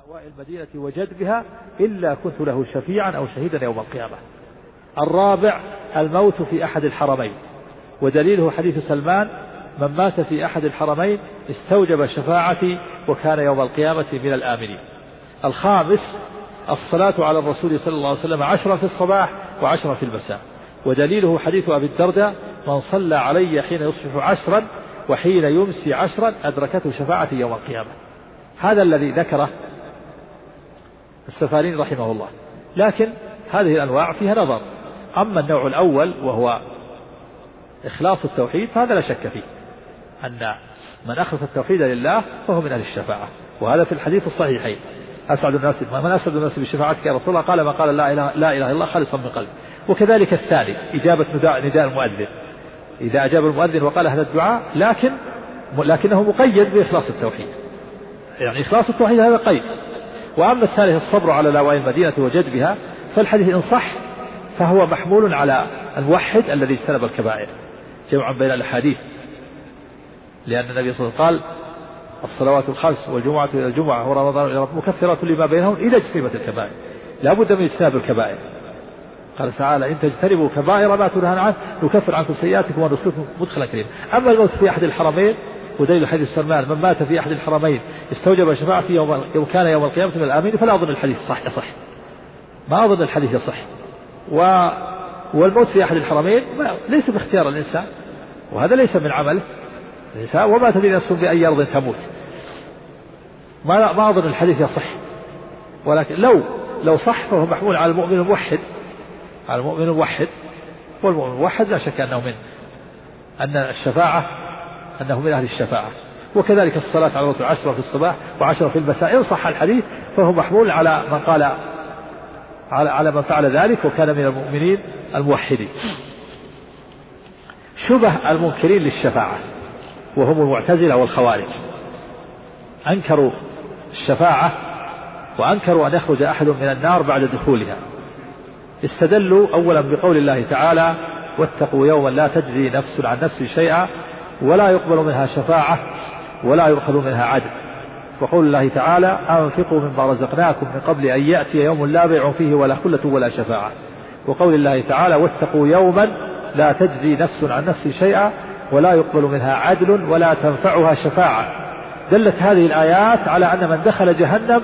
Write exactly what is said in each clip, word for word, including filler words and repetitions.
أهواء المدينة وجد بها إلا كنت له شفيعا أو شهيدا يوم القيامة. الرابع الموت في أحد الحرمين، ودليله حديث سلمان: من مات في أحد الحرمين استوجب شفاعتي وكان يوم القيامة من الآمنين. الخامس الصلاة على الرسول صلى الله عليه وسلم عشرا في الصباح وعشرا في المساء، ودليله حديث أبي الدرداء: من صلى علي حين يصبح عشرا وحين يمسي عشرا أدركته شفاعتي يوم القيامة. هذا الذي ذكره السفاريني رحمه الله، لكن هذه الأنواع فيها نظر. أما النوع الأول وهو إخلاص التوحيد فهذا لا شك فيه، أن من أخلص التوحيد لله فهو من أهل الشفاعة، وهذا في الحديث الصحيحين: أسعد الناس من أسعد الناس بشفاعتك يا رسول الله؟ قال: ما قال لا إله, لا إله إلا الله خالصا من قلب. وكذلك الثاني إجابة نداء المؤذن، إذا أجاب المؤذن وقال هذا الدعاء لكن لكنه مقيد بإخلاص التوحيد، يعني إخلاص التوحيد هذا قيد. وأما الثالث الصبر على لاوعي المدينة وجد بها، فالحديث إن صح فهو محمول على الموحد الذي اجتنب الكبائر، جمعا بين الأحاديث، لأن النبي صلى الله عليه وسلم قال: الصلوات الخمس والجمعة إلى الجمعة ورمضان إلى رمضان مكفرات لما بينهم إذا اجتنبت الكبائر. لا بد من اجتناب الكبائر. قال تعالى: إن تجتنبوا كبائر ما تنهون عنه نكفر عنكم سيئاتكم وندخلكم مدخلا كريما. أما الموت في أحد الحرمين، ودليل حديث سلمان: من مات في أحد الحرمين استوجب شفاعتي يوم يوم كان يوم القيامة من الآمنين، فلا أظن الحديث صح يصح، ما أظن الحديث يصح. و والموت في أحد الحرمين ليس باختيار الإنسان، وهذا ليس من عمله الإنسان: وما تدري نفس بأي أرض تموت. ما ما أظن الحديث يصح، ولكن لو لو صح فهو محمول على المؤمن الموحد، على المؤمن الموحد، والمؤمن الموحد لا شك أنه من أن الشفاعة أنه من أهل الشفاعة. وكذلك الصلاة على الرسول عشرة في الصباح وعشرة في المساء، إن صح الحديث فهو محمول على من قال على على من فعل ذلك وكان من المؤمنين الموحدين. شبه المنكرين للشفاعة وهم المعتزلة والخوارج، أنكروا الشفاعة وأنكروا أن يخرج أحد من النار بعد دخولها. استدلوا أولا بقول الله تعالى: واتقوا يوما لا تجزي نفس عن نفس شيئا ولا يقبل منها شفاعة ولا يؤخذ منها عدل. وقول الله تعالى: أنفقوا مما رزقناكم من قبل أن يأتي يوم لا بيع فيه ولا خلة ولا شفاعة. وقول الله تعالى: واتقوا يوما لا تجزي نفس عن نفس شيئا ولا يقبل منها عدل ولا تنفعها شفاعة. دلت هذه الآيات على أن من دخل جهنم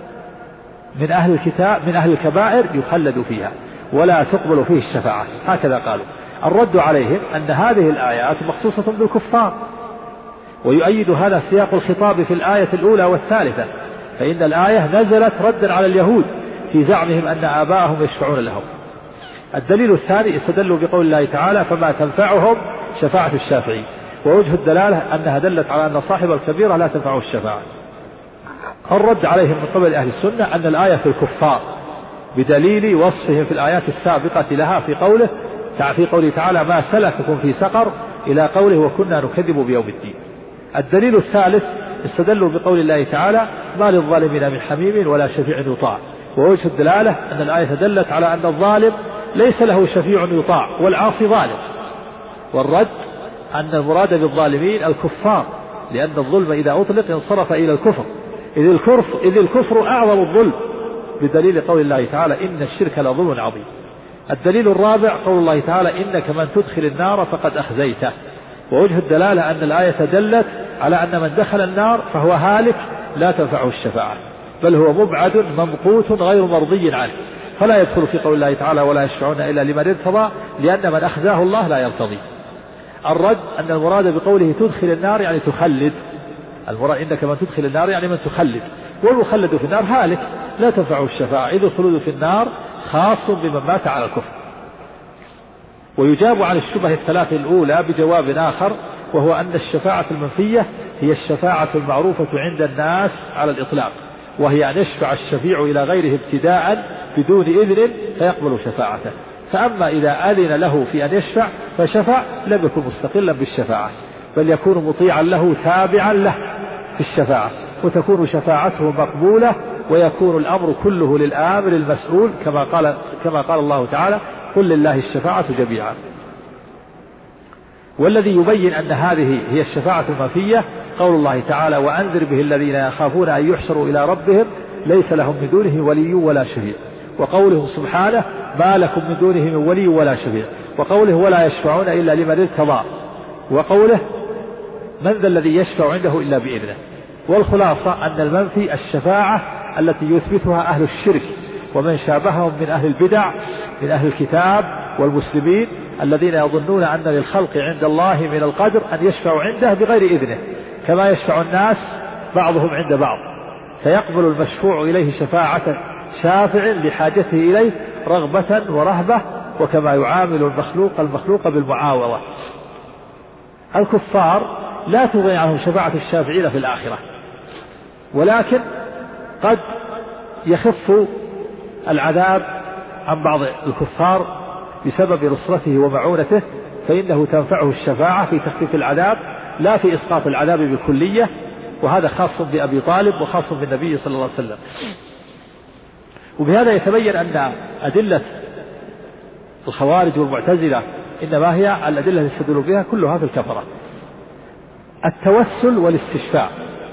من أهل الكتاب من أهل الكبائر يخلد فيها ولا تقبل فيه الشفاعة، هكذا قالوا. الرد عليهم أن هذه الآيات مخصوصة بالكفار، ويؤيد هذا سياق الخطاب في الآية الأولى والثالثة، فإن الآية نزلت ردا على اليهود في زعمهم أن آباءهم يشفعون لهم. الدليل الثاني استدلوا بقول الله تعالى: فما تنفعهم شفاعة الشافعين. ووجه الدلالة أنها دلت على أن صاحب الكبيرة لا تنفعه الشفاعة. الرد عليهم من قبل أهل السنة أن الآية في الكفار بدليل وصفهم في الآيات السابقة لها في قوله في قوله تعالى: ما سلككم في سقر، إلى قوله: وكنا نكذب بيوم الدين. الدليل الثالث استدلوا بقول الله تعالى: ما للظالمين من حميم ولا شفيع يطاع. ووجه الدلالة أن الآية دلت على أن الظالم ليس له شفيع يطاع والعاصي ظالم. والرد أن المراد بالظالمين الكفار، لأن الظلم إذا أطلق انصرف إلى الكفر، إذ الكفر, إذ الكفر أعظم الظلم، بدليل قول الله تعالى: إن الشرك لظلم عظيم. الدليل الرابع قول الله تعالى: إنك من تدخل النار فقد أخزيته. ووجه الدلالة أن الآية دلت على أن من دخل النار فهو هالك لا تنفعه الشفاعة، بل هو مبعد ممقوت غير مرضي عنه، فلا يدخل في قول الله تعالى: ولا يشفعون إلا لمن ارتضى، لأن من أخزاه الله لا يرتضي. الرد أن المراد بقوله تدخل النار يعني تخلد، المراد إنك من تدخل النار يعني من تخلد، والمخلد في النار هالك لا تنفعه الشفاعة، إذ الخلود في النار خاص بمن مات على الكفر. ويجاب عن الشبهة الثلاث الأولى بجواب آخر، وهو أن الشفاعة المنفية هي الشفاعة المعروفة عند الناس على الإطلاق، وهي أن يشفع الشفيع إلى غيره ابتداء بدون إذن فيقبل شفاعته. فأما إذا أذن له في أن يشفع فشفع لم يكن مستقلا بالشفاعة، بل يكون مطيعا له تابعا له في الشفاعة، وتكون شفاعته مقبولة، ويكون الأمر كله للآمر المسؤول، كما قال كما قال الله تعالى: قل لله الشفاعة جميعا. والذي يبين أن هذه هي الشفاعة المنفية قول الله تعالى: وأنذر به الذين يخافون أن يحشروا إلى ربهم ليس لهم من دونه ولي ولا شفيع. وقوله سبحانه ما لكم من دونه من ولي ولا شفيع. وقوله ولا يشفعون إلا لمن ارتضى. وقوله من ذا الذي يشفع عنده إلا بإذنه. والخلاصة أن المنفي الشفاعة التي يثبتها أهل الشرك ومن شابههم من أهل البدع من أهل الكتاب والمسلمين الذين يظنون أن للخلق عند الله من القدر أن يشفعوا عنده بغير إذنه كما يشفع الناس بعضهم عند بعض، فيقبل المشفوع إليه شفاعة شافع لحاجته إليه رغبة ورهبة، وكما يعامل المخلوق المخلوق بالمعاوضة. الكفار لا تغني عنهم شفاعة الشافعين في الآخرة، ولكن قد يخف العذاب عن بعض الكفار بسبب نصرته ومعونته، فإنه تنفعه الشفاعة في تخفيف العذاب لا في إسقاط العذاب بالكلية، وهذا خاص بأبي طالب وخاص بالنبي صلى الله عليه وسلم. وبهذا يتبين أن أدلة الخوارج والمعتزلة إنما هي الأدلة التي يستدلون بها كلها في الكفرة. التوسل والاستشفاع.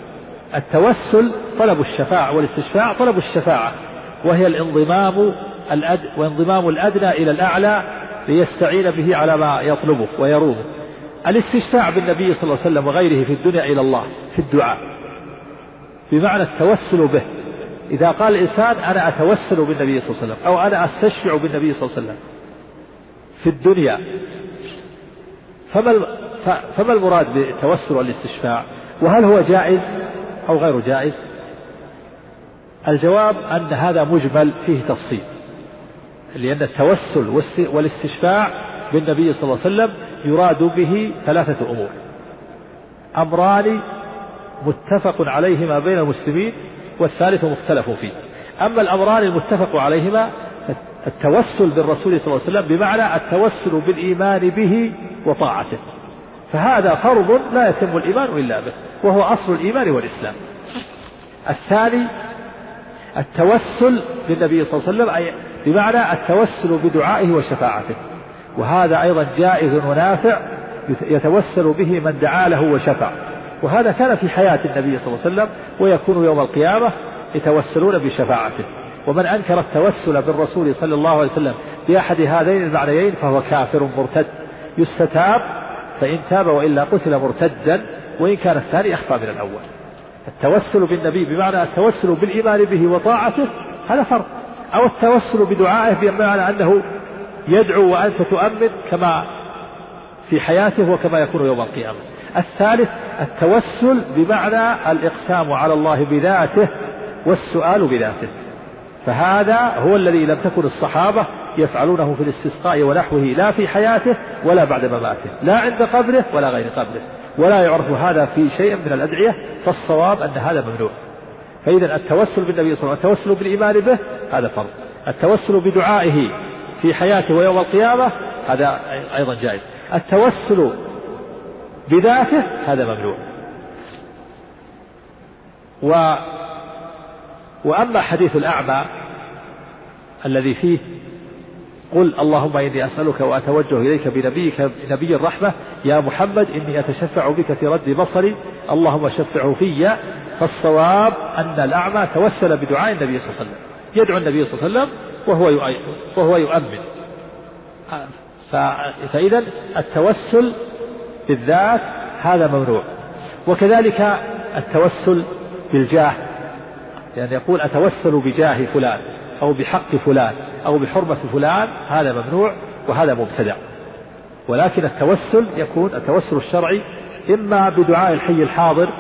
التوسل طلب الشفاعة، والاستشفاع طلب الشفاعة، وهي الانضمام الأد وانضمام الأدنى إلى الأعلى ليستعين به على ما يطلبه ويرومه. الاستشفاع بالنبي صلى الله عليه وسلم وغيره في الدنيا إلى الله في الدعاء بمعنى التوسل به. إذا قال الإنسان أنا أتوسل بالنبي صلى الله عليه وسلم أو أنا أستشفع بالنبي صلى الله عليه وسلم في الدنيا، فما فما المراد بالتوسل والاستشفاع؟ وهل هو جائز أو غير جائز؟ الجواب أن هذا مجمل فيه تفصيل، لأن التوسل والاستشفاع بالنبي صلى الله عليه وسلم يراد به ثلاثة أمور: أمران متفق عليهما بين المسلمين والثالث مختلف فيه. أما الأمران المتفق عليهما التوسل بالرسول صلى الله عليه وسلم بمعنى التوسل بالإيمان به وطاعته، فهذا فرض لا يتم الإيمان إلا به، وهو أصل الإيمان والإسلام. الثاني التوسل بالنبي صلى الله عليه وسلم أي بمعنى التوسل بدعائه وشفاعته، وهذا أيضا جائز ونافع يتوسل به من دعا له وشفع، وهذا كان في حياة النبي صلى الله عليه وسلم ويكون يوم القيامة يتوسلون بشفاعته. ومن أنكر التوسل بالرسول صلى الله عليه وسلم بأحد هذين المعنيين فهو كافر مرتد يستتاب، فإن تاب وإلا قتل مرتدا، وإن كان الثاني أخفى من الأول. التوسل بالنبي بمعنى التوسل بالإيمان به وطاعته هذا فرق، أو التوسل بدعائه بمعنى أنه يدعو وأنت تؤمن كما في حياته وكما يكون يوم القيامة. الثالث التوسل بمعنى الإقسام على الله بذاته والسؤال بذاته، فهذا هو الذي لم تكن الصحابة يفعلونه في الاستسقاء ونحوه لا في حياته ولا بعد مماته، لا عند قبره ولا غير قبره، ولا يعرف هذا في شيء من الأدعية، فالصواب أن هذا ممنوع. فإذا التوسل بالنبي صلى الله عليه وسلم التوسل بالإيمان به هذا فرض، التوسل بدعائه في حياته ويوم القيامة هذا أيضا جائز، التوسل بذاته هذا ممنوع. و وأما حديث الأعمى الذي فيه قل اللهم إني أسألك وأتوجه إليك بنبيك نبي الرحمة يا محمد إني أتشفع بك في رد بصري اللهم شفعه في، فالصواب أن الأعمى توسل بدعاء النبي صلى الله عليه وسلم، يدعو النبي صلى الله عليه وسلم وهو وهو يؤمن. فإذا التوسل بالذات هذا ممنوع. وكذلك التوسل بالجاه، يعني يقول أتوسل بجاه فلان أو بحق فلان أو بحرمة فلان، هذا ممنوع وهذا مبتدع. ولكن التوسل يكون التوسل الشرعي إما بدعاء الحي الحاضر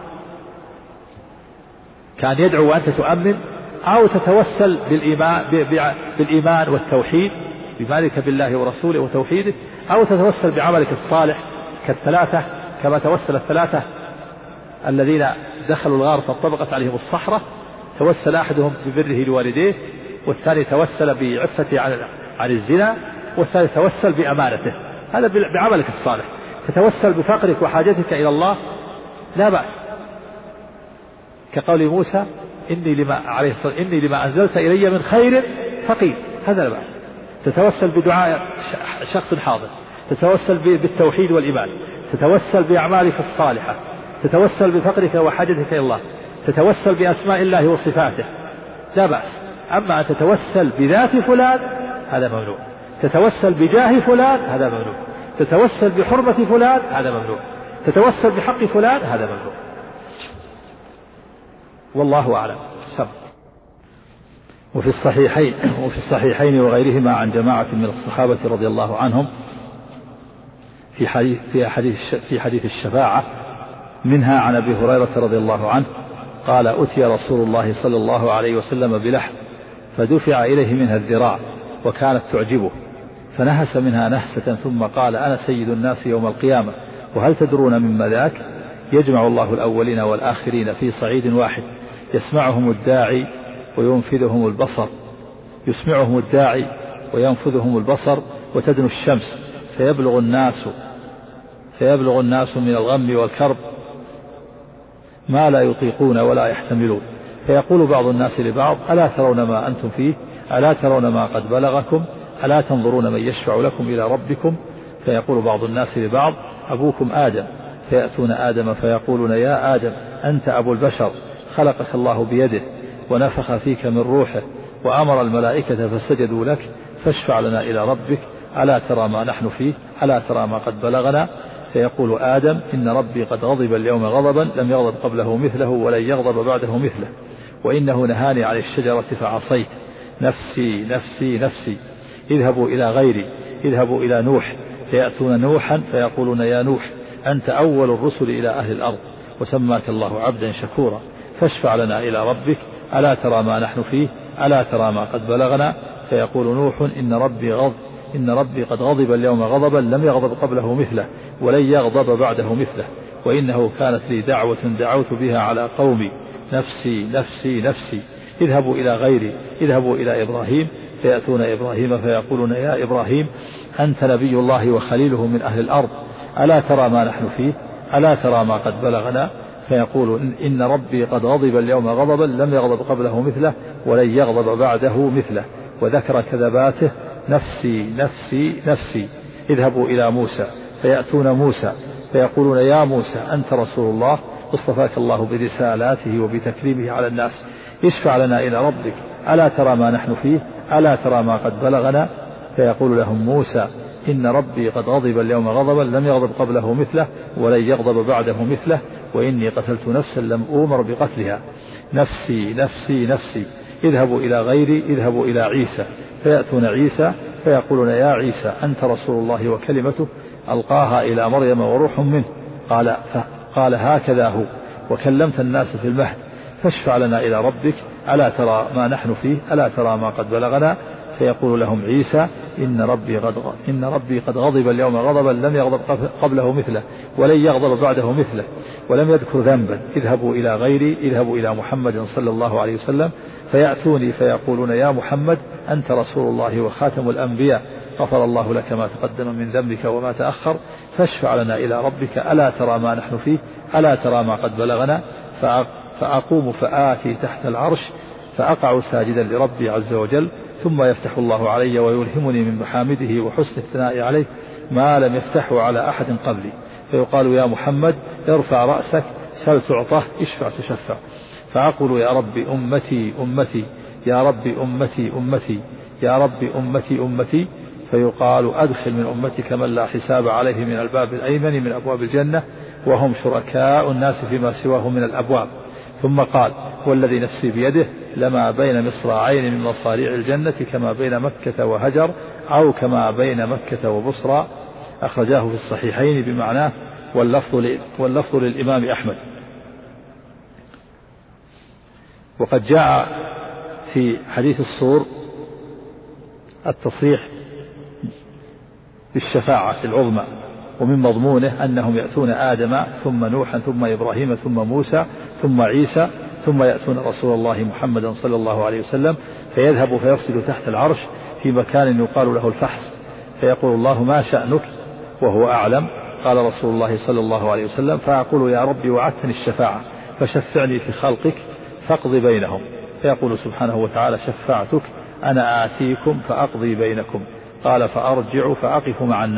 كان يدعو وأنت تؤمن، أو تتوسل بالإيمان, بالإيمان والتوحيد بذلك بالله ورسوله وتوحيده، أو تتوسل بعملك الصالح كالثلاثة كما توسل الثلاثة الذين دخلوا الغار فانطبقت عليهم الصحراء، توسل أحدهم ببره لوالديه، والثاني توسل بعفته عن عن الزنا، والثالث توسل بأمانته، هذا بعملك الصالح. تتوسل بفقرك وحاجتك إلى الله لا بأس، كقول موسى إني لما عليه الصلاة إني لما أنزلت إلي من خير فقير، هذا لا بأس. تتوسل بدعاء شخص حاضر، تتوسل بالتوحيد والإيمان، تتوسل بأعمالك الصالحة، تتوسل بفقرك وحاجتك إلى الله، تتوسل بأسماء الله وصفاته لا بأس. أما أن تتوسل بذات فلان هذا ممنوع، تتوسل بجاه فلان هذا ممنوع، تتوسل بحرمة فلان هذا ممنوع، تتوسل بحق فلان هذا ممنوع. والله أعلم. سم. وفي الصحيحين وفي الصحيحين وغيرهما عن جماعة من الصحابة رضي الله عنهم في حديث في حديث في حديث الشفاعة، منها عن أبي هريرة رضي الله عنه قال: أتي رسول الله صلى الله عليه وسلم بلحم فدفع إليه منها الذراع وكانت تعجبه، فنهس منها نهسة ثم قال: أنا سيد الناس يوم القيامة، وهل تدرون مما ذاك؟ يجمع الله الأولين والآخرين في صعيد واحد، يسمعهم الداعي وينفذهم البصر يسمعهم الداعي وينفذهم البصر وتدنو الشمس فيبلغ الناس فيبلغ الناس من الغم والكرب ما لا يطيقون ولا يحتملون، فيقول بعض الناس لبعض: ألا ترون ما أنتم فيه؟ ألا ترون ما قد بلغكم؟ ألا تنظرون من يشفع لكم إلى ربكم؟ فيقول بعض الناس لبعض: أبوكم آدم. فيأتون آدم فيقولون: يا آدم أنت أبو البشر، خلقك الله بيده ونفخ فيك من روحه وأمر الملائكة فسجدوا لك، فاشفع لنا إلى ربك، ألا ترى ما نحن فيه؟ ألا ترى ما قد بلغنا؟ فيقول آدم: إن ربي قد غضب اليوم غضبا لم يغضب قبله مثله ولن يغضب بعده مثله، وإنه نهاني عن الشجرة فعصيت، نفسي نفسي نفسي، اذهبوا إلى غيري، اذهبوا إلى نوح. فيأتون نوحا فيقولون: يا نوح أنت أول الرسل إلى أهل الأرض، وسماك الله عبدا شكورا، فاشفع لنا إلى ربك، ألا ترى ما نحن فيه؟ ألا ترى ما قد بلغنا؟ فيقول نوح: إن ربي غضب إن ربي قد غضب اليوم غضبا لم يغضب قبله مثله ولن يغضب بعده مثله، وإنه كانت لي دعوة دعوت بها على قومي، نفسي نفسي نفسي، اذهبوا إلى غيري، اذهبوا إلى إبراهيم. فيأتون إبراهيم فيقولون: يا إبراهيم أنت نبي الله وخليله من أهل الأرض، ألا ترى ما نحن فيه؟ ألا ترى ما قد بلغنا؟ فيقول: إن ربي قد غضب اليوم غضبا لم يغضب قبله مثله ولن يغضب بعده مثله، وذكر كذباته، نفسي نفسي نفسي، اذهبوا إلى موسى. فيأتون موسى فيقولون: يا موسى أنت رسول الله، اصطفاك الله برسالاته وبتكريمه على الناس، اشفع لنا إلى ربك، ألا ترى ما نحن فيه؟ ألا ترى ما قد بلغنا؟ فيقول لهم موسى: إن ربي قد غضب اليوم غضبا لم يغضب قبله مثله ولن يغضب بعده مثله، وإني قتلت نفسا لم أؤمر بقتلها، نفسي نفسي نفسي، اذهبوا إلى غيري، اذهبوا إلى عيسى. فيأتون عيسى فيقولون: يا عيسى أنت رسول الله وكلمته ألقاها إلى مريم وروح منه، قال, قال هكذا هو، وكلمت الناس في المهد، فاشفع لنا إلى ربك، ألا ترى ما نحن فيه؟ ألا ترى ما قد بلغنا؟ فيقول لهم عيسى: إن ربي قد إن ربي قد غضب اليوم غضبا لم يغضب قبله مثله ولن يغضب بعده مثله، ولم يذكر ذنبا، اذهبوا إلى غيري، اذهبوا إلى محمد صلى الله عليه وسلم. فيأتوني فيقولون: يا محمد أنت رسول الله وخاتم الأنبياء، غفر الله لك ما تقدم من ذنبك وما تأخر، فاشفع لنا إلى ربك، ألا ترى ما نحن فيه؟ ألا ترى ما قد بلغنا؟ فأقوم فآتي تحت العرش فأقع ساجدا لربي عز وجل، ثم يفتح الله علي ويلهمني من محامده وحسن الثناء عليه ما لم يفتحه على أحد قبلي، فيقال: يا محمد ارفع رأسك، سل تعطه، اشفع تشفع. فأقول: يا ربي أمتي أمتي، يا ربي أمتي أمتي، يا ربي أمتي أمتي. فيقال: أدخل من أمتك من لا حساب عليه من الباب الأيمن من أبواب الجنة، وهم شركاء الناس فيما سواه من الأبواب. ثم قال: والذي نفسي بيده لما بين مصراعين من مصاريع الجنة كما بين مكة وهجر، أو كما بين مكة وبصرى. أخرجاه في الصحيحين بمعناه، واللفظ, واللفظ للإمام أحمد. وقد جاء في حديث الصور التصريح بالشفاعة العظمى، ومن مضمونه أنهم يأتون آدم ثم نوحا ثم إبراهيم ثم موسى ثم عيسى، ثم يأتون رسول الله محمدا صلى الله عليه وسلم، فيذهب فيفصل تحت العرش في مكان يقال له الفحص، فيقول الله: ما شأنك؟ وهو أعلم. قال رسول الله صلى الله عليه وسلم: فأقول: يا ربي وعدتني الشفاعة فشفعني في خلقك فاقض بينهم. فيقول سبحانه وتعالى: شفعتك، أنا آتيكم فأقضي بينكم. قال: فأرجع فأقف مع الناس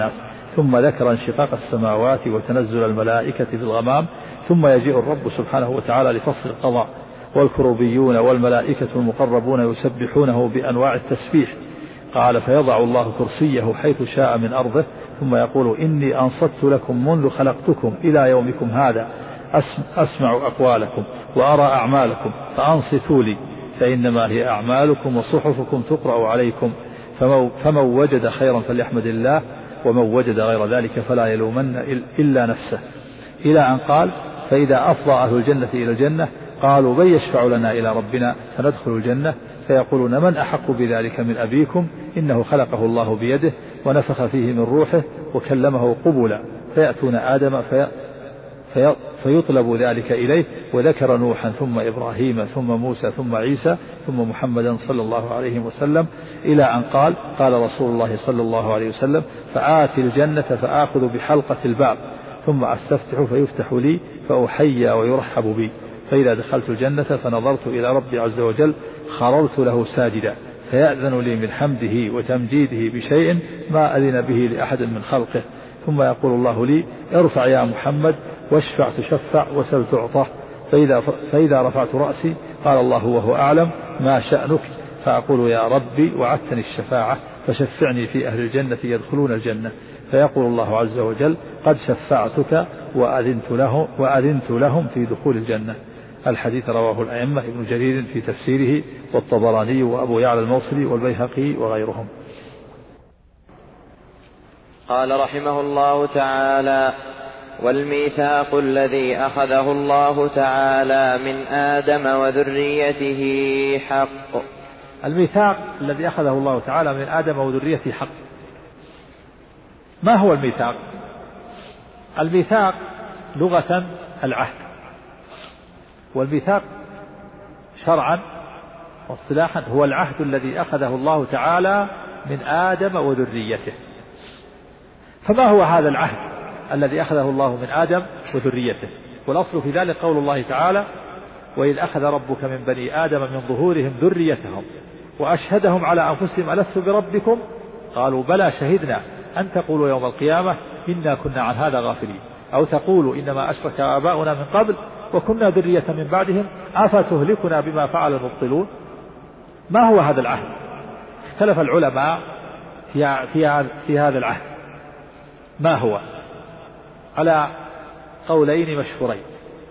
ثم ذكر انشقاق السماوات وتنزل الملائكة في الغمام، ثم يجيء الرب سبحانه وتعالى لفصل القضاء، والكروبيون والملائكة المقربون يسبحونه بأنواع التسبيح. قال: فيضع الله كرسيه حيث شاء من أرضه، ثم يقول: إني أنصت لكم منذ خلقتكم إلى يومكم هذا، أسمع أقوالكم وأرى أعمالكم، فأنصتوا لي، فإنما هي أعمالكم وصحفكم تقرأ عليكم، فمن وجد خيرا فليحمد الله، ومن وجد غير ذلك فلا يلومن إلا نفسه. إلى أن قال: فإذا أفضى أهل الجنة إلى الجنة قالوا: من يشفع لنا إلى ربنا فندخل الجنة؟ فيقولون: من أحق بذلك من أبيكم؟ إنه خلقه الله بيده ونفخ فيه من روحه وكلمه قبلا. فيأتون آدم في في فيطلب ذلك إليه، وذكر نوحا ثم إبراهيم ثم موسى ثم عيسى ثم محمدا صلى الله عليه وسلم، إلى أن قال: قال رسول الله صلى الله عليه وسلم: فآتي الجنة فآخذ بحلقة الباب، ثم أستفتح فيفتح لي، فأحيى ويرحب بي، فإذا دخلت الجنة فنظرت إلى ربي عز وجل خررت له ساجدا، فيأذن لي من حمده وتمجيده بشيء ما أذن به لأحد من خلقه، ثم يقول الله لي: ارفع يا محمد واشفع تشفع وسل تعطى. فإذا, فإذا رفعت رأسي قال الله وهو أعلم: ما شأنك؟ فأقول: يا ربي وعدتني الشفاعة فشفعني في أهل الجنة يدخلون الجنة. فيقول الله عز وجل: قد شفعتك وأذنت لهم, وأذنت لهم في دخول الجنة. الحديث رواه الأئمة ابن جرير في تفسيره، والطبراني وأبو يعلى الموصلي والبيهقي وغيرهم. قال رحمه الله تعالى: والميثاق الذي أخذه الله تعالى من آدم وذريته حق. الميثاق الذي أخذه الله تعالى من آدم وذريته حق. ما هو الميثاق؟ الميثاق لغة العهد، والميثاق شرعا واصطلاحا هو العهد الذي أخذه الله تعالى من آدم وذريته. فما هو هذا العهد الذي أخذه الله من آدم وذريته؟ والأصل في ذلك قول الله تعالى: وإذ أخذ ربك من بني آدم من ظهورهم ذريتهم وأشهدهم على أنفسهم ألست بربكم؟ قالوا بلى شهدنا أن تقولوا يوم القيامة إنا كنا عن هذا غافلين، أو تقولوا إنما أشرك آباؤنا من قبل وكنا ذرية من بعدهم أفتهلكنا بما فعل المبطلون. ما هو هذا العهد؟ اختلف العلماء في, في, في هذا العهد ما هو، على قولين مشهورين.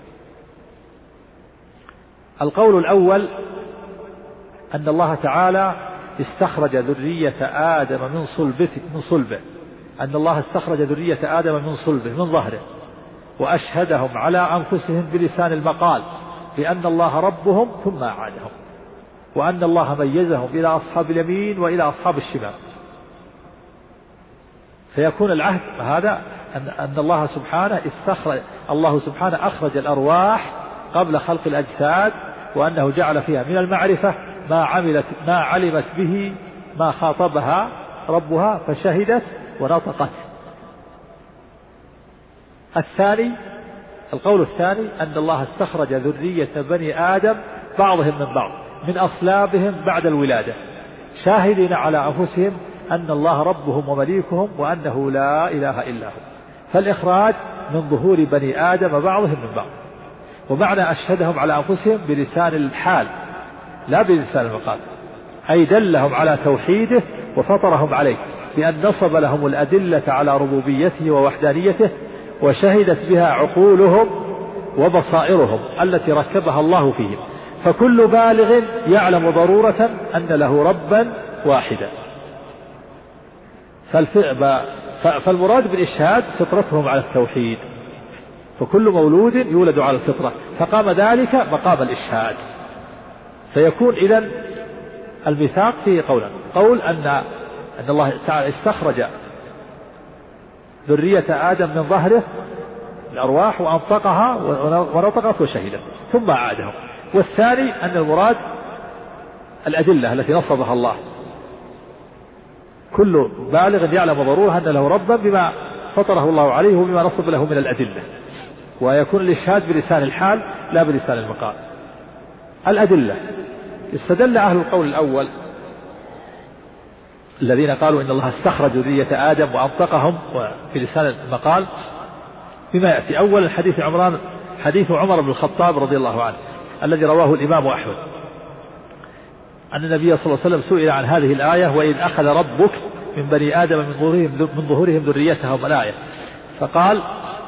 القول الأول أن الله تعالى استخرج ذرية آدم من صلبه, من صلبه أن الله استخرج ذرية آدم من صلبه من ظهره وأشهدهم على أنفسهم بلسان المقال بأن الله ربهم ثم أعادهم، وأن الله ميزهم إلى أصحاب اليمين وإلى أصحاب الشمال. فيكون العهد هذا أن, أن الله سبحانه استخرج الله سبحانه أخرج الأرواح قبل خلق الأجساد، وأنه جعل فيها من المعرفة ما عملت ما علمت به ما خاطبها ربها فشهدت ونطقت. الثاني القول الثاني أن الله استخرج ذرية بني آدم بعضهم من بعض من أصلابهم بعد الولادة، شاهدين على أنفسهم أن الله ربهم ومليكهم وأنه لا إله إلا هو. فالإخراج من ظهور بني آدم بعضهم من بعض، ومعنى أشهدهم على أنفسهم بلسان الحال لا بلسان المقال، أي دلهم على توحيده وفطرهم عليه بأن نصب لهم الأدلة على ربوبيته ووحدانيته، وشهدت بها عقولهم وبصائرهم التي ركبها الله فيهم. فكل بالغ يعلم ضرورة أن له ربا واحدا. فالمراد بالإشهاد فطرتهم على التوحيد، فكل مولود يولد على الفطرة، فقام ذلك مقام الإشهاد. فيكون إذن الميثاق فيه قولا: قول أن أن الله تعالى استخرج ذرية آدم من ظهره الأرواح وأنطقها ونطقت وشهدت ثم أعادهم. والثاني أن المراد الأدلة التي نصبها الله، كل بالغ يعلم ضرورة أن له ربا بما فطره الله عليه وبما نصب له من الأدلة، ويكون الإشهاد بلسان الحال لا بلسان المقال. الأدلة: استدل أهل القول الأول الذين قالوا إن الله استخرج ذرية آدم وأنطقهم في لسان المقال بما يأتي. أول حديث عمران حديث عمر بن الخطاب رضي الله عنه الذي رواه الإمام أحمد أن النبي صلى الله عليه وسلم سئل عن هذه الآية وإذ أخذ ربك من بني آدم من ظهورهم, من ظهورهم ذريتهم الآية، فقال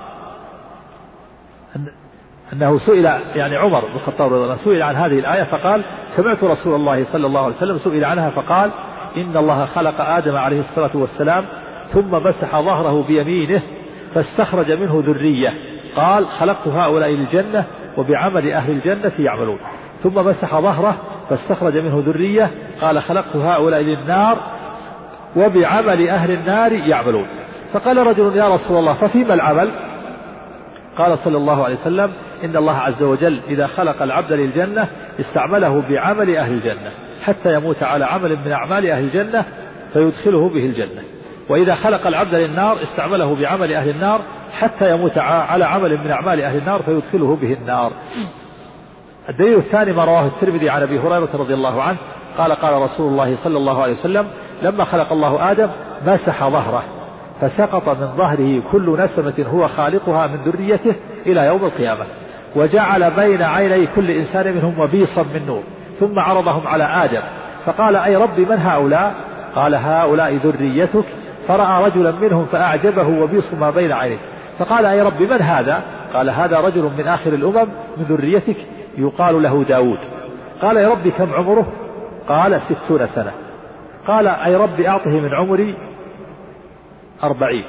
أنه سئل يعني عمر بن الخطاب رضي الله عنه سئل عن هذه الآية فقال سمعت رسول الله صلى الله عليه وسلم سئل عنها فقال إن الله خلق آدم عليه الصلاة والسلام ثم مسح ظهره بيمينه فاستخرج منه ذرية، قال خلقت هؤلاء للجنة وبعمل أهل الجنة يعملون، ثم مسح ظهره فاستخرج منه ذرية، قال خلقت هؤلاء للنار وبعمل أهل النار يعملون. فقال رجل يا رسول الله ففيما العمل؟ قال صلى الله عليه وسلم إن الله عز وجل إذا خلق العبد للجنة استعمله بعمل أهل الجنة حتى يموت على عمل من أعمال أهل الجنة فيدخله به الجنة، وإذا خلق العبد للنار استعمله بعمل أهل النار حتى يموت على عمل من أعمال أهل النار فيدخله به النار. الدليل الثاني ما رواه الترمذي عن أبي هريرة رضي الله عنه قال قال رسول الله صلى الله عليه وسلم لما خلق الله آدم مسح ظهره فسقط من ظهره كل نسمة هو خالقها من ذريته إلى يوم القيامة، وجعل بين عيني كل إنسان منهم وبيصا من نور، ثم عرضهم على آدم فقال أي رب من هؤلاء؟ قال هؤلاء ذريتك، فرأى رجلا منهم فأعجبه وبيص ما بين عينيه فقال أي رب من هذا؟ قال هذا رجل من آخر الأمم من ذريتك يقال له داود. قال يا رب كم عمره؟ قال ستون سنة. قال أي رب أعطه من عمري أربعين.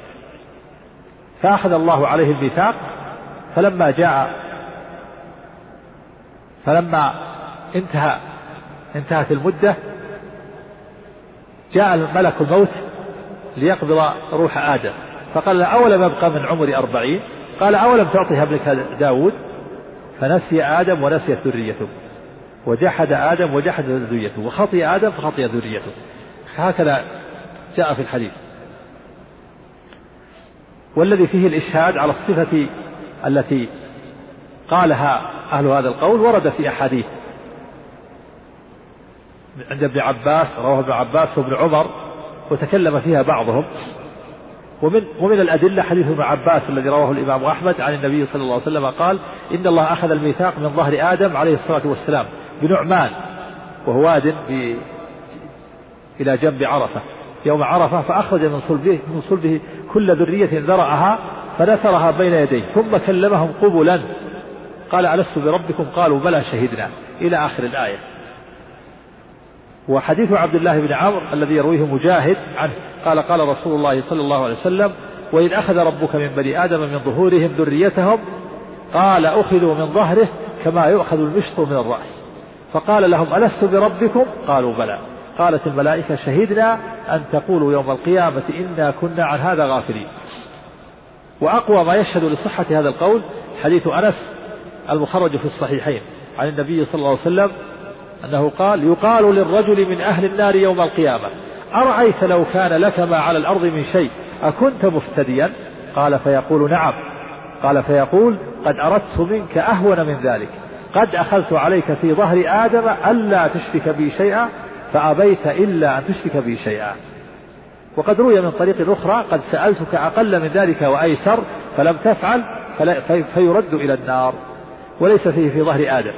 فأخذ الله عليه الميثاق، فلما جاء فلما انتهى انتهت المدة جاء الملك الموت ليقبض روح آدم فقال أولم يبقى من عمري أربعين؟ قال أولم تعطيها ابنك داود؟ فنسي آدم ونسيت ذريته، وجحد آدم وجحد ذريته، وخطي آدم فخطي ذريته. هكذا جاء في الحديث. والذي فيه الإشهاد على الصفة التي قالها أهل هذا القول ورد في أحاديث عند ابن عباس، رواه ابن عباس وابن عمر وتكلم فيها بعضهم. ومن, ومن الأدلة حديث ابن عباس الذي رواه الإمام أحمد عن النبي صلى الله عليه وسلم قال إن الله أخذ الميثاق من ظهر آدم عليه الصلاة والسلام بنعمان وهو واد إلى جنب عرفة يوم عرفة، فأخرج من صلبه, من صلبه كل ذرية ذرعها فنثرها بين يديه ثم كلمهم قبلا قال ألست بربكم؟ قالوا بلى شهدنا، إلى آخر الآية. وحديث عبد الله بن عمرو الذي يرويه مجاهد عنه قال قال رسول الله صلى الله عليه وسلم وإذ أخذ ربك من بني آدم من ظهورهم ذريتهم قال أخذوا من ظهره كما يؤخذ المشط من الرأس، فقال لهم ألست بربكم؟ قالوا بلى. قالت الملائكة شهدنا أن تقولوا يوم القيامة إنا كنا عن هذا غافلين. وأقوى ما يشهد لصحة هذا القول حديث أنس المخرج في الصحيحين عن النبي صلى الله عليه وسلم أنه قال يقال للرجل من أهل النار يوم القيامة أرأيت لو كان لك ما على الأرض من شيء أكنت مفتديا؟ قال فيقول نعم. قال فيقول قد أردت منك أهون من ذلك، قد أخذت عليك في ظهر آدم ألا تشرك بي شيئا فأبيت إلا أن تشرك بي شيئا. وقد روي من طريق أخرى قد سألتك أقل من ذلك وأيسر فلم تفعل فيرد إلى النار، وليس فيه في ظهر آدم.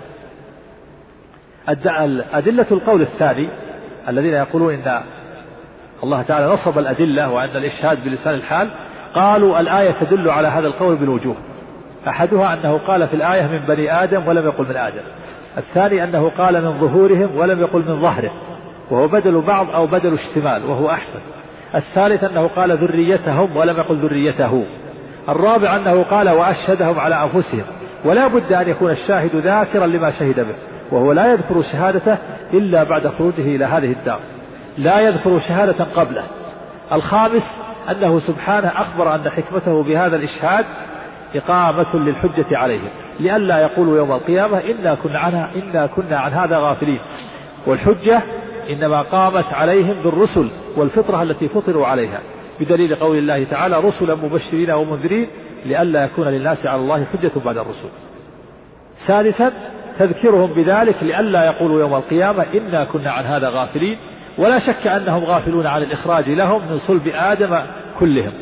أدلة القول الثاني الذين يقولون إن الله تعالى نصب الأدلة وأن الإشهاد بلسان الحال، قالوا الآية تدل على هذا القول بالوجوه. أحدها أنه قال في الآية من بني آدم ولم يقل من آدم، الثاني أنه قال من ظهورهم ولم يقل من ظهره وهو بدل بعض أو بدل اشتمال وهو أحسن، الثالث أنه قال ذريتهم ولم يقل ذريته، الرابع أنه قال وأشهدهم على أنفسهم، ولا بد أن يكون الشاهد ذاكرا لما شهد به وهو لا يذكر شهادته إلا بعد خروجه إلى هذه الدار، لا يذكر شهادة قبله. الخامس أنه سبحانه أخبر أن حكمته بهذا الإشهاد إقامة للحجة عليهم لئلا يقولوا يوم القيامة إنا كنا عنها إنا كنا عن هذا غافلين. والحجة إنما قامت عليهم بالرسل والفطرة التي فطروا عليها، بدليل قول الله تعالى رسلا مبشرين ومنذرين لئلا يكون للناس على الله حجة بعد الرسل. ثالثا تذكرهم بذلك لئلا يقولوا يوم القيامة إنا كنا عن هذا غافلين. ولا شك أنهم غافلون عن الإخراج لهم من صلب آدم كلهم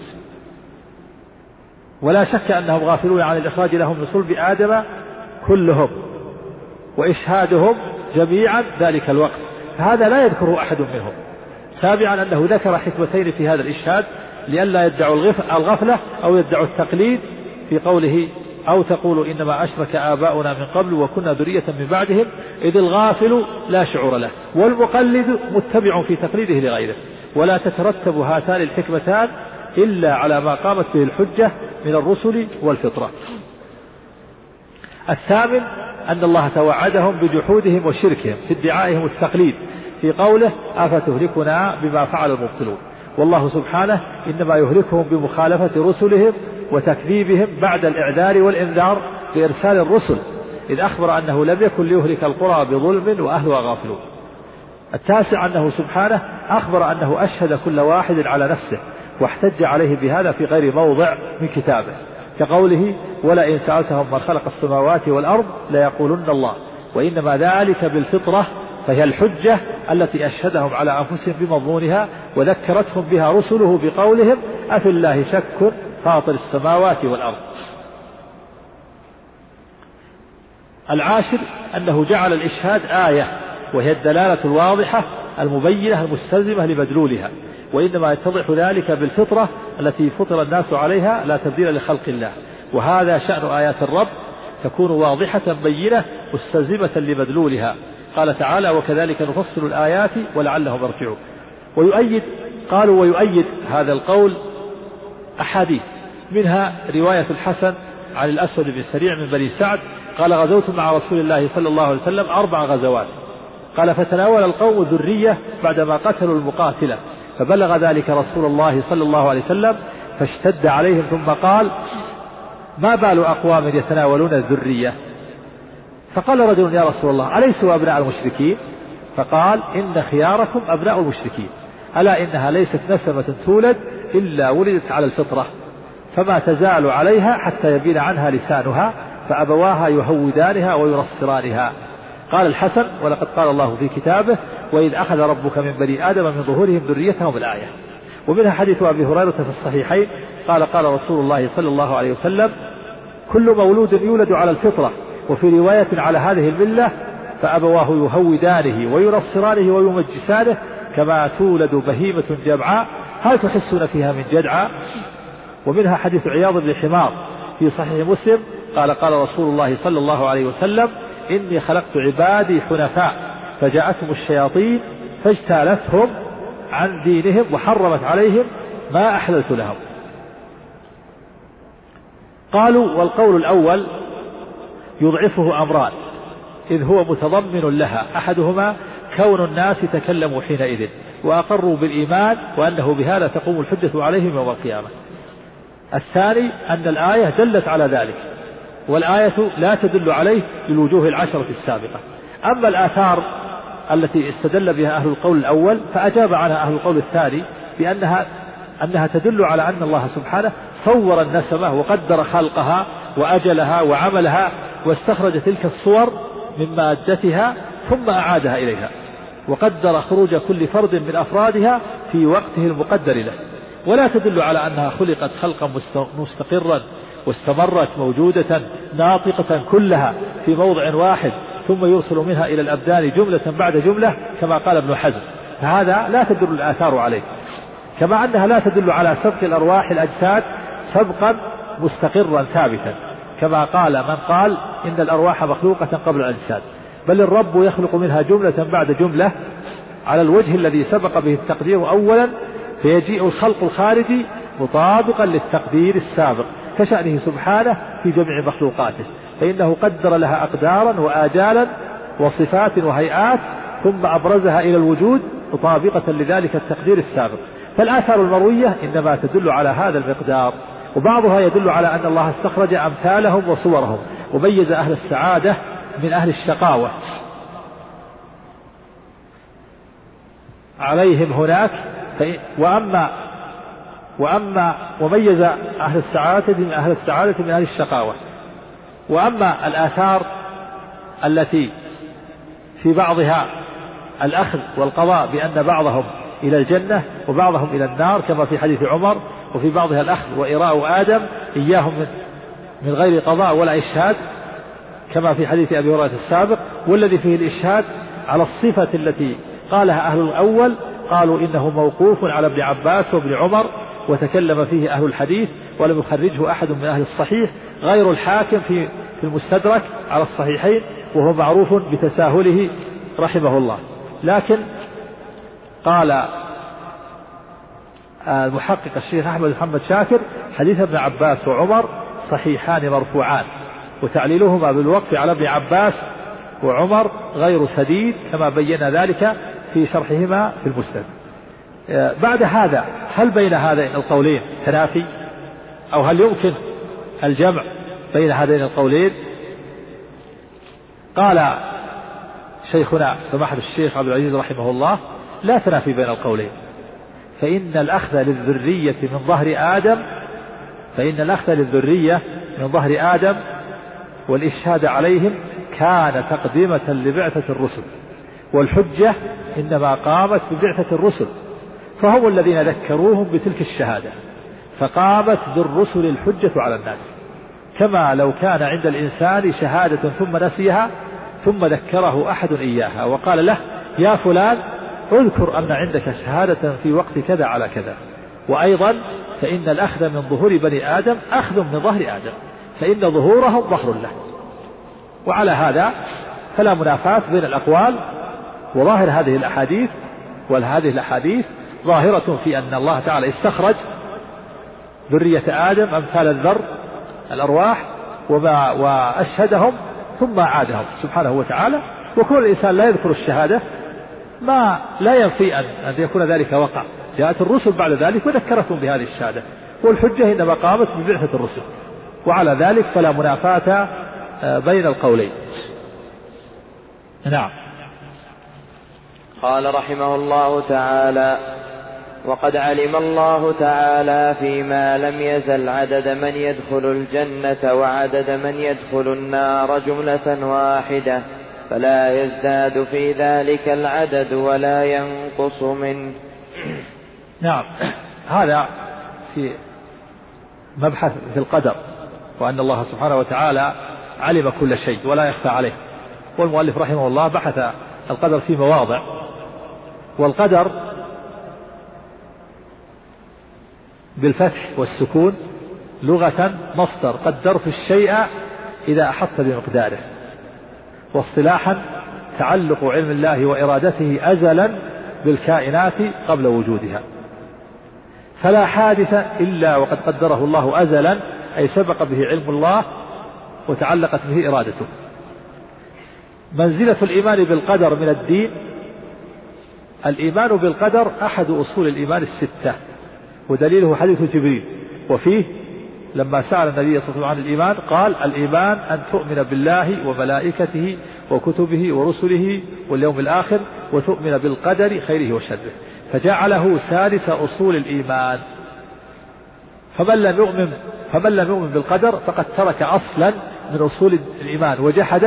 ولا شك أنهم غافلون عن الإخراج لهم من صلب آدم كلهم وإشهادهم جميعا ذلك الوقت، هذا لا يذكره أحد منهم. سابعا أنه ذكر حكمتين في هذا الإشهاد لئلا يدعوا الغفلة أو يدعوا التقليد في قوله أو تقولوا إنما أشرك آباؤنا من قبل وكنا ذرية من بعدهم، إذ الغافل لا شعور له والمقلد متبع في تقليده لغيره، ولا تترتب هاتان الحكمتان إلا على ما قامت به الحجة من الرسل والفطرة. الثامن أن الله توعدهم بجحودهم وشركهم في ادعائهم التقليد في قوله أفتهلكنا بما فعل المبطلون، والله سبحانه إنما يهلكهم بمخالفة رسلهم وتكذيبهم بعد الإعذار والإنذار بإرسال الرسل، إذ أخبر أنه لم يكن ليهلك القرى بظلم وأهلها غافلون. التاسع أنه سبحانه أخبر أنه أشهد كل واحد على نفسه واحتج عليه بهذا في غير موضع من كتابه، كقوله ولئن سألتهم من خلق السماوات والأرض ليقولن الله، وإنما ذلك بالفطرة، فهي الحجة التي أشهدهم على أنفسهم بمضمونها وذكرتهم بها رسله بقولهم أفي الله شك فاطر السماوات والأرض. العاشر أنه جعل الإشهاد آية وهي الدلالة الواضحة المبينة المستلزمة لمدلولها، وإنما يتضح ذلك بالفطرة التي فطر الناس عليها لا تبديل لخلق الله، وهذا شأن آيات الرب تكون واضحة بينة مستلزمة لمدلولها. قال تعالى وكذلك نفصل الآيات ولعلهم يرجعون. ويؤيد قالوا ويؤيد هذا القول أحاديث، منها رواية الحسن عن الأسود بن سريع من بني سعد قال غزوت مع رسول الله صلى الله عليه وسلم أربع غزوات، قال فتناول القوم ذرية بعدما قتلوا المقاتلة، فبلغ ذلك رسول الله صلى الله عليه وسلم فاشتد عليهم ثم قال ما بال أقوام يتناولون الذرية؟ فقال رجل يا رسول الله أليسوا أبناء المشركين؟ فقال إن خياركم أبناء المشركين، ألا إنها ليست نسمة تولد إلا ولدت على الفطرة، فما تزال عليها حتى يبين عنها لسانها، فأبواها يهودانها وينصرانها. قال الحسن ولقد قال الله في كتابه وإذ أخذ ربك من بني آدم من ظهورهم ذريتهم الآية. ومنها حديث أبي هريرة في الصحيحين قال قال رسول الله صلى الله عليه وسلم كل مولود يولد على الفطرة، وفي رواية على هذه الملة، فأبواه يهودانه وينصرانه ويمجسانه كما تولد بهيمة جمعاء هل تحسون فيها من جدعاء. ومنها حديث عياض بن حمار في صحيح مسلم قال قال رسول الله صلى الله عليه وسلم إني خلقت عبادي حنفاء فجاءتهم الشياطين فاجتالتهم عن دينهم وحرمت عليهم ما أحللت لهم. قالوا والقول الأول يضعفه أمران إذ هو متضمن لها، أحدهما كون الناس تكلموا حينئذ وأقروا بالإيمان وأنه بهذا تقوم الحجة عليهم يوم القيامة. الثاني أن الآية دلت على ذلك والآية لا تدل عليه للوجوه العشرة السابقة. أما الآثار التي استدل بها أهل القول الأول فأجاب عنها أهل القول الثاني بأنها أنها تدل على أن الله سبحانه صور النسمة وقدر خلقها وأجلها وعملها واستخرج تلك الصور من مادتها ثم أعادها إليها، وقدر خروج كل فرد من أفرادها في وقته المقدر له، ولا تدل على أنها خلقت خلقا مستقرا واستمرت موجودة ناطقة كلها في موضع واحد ثم يرسل منها إلى الأبدان جملة بعد جملة كما قال ابن حزم، فهذا لا تدل الآثار عليه، كما أنها لا تدل على سبق الأرواح الأجساد سبقا مستقرا ثابتا كما قال من قال إن الأرواح مخلوقة قبل الأجساد، بل الرب يخلق منها جملة بعد جملة على الوجه الذي سبق به التقدير أولا، فيجيء الخلق الخارجي مطابقا للتقدير السابق كشأنه سبحانه في جميع مخلوقاته، فإنه قدر لها أقدارا وآجالا وصفات وهيئات ثم أبرزها إلى الوجود مطابقة لذلك التقدير السابق. فالآثار المروية إنما تدل على هذا المقدار، وبعضها يدل على أن الله استخرج أمثالهم وصورهم وميز أهل السعادة من أهل الشقاوة عليهم هناك، وأما وأما وميز أهل السعادة من أهل السعادة من أهل الشقاوة. وأما الآثار التي في بعضها الأخذ والقضاء بأن بعضهم إلى الجنة وبعضهم إلى النار كما في حديث عمر، وفي بعضها الأخذ وإراء آدم إياهم من, من غير قضاء ولا إشهاد كما في حديث أبي هريرة السابق. والذي فيه الإشهاد على الصفة التي قالها أهل الأول قالوا إنه موقوف على ابن عباس وابن عمر، وتكلم فيه أهل الحديث ولم يخرجه أحد من أهل الصحيح غير الحاكم في في المستدرك على الصحيحين، وهو معروف بتساهله رحمه الله. لكن قال المحقق الشيخ أحمد محمد شاكر حديث ابن عباس وعمر صحيحان مرفوعان، وتعليلهما بالوقف على ابن عباس وعمر غير سديد كما بين ذلك في شرحهما في المسند. بعد هذا هل بين هذين القولين تنافي أو هل يمكن الجمع بين هذين القولين؟ قال شيخنا سماحة الشيخ عبد العزيز رحمه الله لا تنافي بين القولين، فإن الأخذ للذرية من ظهر آدم فإن الأخذ للذرية من ظهر آدم والإشهاد عليهم كان تقدمة لبعثة الرسل، والحجة إنما قامت ببعثة الرسل، فهم الذين ذكروهم بتلك الشهادة، فقامت بالرسل الحجة على الناس، كما لو كان عند الإنسان شهادة ثم نسيها ثم ذكره أحد إياها وقال له يا فلان اذكر أن عندك شهادة في وقت كذا على كذا. وأيضا فإن الأخذ من ظهور بني آدم أخذ من ظهر آدم، فإن ظهورهم ظهر له. وعلى هذا فلا منافاة بين الأقوال، وظاهر هذه الأحاديث وهذه الأحاديث ظاهرة في أن الله تعالى استخرج ذرية آدم أمثال الذر الأرواح وما وأشهدهم ثم عادهم سبحانه وتعالى. وكل الإنسان لا يذكر الشهادة ما لا ينفي أن يكون ذلك وقع، جاءت الرسل بعد ذلك وذكرتهم بهذه الشهادة، والحجة إنما قامت ببعثة الرسل. وعلى ذلك فلا منافاة بين القولين. نعم. قال رحمه الله تعالى: وقد علم الله تعالى فيما لم يزل عدد من يدخل الجنة وعدد من يدخل النار جملة واحدة، فلا يزداد في ذلك العدد ولا ينقص منه. نعم، هذا في مبحث في القدر، وأن الله سبحانه وتعالى علم كل شيء ولا يخفى عليه. والمؤلف رحمه الله بحث القدر في مواضع. والقدر بالفتح والسكون لغة مصدر قدرت الشيء إذا أحط بمقداره، واصطلاحا تعلق علم الله وإرادته أزلا بالكائنات قبل وجودها، فلا حادث إلا وقد قدره الله أزلا، أي سبق به علم الله وتعلقت به إرادته. منزلة الإيمان بالقدر من الدين: الإيمان بالقدر أحد أصول الإيمان الستة، ودليله حديث جبريل، وفيه لما سأل النبي صلى الله عليه وسلم عن الإيمان قال: الإيمان أن تؤمن بالله وملائكته وكتبه ورسله واليوم الآخر وتؤمن بالقدر خيره وشره، فجعله سادس أصول الإيمان. فمن لم يؤمن فمن لم يؤمن بالقدر فقد ترك أصلا من أصول الإيمان وجحده،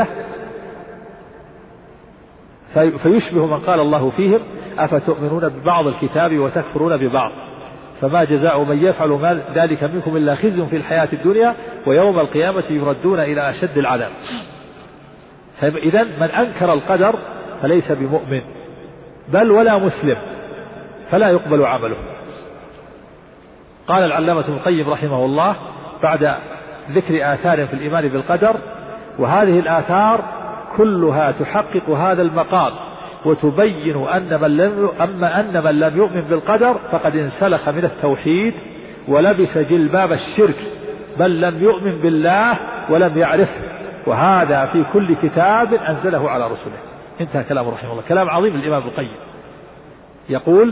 فيشبه من قال الله فيهم: أفتؤمنون ببعض الكتاب وتكفرون ببعض، فما جزاء من يفعل ذلك منكم إلا خزي في الحياة الدنيا ويوم القيامة يردون إلى أشد العذاب. فإذا من أنكر القدر فليس بمؤمن بل ولا مسلم، فلا يقبل عمله. قال العلامة ابن القيم رحمه الله بعد ذكر آثار في الإيمان بالقدر: وهذه الآثار كلها تحقق هذا المقام وتبين أن من لم أما أن من لم يؤمن بالقدر فقد انسلخ من التوحيد ولبس جلباب الشرك، بل لم يؤمن بالله ولم يعرفه، وهذا في كل كتاب أنزله على رسله. انتهى كلام رحمه الله. كلام عظيم الإمام ابن القيم، يقول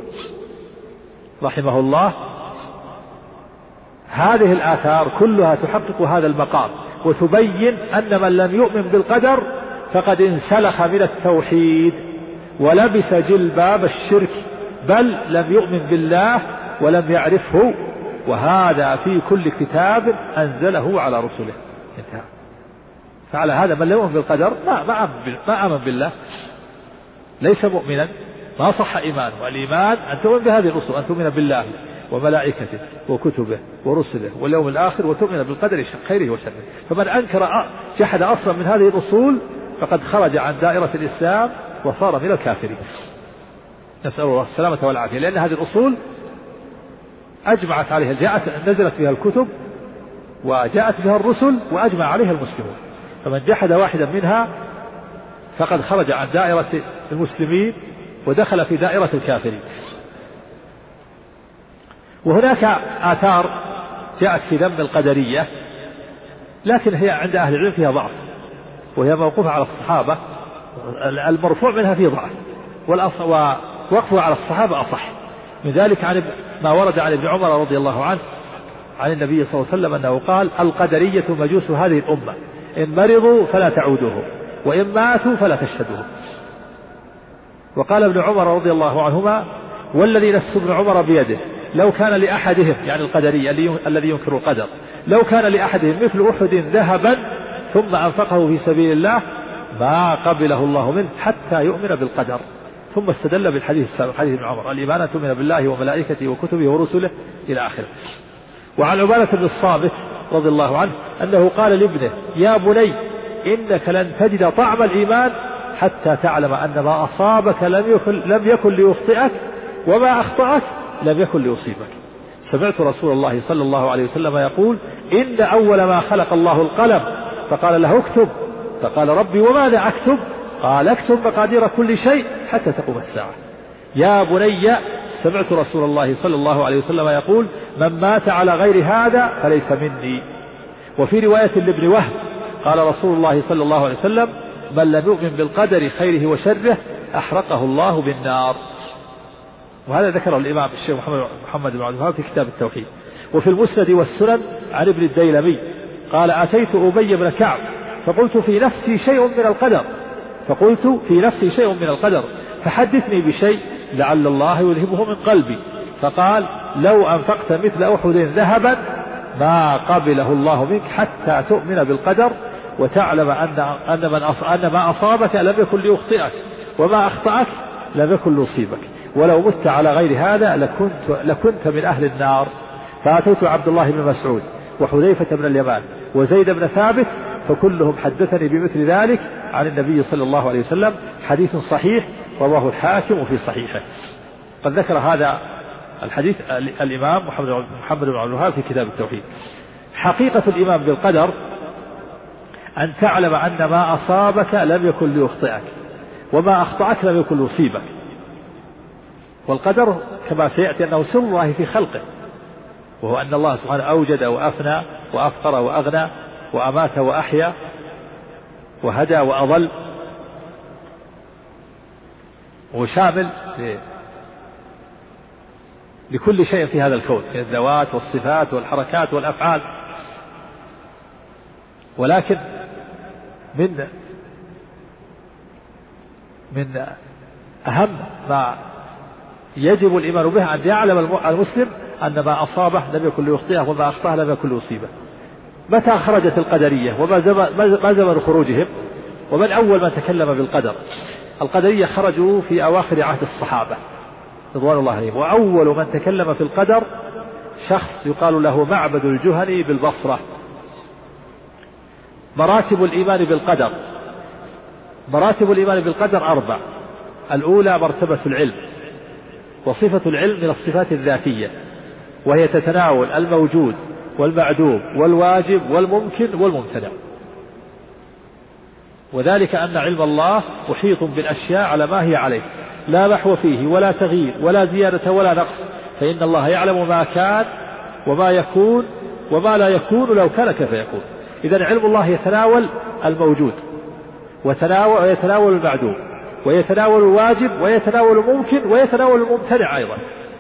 رحمه الله: هذه الآثار كلها تحقق هذا المقام وتبين أن من لم يؤمن بالقدر فقد انسلخ من التوحيد ولبس جلباب الشرك، بل لم يؤمن بالله ولم يعرفه، وهذا في كل كتاب أنزله على رسله. انتهى. فعلى هذا من لم يؤمن بالقدر ما ما آمن بالله، ليس مؤمنا ما صح إيمانه. والإيمان أن تؤمن بهذه الأصول، أن تؤمن بالله وملائكته وكتبه ورسله واليوم الآخر وتؤمن بالقدر خيره وشره. فمن أنكر جحد أصلا من هذه الأصول فقد خرج عن دائرة الإسلام وصار من الكافرين، نسأل الله السلامة والعافية. لأن هذه الأصول أجمعت عليها، جاءت نزلت بها الكتب وجاءت بها الرسل وأجمع عليها المسلمون. فمن جحد واحدا منها فقد خرج عن دائرة المسلمين ودخل في دائرة الكافرين. وهناك آثار جاءت في ذم القدرية لكن هي عند أهل العلم فيها ضعف، وهي موقوفة على الصحابة، المرفوع منها فيه ضعف، ووقفها على الصحابة أصح. من ذلك عن ما ورد عن ابن عمر رضي الله عنه عن النبي صلى الله عليه وسلم أنه قال: القدرية مجوس هذه الأمة، إن مرضوا فلا تعودوهم وإن ماتوا فلا تشهدوهم. وقال ابن عمر رضي الله عنهما: والذي نفس ابن عمر بيده لو كان لأحدهم، يعني القدري الذي ينكر القدر، لو كان لأحدهم مثل أحد ذهبا ثم أنفقه في سبيل الله ما قبله الله منه حتى يؤمن بالقدر. ثم استدل بالحديث السابق حديث ابن عمر: الإيمان أن تؤمن بالله وملائكته وكتبه ورسله إلى آخره. وعن عبادة بن الصامت رضي الله عنه أنه قال لابنه: يا بني إنك لن تجد طعم الإيمان حتى تعلم أن ما أصابك لم يكن, لم يكن ليخطئك وما أخطأك لم يكن ليصيبك. سمعت رسول الله صلى الله عليه وسلم يقول: إن أول ما خلق الله القلم فقال له اكتب، فقال: ربي وماذا أكتب؟ قال: اكتب مقادير كل شيء حتى تقوم الساعة. يا بني سمعت رسول الله صلى الله عليه وسلم يقول: من مات على غير هذا فليس مني. وفي رواية لابن وهب قال رسول الله صلى الله عليه وسلم: من لم يؤمن بالقدر خيره وشره أحرقه الله بالنار. وهذا ذكره الإمام الشيخ محمد, محمد بن عبد الوهاب في كتاب التوحيد. وفي المسند والسنن عن ابن الديلمي قال: أتيت أبي بن كعب فقلت في نفسي شيء من القدر فقلت في نفسي شيء من القدر فحدثني بشيء لعل الله يذهبه من قلبي. فقال: لو أنفقت مثل أحد ذهبا ما قبله الله منك حتى تؤمن بالقدر وتعلم أن, أن, من أص... أن ما أصابك لم يكن ليخطئك وما أخطأك لم يكن ليصيبك، ولو مت على غير هذا لكنت, لكنت من أهل النار. فأتيت عبد الله بن مسعود وحذيفة بن اليمان وزيد بن ثابت فكلهم حدثني بمثل ذلك عن النبي صلى الله عليه وسلم. حديث صحيح رواه الحاكم في صحيحه. قد ذكر هذا الحديث الإمام محمد بن عبد الوهاب في كتاب التوحيد. حقيقة الإيمان بالقدر أن تعلم أن ما أصابك لم يكن ليخطئك وما أخطأك لم يكن ليصيبك. والقدر كما سيأتي أنه سر الله في خلقه، وهو أن الله سبحانه أوجد وأفنى وأفقر وأغنى وأمات وأحيا وهدى وأضل، وشامل لكل شيء في هذا الكون من الذوات والصفات والحركات والأفعال. ولكن من من أهم ما يجب الإيمان به أن يعلم المسلم أن ما أصابه لم يكن ليخطئه وما أخطأه لم يكن ليصيبه. متى خرجت القدرية وما زمن, ما زمن خروجهم؟ ومن أول من تكلم بالقدر؟ القدرية خرجوا في أواخر عهد الصحابة رضوان الله عليهم. وأول من تكلم في القدر شخص يقال له معبد الجهني بالبصرة. مراتب الإيمان بالقدر: مراتب الإيمان بالقدر أربع. الأولى مرتبة العلم، وصفة العلم من الصفات الذاتية، وهي تتناول الموجود والمعدوم والواجب والممكن والممتنع. وذلك أن علم الله محيط بالأشياء على ما هي عليه، لا محو فيه ولا تغيير ولا زيادة ولا نقص، فإن الله يعلم ما كان وما يكون وما لا يكون لو كان كيف يكون. إذن علم الله يتناول الموجود ويتناول المعدوم ويتناول الواجب ويتناول الممكن ويتناول الممتنع أيضا.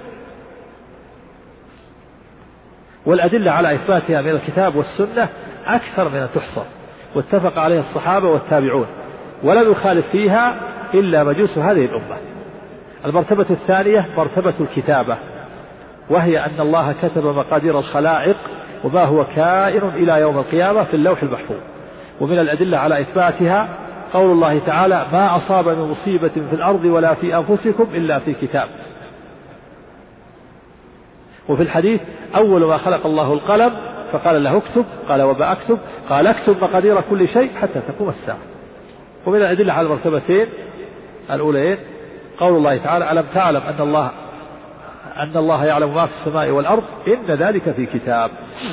والأدلة على إثباتها من الكتاب والسنة أكثر من أن تحصى، واتفق عليها الصحابة والتابعون، ولم يخالف فيها إلا مجوس هذه الأمة. المرتبة الثانية مرتبة الكتابة، وهي أن الله كتب مقادير الخلائق وما هو كائن إلى يوم القيامة في اللوح المحفوظ. ومن الأدلة على إثباتها قول الله تعالى ما أصاب من مصيبة في الأرض ولا في أنفسكم إلا في كتاب. وفي الحديث أول ما خلق الله القلم فقال له اكتب، قال وما أكتب؟ قال اكتب مقادير كل شيء حتى تقوم الساعة. ومن الأدلة على المرتبتين الأولين قول الله تعالى ألم تعلم أن الله أن الله يعلم ما في السماء والأرض إن ذلك في كتاب.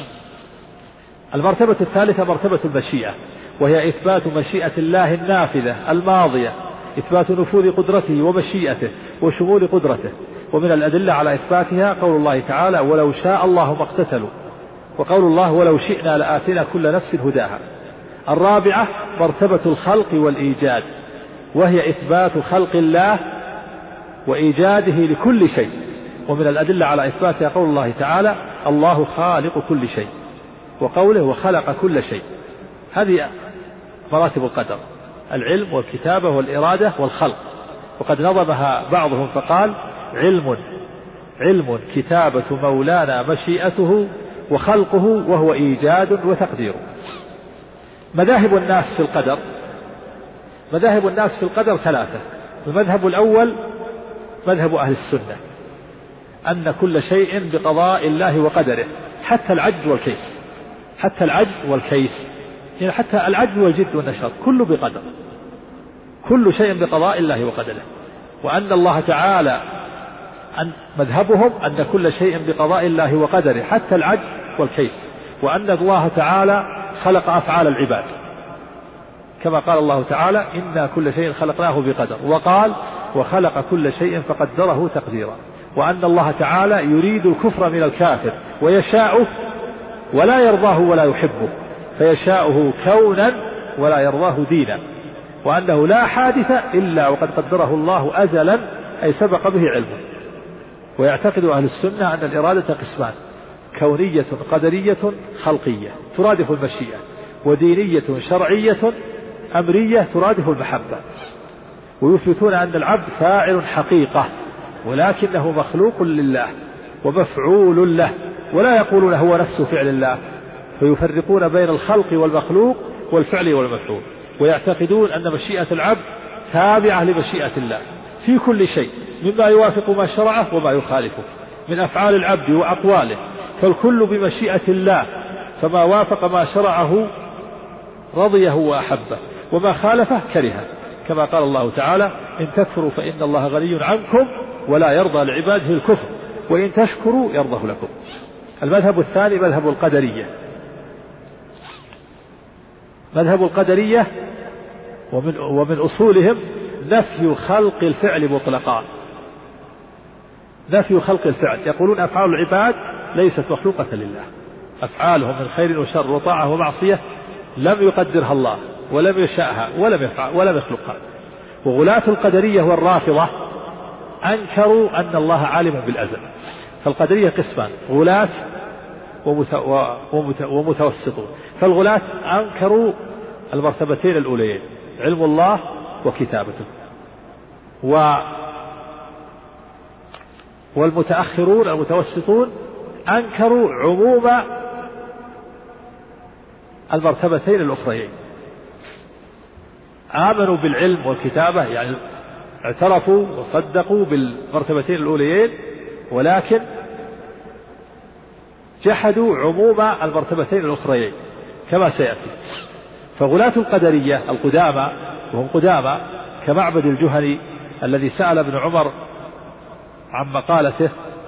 المرتبة الثالثة مرتبة المشيئة، وهي إثبات مشيئة الله النافذة الماضية، إثبات نفوذ قدرته ومشيئته وشمول قدرته. ومن الأدلة على إثباتها قول الله تعالى ولو شاء الله ما اقتتلوا، وقول الله ولو شئنا لآتينا كل نفس هداها. الرابعة مرتبة الخلق والإيجاد، وهي إثبات خلق الله وإيجاده لكل شيء. ومن الأدلة على إثباتها قول الله تعالى الله خالق كل شيء، وقوله وخلق كل شيء. هذه مراتب القدر: العلم والكتابة والإرادة والخلق. وقد نظمها بعضهم فقال علم علم كتابة مولانا مشيئته وخلقه وهو إيجاد وتقدير. مذاهب الناس في القدر مذاهب الناس في القدر ثلاثة. المذهب الأول مذهب أهل السنة، أن كل شيء بقضاء الله وقدره، حتى العجز والكيس حتى العجز والكيس يعني حتى العجز والجد والنشاط كله بقدر، كل شيء بقضاء الله وقدره. وأن الله تعالى أن مذهبهم أن كل شيء بقضاء الله وقدره حتى العجز والكيس، وأن الله تعالى خلق أفعال العباد كما قال الله تعالى إنا كل شيء خلقناه بقدر، وقال وخلق كل شيء فقدره تقديرا. وأن الله تعالى يريد الكفر من الكافر ويشاءه ولا يرضاه ولا يحبه، فيشاءه كونا ولا يرضاه دينا. وأنه لا حادث إلا وقد قدره الله أزلا أي سبق به علمه. ويعتقد أهل السنة أن الإرادة قسمان: كونية قدرية خلقية ترادف المشيئة، ودينية شرعية أمرية ترادف المحبة. ويثبتون أن العبد فاعل حقيقة ولكنه مخلوق لله ومفعول له، ولا يقولون هو نفس فعل الله، فيفرقون بين الخلق والمخلوق والفعل والمفعول. ويعتقدون أن مشيئة العبد تابعة لمشيئة الله في كل شيء مما يوافق ما شرعه وما يخالفه من أفعال العبد وأقواله، فالكل بمشيئة الله، فما وافق ما شرعه رضيه وأحبه، وما خالفه كرهه، كما قال الله تعالى إن تكفروا فإن الله غني عنكم ولا يرضى لعباده الكفر وإن تشكروا يرضه لكم. المذهب الثاني مذهب القدرية. مذهب القدرية ومن, ومن أصولهم نفي خلق الفعل مطلقا، نفي خلق الفعل. يقولون أفعال العباد ليست مخلوقة لله، أفعالهم من خير وشر وطاعة ومعصية لم يقدرها الله ولم يشاءها ولم يفعل ولم يخلقها. وغلاة القدرية والرافضة أنكروا أن الله عالم بالأزل. فالقدرية قسمان: غلاة ومتوسطون. فالغلاة أنكروا المرتبتين الأوليين: علم الله وكتابته. و والمتأخرون المتوسطون أنكروا عموم المرتبتين الأخريين. آمنوا بالعلم والكتابة، يعني اعترفوا وصدقوا بالمرتبتين الأوليين، ولكن جحدوا عموم المرتبتين الأخريين كما سيأتي. فغلاة القدرية القدامى، وهم قدامى كمعبد الجهني الذي سأل ابن عمر عن مقالته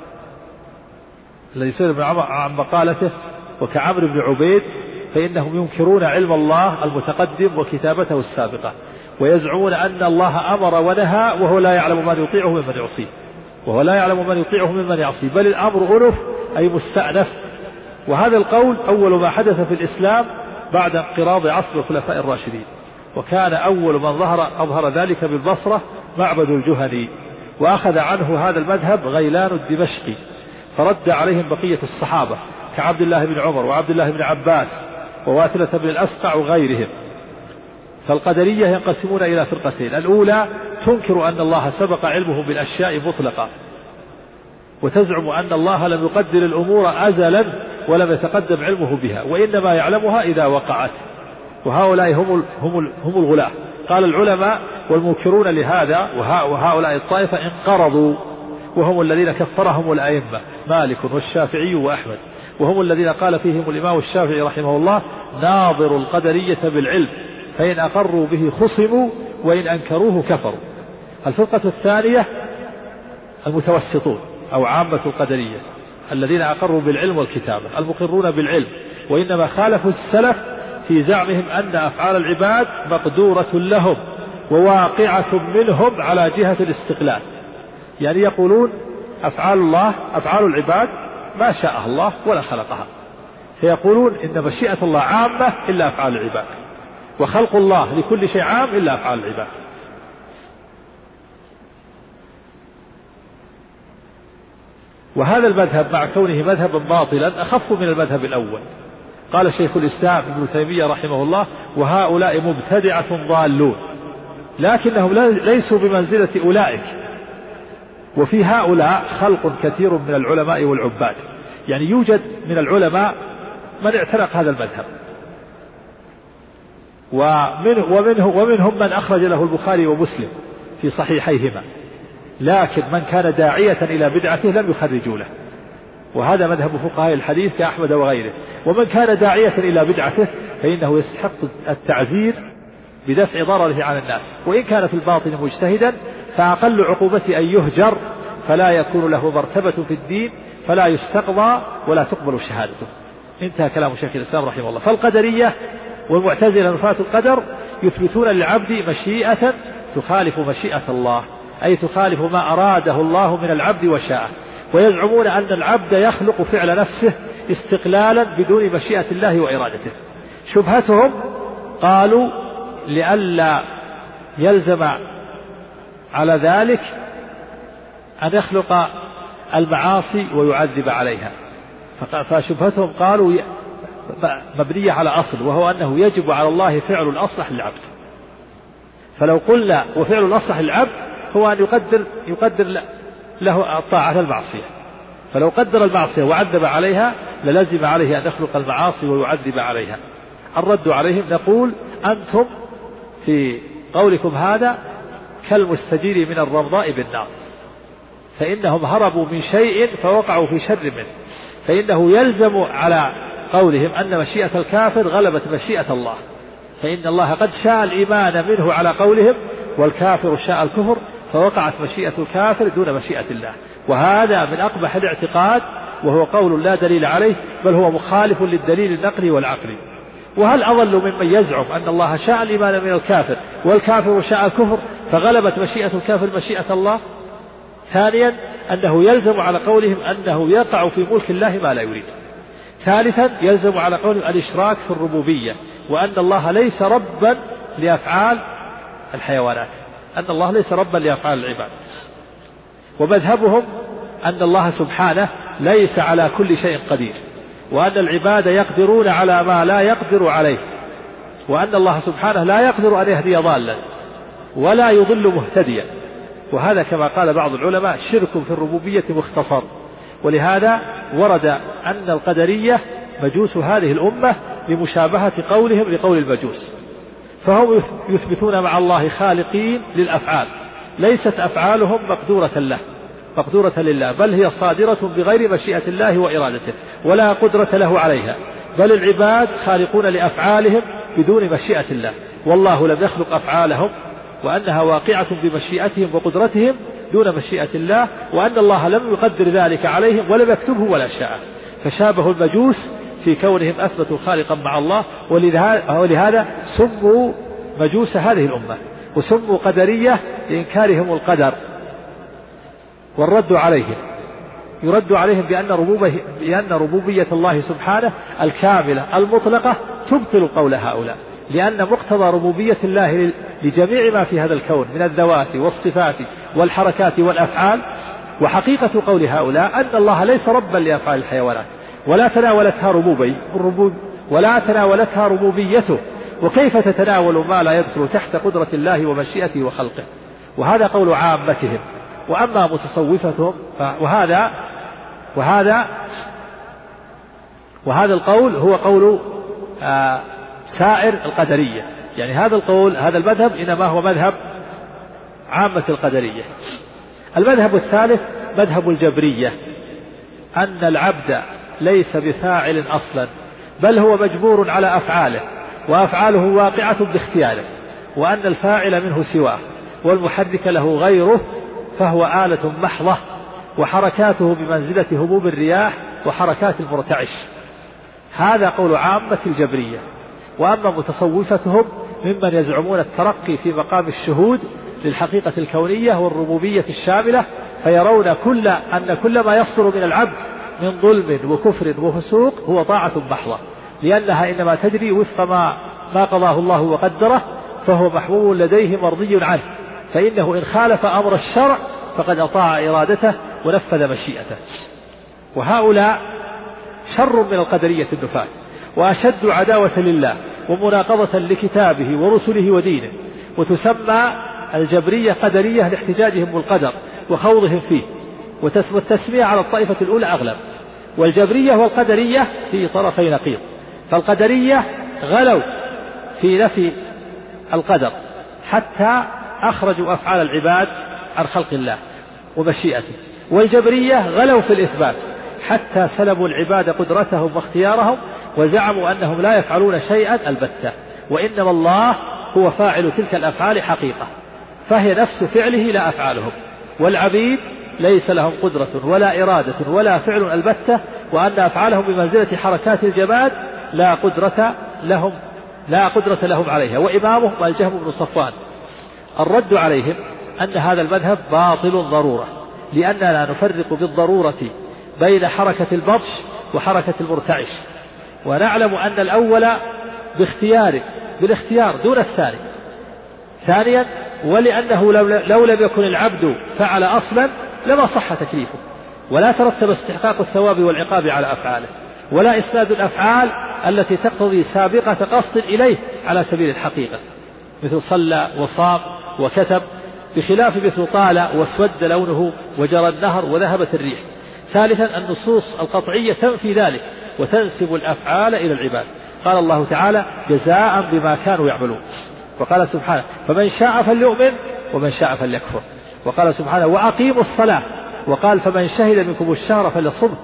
الذي سأل ابن عمر عن مقالته وكعمر بن عبيد، فإنهم ينكرون علم الله المتقدم وكتابته السابقة، ويزعمون أن الله أمر ونهى وهو لا يعلم من يطيعه ممن يعصيه وهو لا يعلم من يطيعه ممن يعصيه، بل الأمر أنف أي مستأنف. وهذا القول أول ما حدث في الإسلام بعد انقراض عصر الخلفاء الراشدين، وكان أول من ظهر أظهر ذلك بالبصرة معبد الجهني، وأخذ عنه هذا المذهب غيلان الدمشقي، فرد عليهم بقية الصحابة كعبد الله بن عمر وعبد الله بن عباس وواثلة بن الأسقع وغيرهم. فالقدرية ينقسمون إلى فرقتين: الأولى تنكر أن الله سبق علمه بالأشياء مطلقا، وتزعم أن الله لم يقدر الأمور أزلا ولم يتقدم علمه بها، وإنما يعلمها إذا وقعت. وهؤلاء هم هم هم الغلاة قال العلماء والمنكرون لهذا وهؤلاء الطائفة انقرضوا، وهم الذين كفرهم الأئمة مالك والشافعي وأحمد، وهم الذين قال فيهم الإمام الشافعي رحمه الله: ناظر القدرية بالعلم، فإن أقروا به خصموا وإن أنكروه كفروا. الفرقة الثانية المتوسطون أو عامة القدرية الذين أقروا بالعلم والكتابة، المقرون بالعلم، وإنما خالفوا السلف في زعمهم أن أفعال العباد مقدورة لهم وواقعة منهم على جهة الاستقلال. يعني يقولون أفعال الله أفعال العباد ما شاء الله ولا خلقها، فيقولون إن مشيئة الله عامة إلا أفعال العباد، وخلق الله لكل شيء عام إلا أفعال العباد. وهذا المذهب مع كونه مذهبا باطلا أخف من المذهب الأول. قال شيخ الإسلام ابن تيمية رحمه الله: وهؤلاء مبتدعة ضالون، لكنهم ليسوا بمنزلة أولئك. وفي هؤلاء خلق كثير من العلماء والعباد، يعني يوجد من العلماء من اعتنق هذا المذهب، ومنه ومنه ومنهم من أخرج له البخاري ومسلم في صحيحيهما، لكن من كان داعية إلى بدعته لم يخرجوا له، وهذا مذهب فقهاء الحديث كأحمد وغيره. ومن كان داعية إلى بدعته فإنه يستحق التعزير بدفع ضرره عن الناس، وإن كان في الباطن مجتهدا فأقل عقوبة أن يهجر، فلا يكون له مرتبة في الدين، فلا يستقضى ولا تقبل شهادته. انتهى كلام شيخ الإسلام رحمه الله. فالقدرية والمعتزلة نفاة القدر يثبتون للعبد مشيئة تخالف مشيئة الله، أي تخالف ما أراده الله من العبد وشاءه، ويزعمون أن العبد يخلق فعل نفسه استقلالا بدون مشيئة الله وإرادته. شبهتهم قالوا لئلا يلزم على ذلك أن يخلق المعاصي ويعذب عليها، فشبهتهم قالوا مبنية على أصل، وهو أنه يجب على الله فعل الأصلح للعبد. فلو قلنا وفعل الأصلح للعبد هو أن يقدر يقدر له الطاعة المعصية، فلو قدر المعصية وعذب عليها للزم عليه أن يخلق المعاصي ويعذب عليها. الرد عليهم نقول: أنتم في قولكم هذا كالمستجير من الرمضاء بالنار، فإنهم هربوا من شيء فوقعوا في شر منه، فإنه يلزم على قولهم أن مشيئة الكافر غلبت مشيئة الله، فإن الله قد شاء الإيمان منه على قولهم، والكافر شاء الكفر، فوقعت مشيئة الكافر دون مشيئة الله. وهذا من أقبح الاعتقاد، وهو قول لا دليل عليه، بل هو مخالف للدليل النقلي والعقلي. وهل أضل ممن يزعم أن الله شاء الإيمان من الكافر والكافر شاء الكفر فغلبت مشيئة الكافر مشيئة الله؟ ثانيا أنه يلزم على قولهم أنه يقع في ملك الله ما لا يريد. ثالثا يلزم على قولهم الإشراك في الربوبية، وأن الله ليس ربا لأفعال الحيوانات، أن الله ليس ربا لأفعال العباد. ومذهبهم أن الله سبحانه ليس على كل شيء قدير، وأن العباد يقدرون على ما لا يقدر عليه، وأن الله سبحانه لا يقدر أن يهدي ضالا ولا يضل مهتديا. وهذا كما قال بعض العلماء شرك في الربوبية مختصر. ولهذا ورد أن القدرية مجوس هذه الأمة لمشابهة قولهم لقول المجوس، فهم يثبتون مع الله خالقين للأفعال ليست أفعالهم مقدورة له مقدورة لله، بل هي صادرة بغير مشيئة الله وإرادته ولا قدرة له عليها، بل العباد خالقون لأفعالهم بدون مشيئة الله، والله لم يخلق أفعالهم، وأنها واقعة بمشيئتهم وقدرتهم دون مشيئة الله، وأن الله لم يقدر ذلك عليهم ولم يكتبه ولا شاء. فشابه المجوس في كونهم أثبتوا خالقا مع الله، ولهذا سموا مجوس هذه الأمة، وسموا قدرية لإنكارهم القدر. والرد عليهم يرد عليهم بأن ربوبية, بأن ربوبية الله سبحانه الكاملة المطلقة تبطل قول هؤلاء، لأن مقتضى ربوبية الله لجميع ما في هذا الكون من الذوات والصفات والحركات والأفعال. وحقيقة قول هؤلاء أن الله ليس ربا لأفعال الحيوانات ولا تناولتها ربوبي ولا تناولتها ربوبيته، وكيف تتناول ما لا يدخل تحت قدرة الله ومشيئته وخلقه؟ وهذا قول عامتهم. وأما متصوفتهم وهذا وهذا وهذا القول هو قول آه سائر القدرية، يعني هذا القول هذا المذهب إنما هو مذهب عامة القدرية. المذهب الثالث مذهب الجبرية، أن العبد ليس بفاعل أصلا، بل هو مجبور على أفعاله، وأفعاله واقعة باختياره، وأن الفاعل منه سواه، والمحرك له غيره، فهو آلة محضة، وحركاته بمنزلة هبوب الرياح وحركات المرتعش. هذا قول عامة الجبرية. وأما متصوفتهم ممن يزعمون الترقي في مقام الشهود للحقيقة الكونية والربوبية الشاملة، فيرون كل أن كل ما يصدر من العبد من ظلم وكفر وفسوق هو طاعة محضة، لأنها إنما تجري وفق ما, ما قضاه الله وقدره، فهو محبوب لديه مرضي عنه، فإنه إن خالف أمر الشرع فقد أطاع إرادته ونفذ مشيئته. وهؤلاء شر من القدرية النفاة، وأشد عداوة لله ومناقضة لكتابه ورسله ودينه. وتسمى الجبرية قدرية لاحتجاجهم بالقدر وخوضهم فيه، والتسمية على الطائفة الأولى أغلب. والجبرية والقدرية في طرفي نقيض، فالقدرية غلوا في نفي القدر حتى أخرجوا أفعال العباد عن خلق الله ومشيئته، والجبرية غلوا في الإثبات حتى سلبوا العباد قدرتهم واختيارهم، وزعموا أنهم لا يفعلون شيئا البتة، وإنما الله هو فاعل تلك الأفعال حقيقة، فهي نفس فعله لا أفعالهم، والعبيد ليس لهم قدرة ولا إرادة ولا فعل البتة، وأن أفعالهم بمنزلة حركات الجماد لا قدرة لهم لا قدرة لهم عليها. وإمامهم الجهم بن صفوان. الرد عليهم أن هذا المذهب باطل ضرورة، لأننا نفرق بالضرورة بين حركة البطش وحركة المرتعش، ونعلم أن الأول باختياره بالاختيار دون الثاني. ثانيا، ولأنه لو لم يكن العبد فعل أصلا لما صح تكليفه، ولا ترتب استحقاق الثواب والعقاب على أفعاله، ولا إسناد الأفعال التي تقتضي سابقة قصد إليه على سبيل الحقيقة، مثل صلى وصام وكتب، بخلاف مثل طال واسود لونه وجرى النهر وذهبت الريح. ثالثا، النصوص القطعية تنفي ذلك وتنسب الأفعال إلى العباد. قال الله تعالى: جزاء بما كانوا يعملون. وقال سبحانه: فمن شاء فليؤمن ومن شاء فليكفر. وقال سبحانه: وأقيموا الصلاة. وقال: فمن شهد منكم الشهر فليصمه.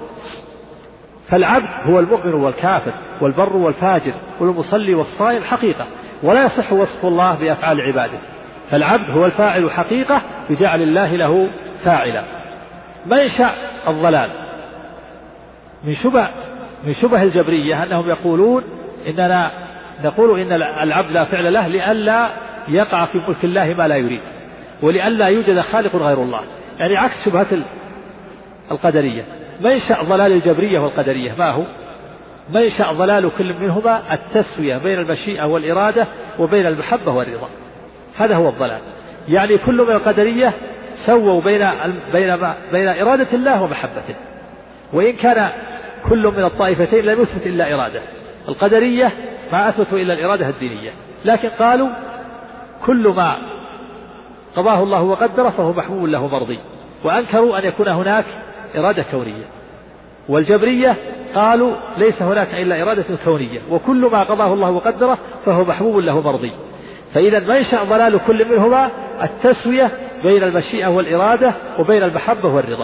فالعبد هو المؤمن والكافر والبر والفاجر والمصلي والصائم حقيقة، ولا يصح وصف الله بأفعال عباده، فالعبد هو الفاعل حقيقة بجعل الله له فاعلا. منشأ الضلال من شبه من شبه الجبرية أنهم يقولون إننا نقول إن العبد لا فعل له لئلا يقع في ملك الله ما لا يريد، ولئلا يوجد خالق غير الله، يعني عكس شبهة القدرية. منشأ ضلال الجبرية والقدرية ما هو؟ منشأ ضلال كل منهما التسوية بين المشيئة والإرادة وبين المحبة والرضا، هذا هو الضلال. يعني كل من القدرية سووا بين بين بين إرادة الله ومحبته، وإن كان كل من الطائفتين لم يثبت إلا إرادة. القدرية ما أثبتوا إلا الإرادة الدينية، لكن قالوا كل ما قضاه الله وقدره فهو محبوب له مرضي، وأنكروا أن يكون هناك إرادة كونية. والجبرية قالوا ليس هناك إلا إرادة كونية، وكل ما قضاه الله وقدره فهو محبوب له مرضي. فإذا منشأ ضلال كل منهما التسوية بين المشيئة والإرادة وبين المحبة والرضا،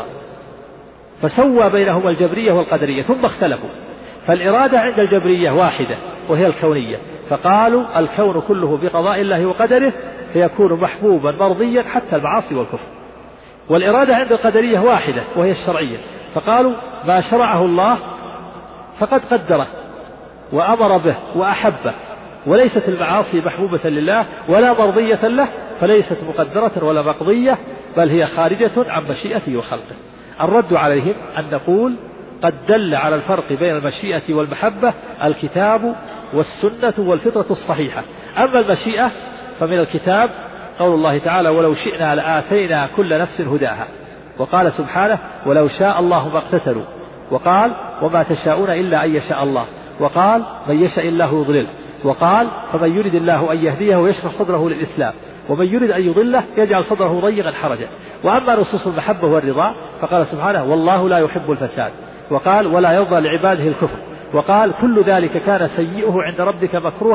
فسوى بينهما الجبرية والقدرية ثم اختلفوا. فالإرادة عند الجبرية واحدة وهي الكونية، فقالوا الكون كله بقضاء الله وقدره فيكون محبوبا مرضيا حتى المعاصي والكفر. والإرادة عند القدرية واحدة وهي الشرعية، فقالوا ما شرعه الله فقد قدره وأمر به وأحبه، وليست المعاصي محبوبة لله ولا مرضية له، فليست مقدرة ولا مقضية، بل هي خارجة عن مشيئته وخلقه. الرد عليهم أن نقول قد دل على الفرق بين المشيئة والمحبة الكتاب والسنة والفطرة الصحيحة. أما المشيئة فمن الكتاب قول الله تعالى: ولو شئنا لآتينا كل نفس هداها. وقال سبحانه: ولو شاء الله ما اقتتلوا. وقال: وما تشاءون إلا أن يشاء الله. وقال: من يشاء الله يضلله. وقال: فمن يريد الله أن يهديه ويشرح صدره للإسلام، ومن يريد أن يضله يجعل صدره ضيقا حرجا. وأما نصوص المحبة والرضا فقال سبحانه: والله لا يحب الفساد. وقال: ولا يرضى لعباده الكفر. وقال: كل ذلك كان سيئه عند ربك مكروها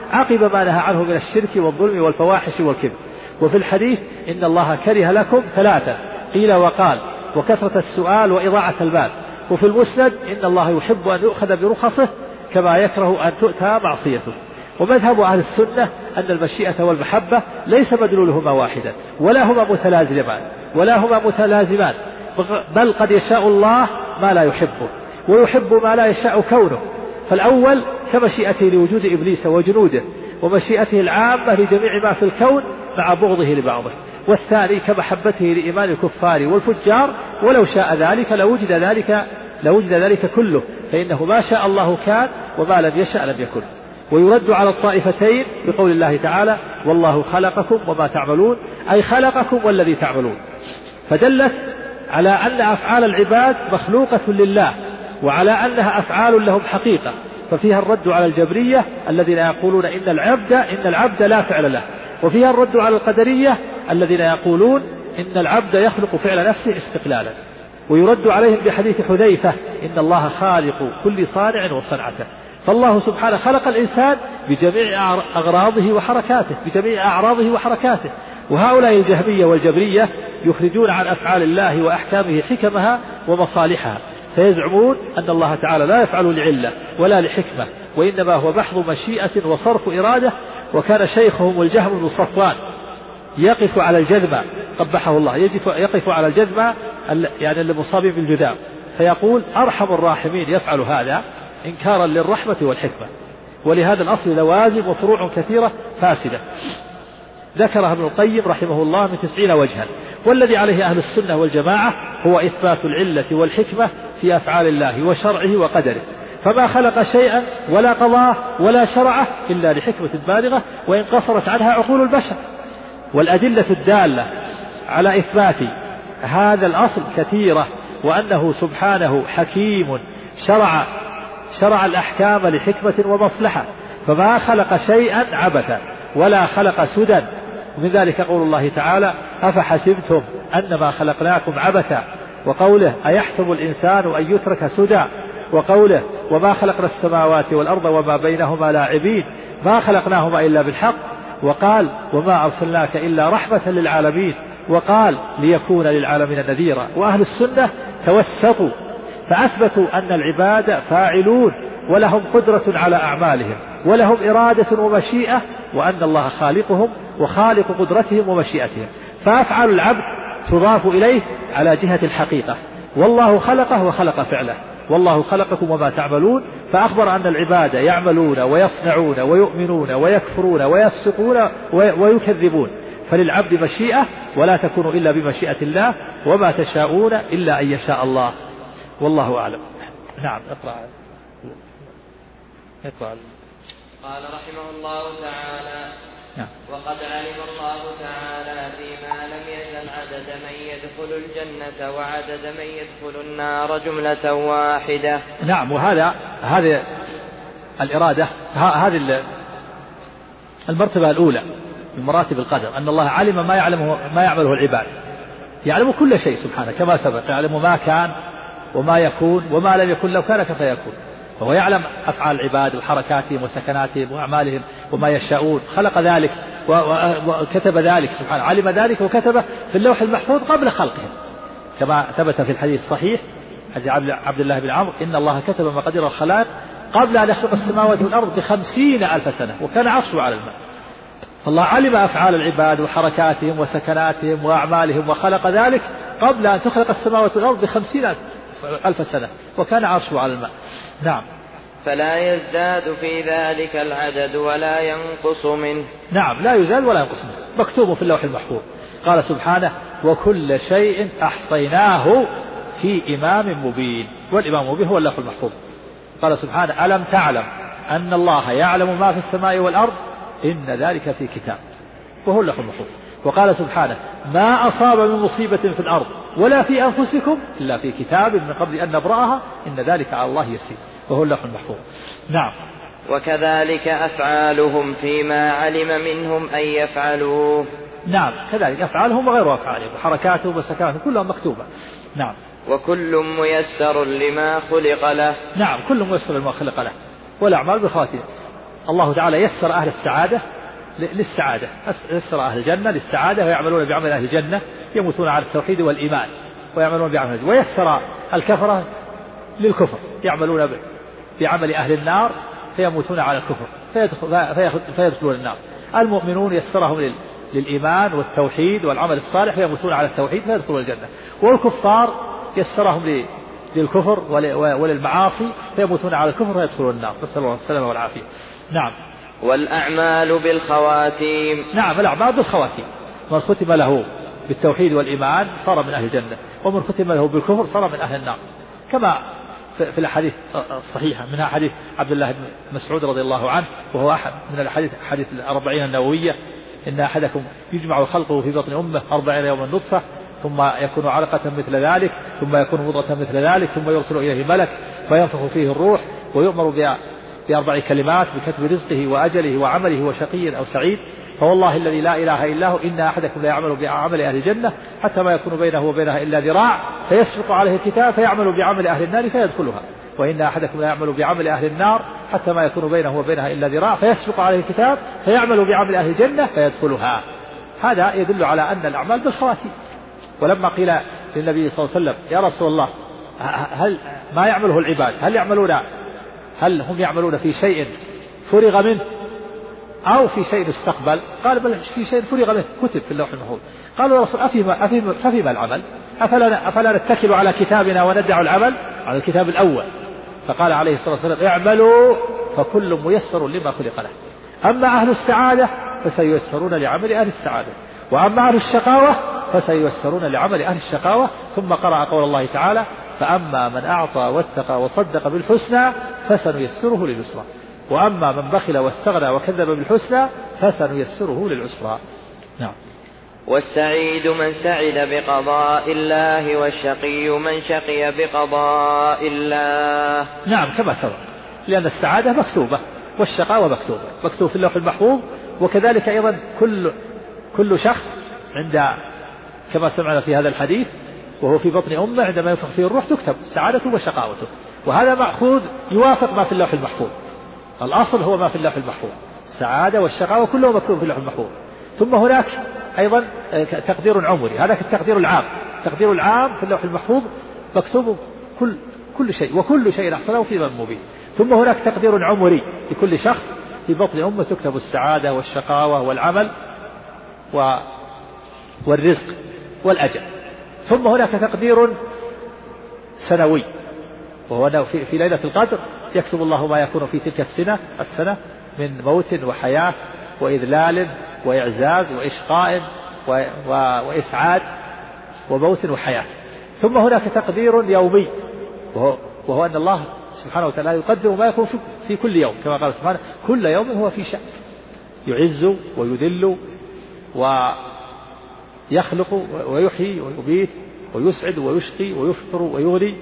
عقب ما نهى عنه من الشرك والظلم والفواحش والكبر. وفي الحديث إن الله كره لكم ثلاثا قيل وقال وكثرة السؤال وإضاعة المال. وفي المسند إن الله يحب أن يؤخذ برخصه كما يكره أن تؤتى معصيته. ومذهب أهل السنة أن المشيئة والمحبة ليس مدلولهما واحدا ولا هما متلازمان ولا هما متلازمان بل قد يشاء الله ما لا يحبه ويحب ما لا يشاء كونه. فالأول كمشيئته لوجود إبليس وجنوده ومشيئته العامة لجميع ما في الكون مع بغضه لبعضه. والثاني كمحبته لإيمان الكفار والفجار ولو شاء ذلك لوجد ذلك لوجد ذلك كله فإنه ما شاء الله كان وما لم يشاء لم يكن. ويرد على الطائفتين بقول الله تعالى والله خلقكم وما تعملون أي خلقكم والذي تعملون. فدلت على أن أفعال العباد مخلوقة لله وعلى أنها أفعال لهم حقيقة. ففيها الرد على الجبرية الذين يقولون إن العبد إن العبد لا فعل له. وفيها الرد على القدرية الذين يقولون إن العبد يخلق فعل نفسه استقلالا. ويرد عليهم بحديث حذيفة إن الله خالق كل صانع وصنعته. فالله سبحانه خلق الإنسان بجميع أغراضه وحركاته بجميع أعراضه وحركاته. وهؤلاء الجهمية والجبرية يخرجون عن أفعال الله وأحكامه حكمها ومصالحها فيزعمون أن الله تعالى لا يفعل لعلة ولا لحكمة وإنما هو محض مشيئة وصرف إرادة. وكان شيخهم الجهم بن صفوان يقف على الجذمة قبحه الله يقف على الجذمة يعني المصاب بالجذام فيقول أرحم الراحمين يفعل هذا إنكارا للرحمة والحكمة. ولهذا الأصل لوازم وفروع كثيرة فاسدة ذكرها ابن القيم رحمه الله من تسعين وجها. والذي عليه أهل السنة والجماعة هو إثبات العلة والحكمة في أفعال الله وشرعه وقدره. فما خلق شيئا ولا قضاه ولا شرعه إلا لحكمة بالغة وإن قصرت عنها عقول البشر. والأدلة الدالة على إثبات هذا الأصل كثيرة وأنه سبحانه حكيم شرع شرع الأحكام لحكمة ومصلحة. فما خلق شيئا عبثا ولا خلق سدى. ومن ذلك قول الله تعالى أفحسبتم أنما خلقناكم عبثا وقوله أيحسب الإنسان أن يترك سدى وقوله وما خلقنا السماوات والأرض وما بينهما لاعبين ما خلقناهما إلا بالحق وقال وما أرسلناك إلا رحمة للعالمين وقال ليكون للعالمين نذيرا. وأهل السنة توسطوا فأثبتوا أن العباد فاعلون ولهم قدرة على أعمالهم ولهم إرادة ومشيئة وأن الله خالقهم وخالق قدرتهم ومشيئتهم. فأفعال العبد تضاف إليه على جهة الحقيقة والله خلقه وخلق فعله والله خلقكم وما تعملون. فأخبر أن العباد يعملون ويصنعون ويؤمنون ويكفرون ويفسقون ويكذبون. فللعبد مشيئة ولا تكون إلا بمشيئة الله وما تشاءون إلا أن يشاء الله والله أعلم. نعم اقرأ. اقرأ. قال رحمه الله تعالى نعم. وقد علم الله تعالى فيما لم يزل عدد من يدخل الجنة وعدد من يدخل النار جملة واحدة. نعم. وهذا هذه الإرادة هذه المرتبة الأولى من مراتب القدر أن الله علم ما يعلمه ما يعمله العباد يعلم كل شيء سبحانه كما سبق يعلم ما كان وما يكون وما لم يكن لو كان كيف يكون. فهو يعلم أفعال العباد وحركاتهم وسكناتهم وأعمالهم وما يشاءون خلق ذلك وكتب ذلك سبحانه علم ذلك وكتبه في اللوح المحفوظ قبل خلقهم كما ثبت في الحديث الصحيح حديث عبد الله بن عمرو إن الله كتب مقادير الخلائق قبل أن يخلق السماوات والأرض بخمسين ألف سنة وكان عرشه على الماء. فالله علم أفعال العباد وحركاتهم وسكناتهم وأعمالهم وخلق ذلك قبل أن تخلق السماوات والأرض بخمسين ألف سنة وكان عرشه على الماء. نعم. فلا يزداد في ذلك العدد ولا ينقص منه. نعم لا يزاد ولا ينقص منه مكتوب في اللوح المحفوظ. قال سبحانه وكل شيء أحصيناه في إمام مبين والإمام مبين هو اللوح المحفوظ. قال سبحانه ألم تعلم أن الله يعلم ما في السماء والأرض إن ذلك في كتاب وهو اللوح المحفوظ. وقال سبحانه ما أصاب من مصيبة في الأرض ولا في أنفسكم إلا في كتاب من قبل أن نبرأها إن ذلك على الله يسير وهو اللوح المحفوظ. نعم. وكذلك أفعالهم فيما علم منهم أن يفعلوه. نعم كذلك أفعالهم وغير أفعالهم وحركاتهم وسكناتهم كلها مكتوبة. نعم. وكل ميسر لما خلق له. نعم كل ميسر لما خلق له والأعمال بخواتيم. الله تعالى يسر أهل السعادة للسعادة، يسر أهل الجنة للسعادة ويعملون بعمل أهل الجنة، يموتون على التوحيد والإيمان ويعملون بعمل الجنة. ويسر الكفرة للكفر، يعملون بعمل أهل النار فيموتون على الكفر فيدخلون النار. المؤمنون يسرهم للإيمان والتوحيد والعمل الصالح فيموتون على التوحيد فيدخلون الجنة. والكفار يسرهم للكفر وللمعاصي فيموتون على الكفر فيدخلون النار، نسأل الله السلامة والعافية. نعم. والأعمال بالخواتيم. نعم، الأعمال بالخواتيم، من ختم له بالتوحيد والإيمان صار من أهل الجنة، ومن ختم له بالكفر صار من أهل النار، كما في الحديث الصحيحة منها حديث عبد الله بن مسعود رضي الله عنه، وهو أحد من الحديث حديث الأربعين النووية: إن أحدكم يجمع خلقه في بطن أمه أربعين يوما نطفة ثم يكون علقة مثل ذلك ثم يكون مضغة مثل ذلك ثم يرسل إليه ملك فينفخ فيه الروح ويؤمر بأربع كلمات بكتب رزقه وأجله وعمله وشقي أو سعيد. فوالله الذي لا إله إلا هو إن أحدكم لا يعمل بعمل أهل الجنة حتى ما يكون بينه وبينها إلا ذراع فيسبق عليه الكتاب فيعمل بعمل أهل النار فيدخلها، وإن أحدكم لا يعمل بعمل أهل النار حتى ما يكون بينه وبينها إلا ذراع فيسبق عليه الكتاب فيعمل بعمل أهل الجنة فيدخلها. هذا يدل على أن الأعمال بالخواتيم. ولما قيل للنبي صلى الله عليه وسلم: يا رسول الله، هل ما يعمله العباد هل يعملون هل هم يعملون في شيء فرغ منه أو في شيء استقبل؟ قال: بل في شيء فرغ منه كتب في اللوح المحفوظ. قالوا: يا رسول أفيما, أفيما, أفيما العمل؟ أفلا, أفلا نتكل على كتابنا وندع العمل على الكتاب الأول؟ فقال عليه الصلاة والسلام: اعملوا فكل ميسر لما خلق له. أما أهل السعادة فسييسرون لعمل أهل السعادة، وأما أهل الشقاوة فسييسرون لعمل أهل الشقاوة. ثم قرأ قول الله تعالى: فأما من أعطى واتقى وصدق بالحسنى فسنيسره لليسرى، وأما من بخل واستغنى وكذب بالحسنى فسنيسره للعسرى. نعم. والسعيد من سعد بقضاء الله، والشقي من شقي بقضاء الله. نعم، كما سبق، لأن السعادة مكتوبة والشقاوة مكتوبة، مكتوب في اللوح المحفوظ. وكذلك أيضا كل كل شخص عند كما سمعنا في هذا الحديث وهو في بطن أمه عندما ينفخ فيه الروح تكتب سعادته وشقاوته، وهذا مأخوذ يوافق ما في اللوح المحفوظ. الأصل هو ما في اللوح المحفوظ، السعادة والشقاوة كله مكتوب في اللوح المحفوظ. ثم هناك أيضا تقدير عمري، هذا التقدير العام، التقدير العام في اللوح المحفوظ مكتوب كل كل شيء، وكل شيء أحصناه في إمام مبين. ثم هناك تقدير عمري لكل شخص في بطن أمه تكتب السعادة والشقاوة والعمل و والرزق والأجل. ثم هناك تقدير سنوي، وهو أنه في, في ليلة القدر يكتب الله ما يكون في تلك السنة السنة من موت وحياة وإذلال وإعزاز وإشقاء وإسعاد وموت وحياة. ثم هناك تقدير يومي، وهو, وهو أن الله سبحانه وتعالى يقدر ما يكون في, في كل يوم، كما قال سبحانه: كل يوم هو في شأن، يعز ويذل ويخلق ويحيي ويبيت ويسعد ويشقي ويفطر ويغني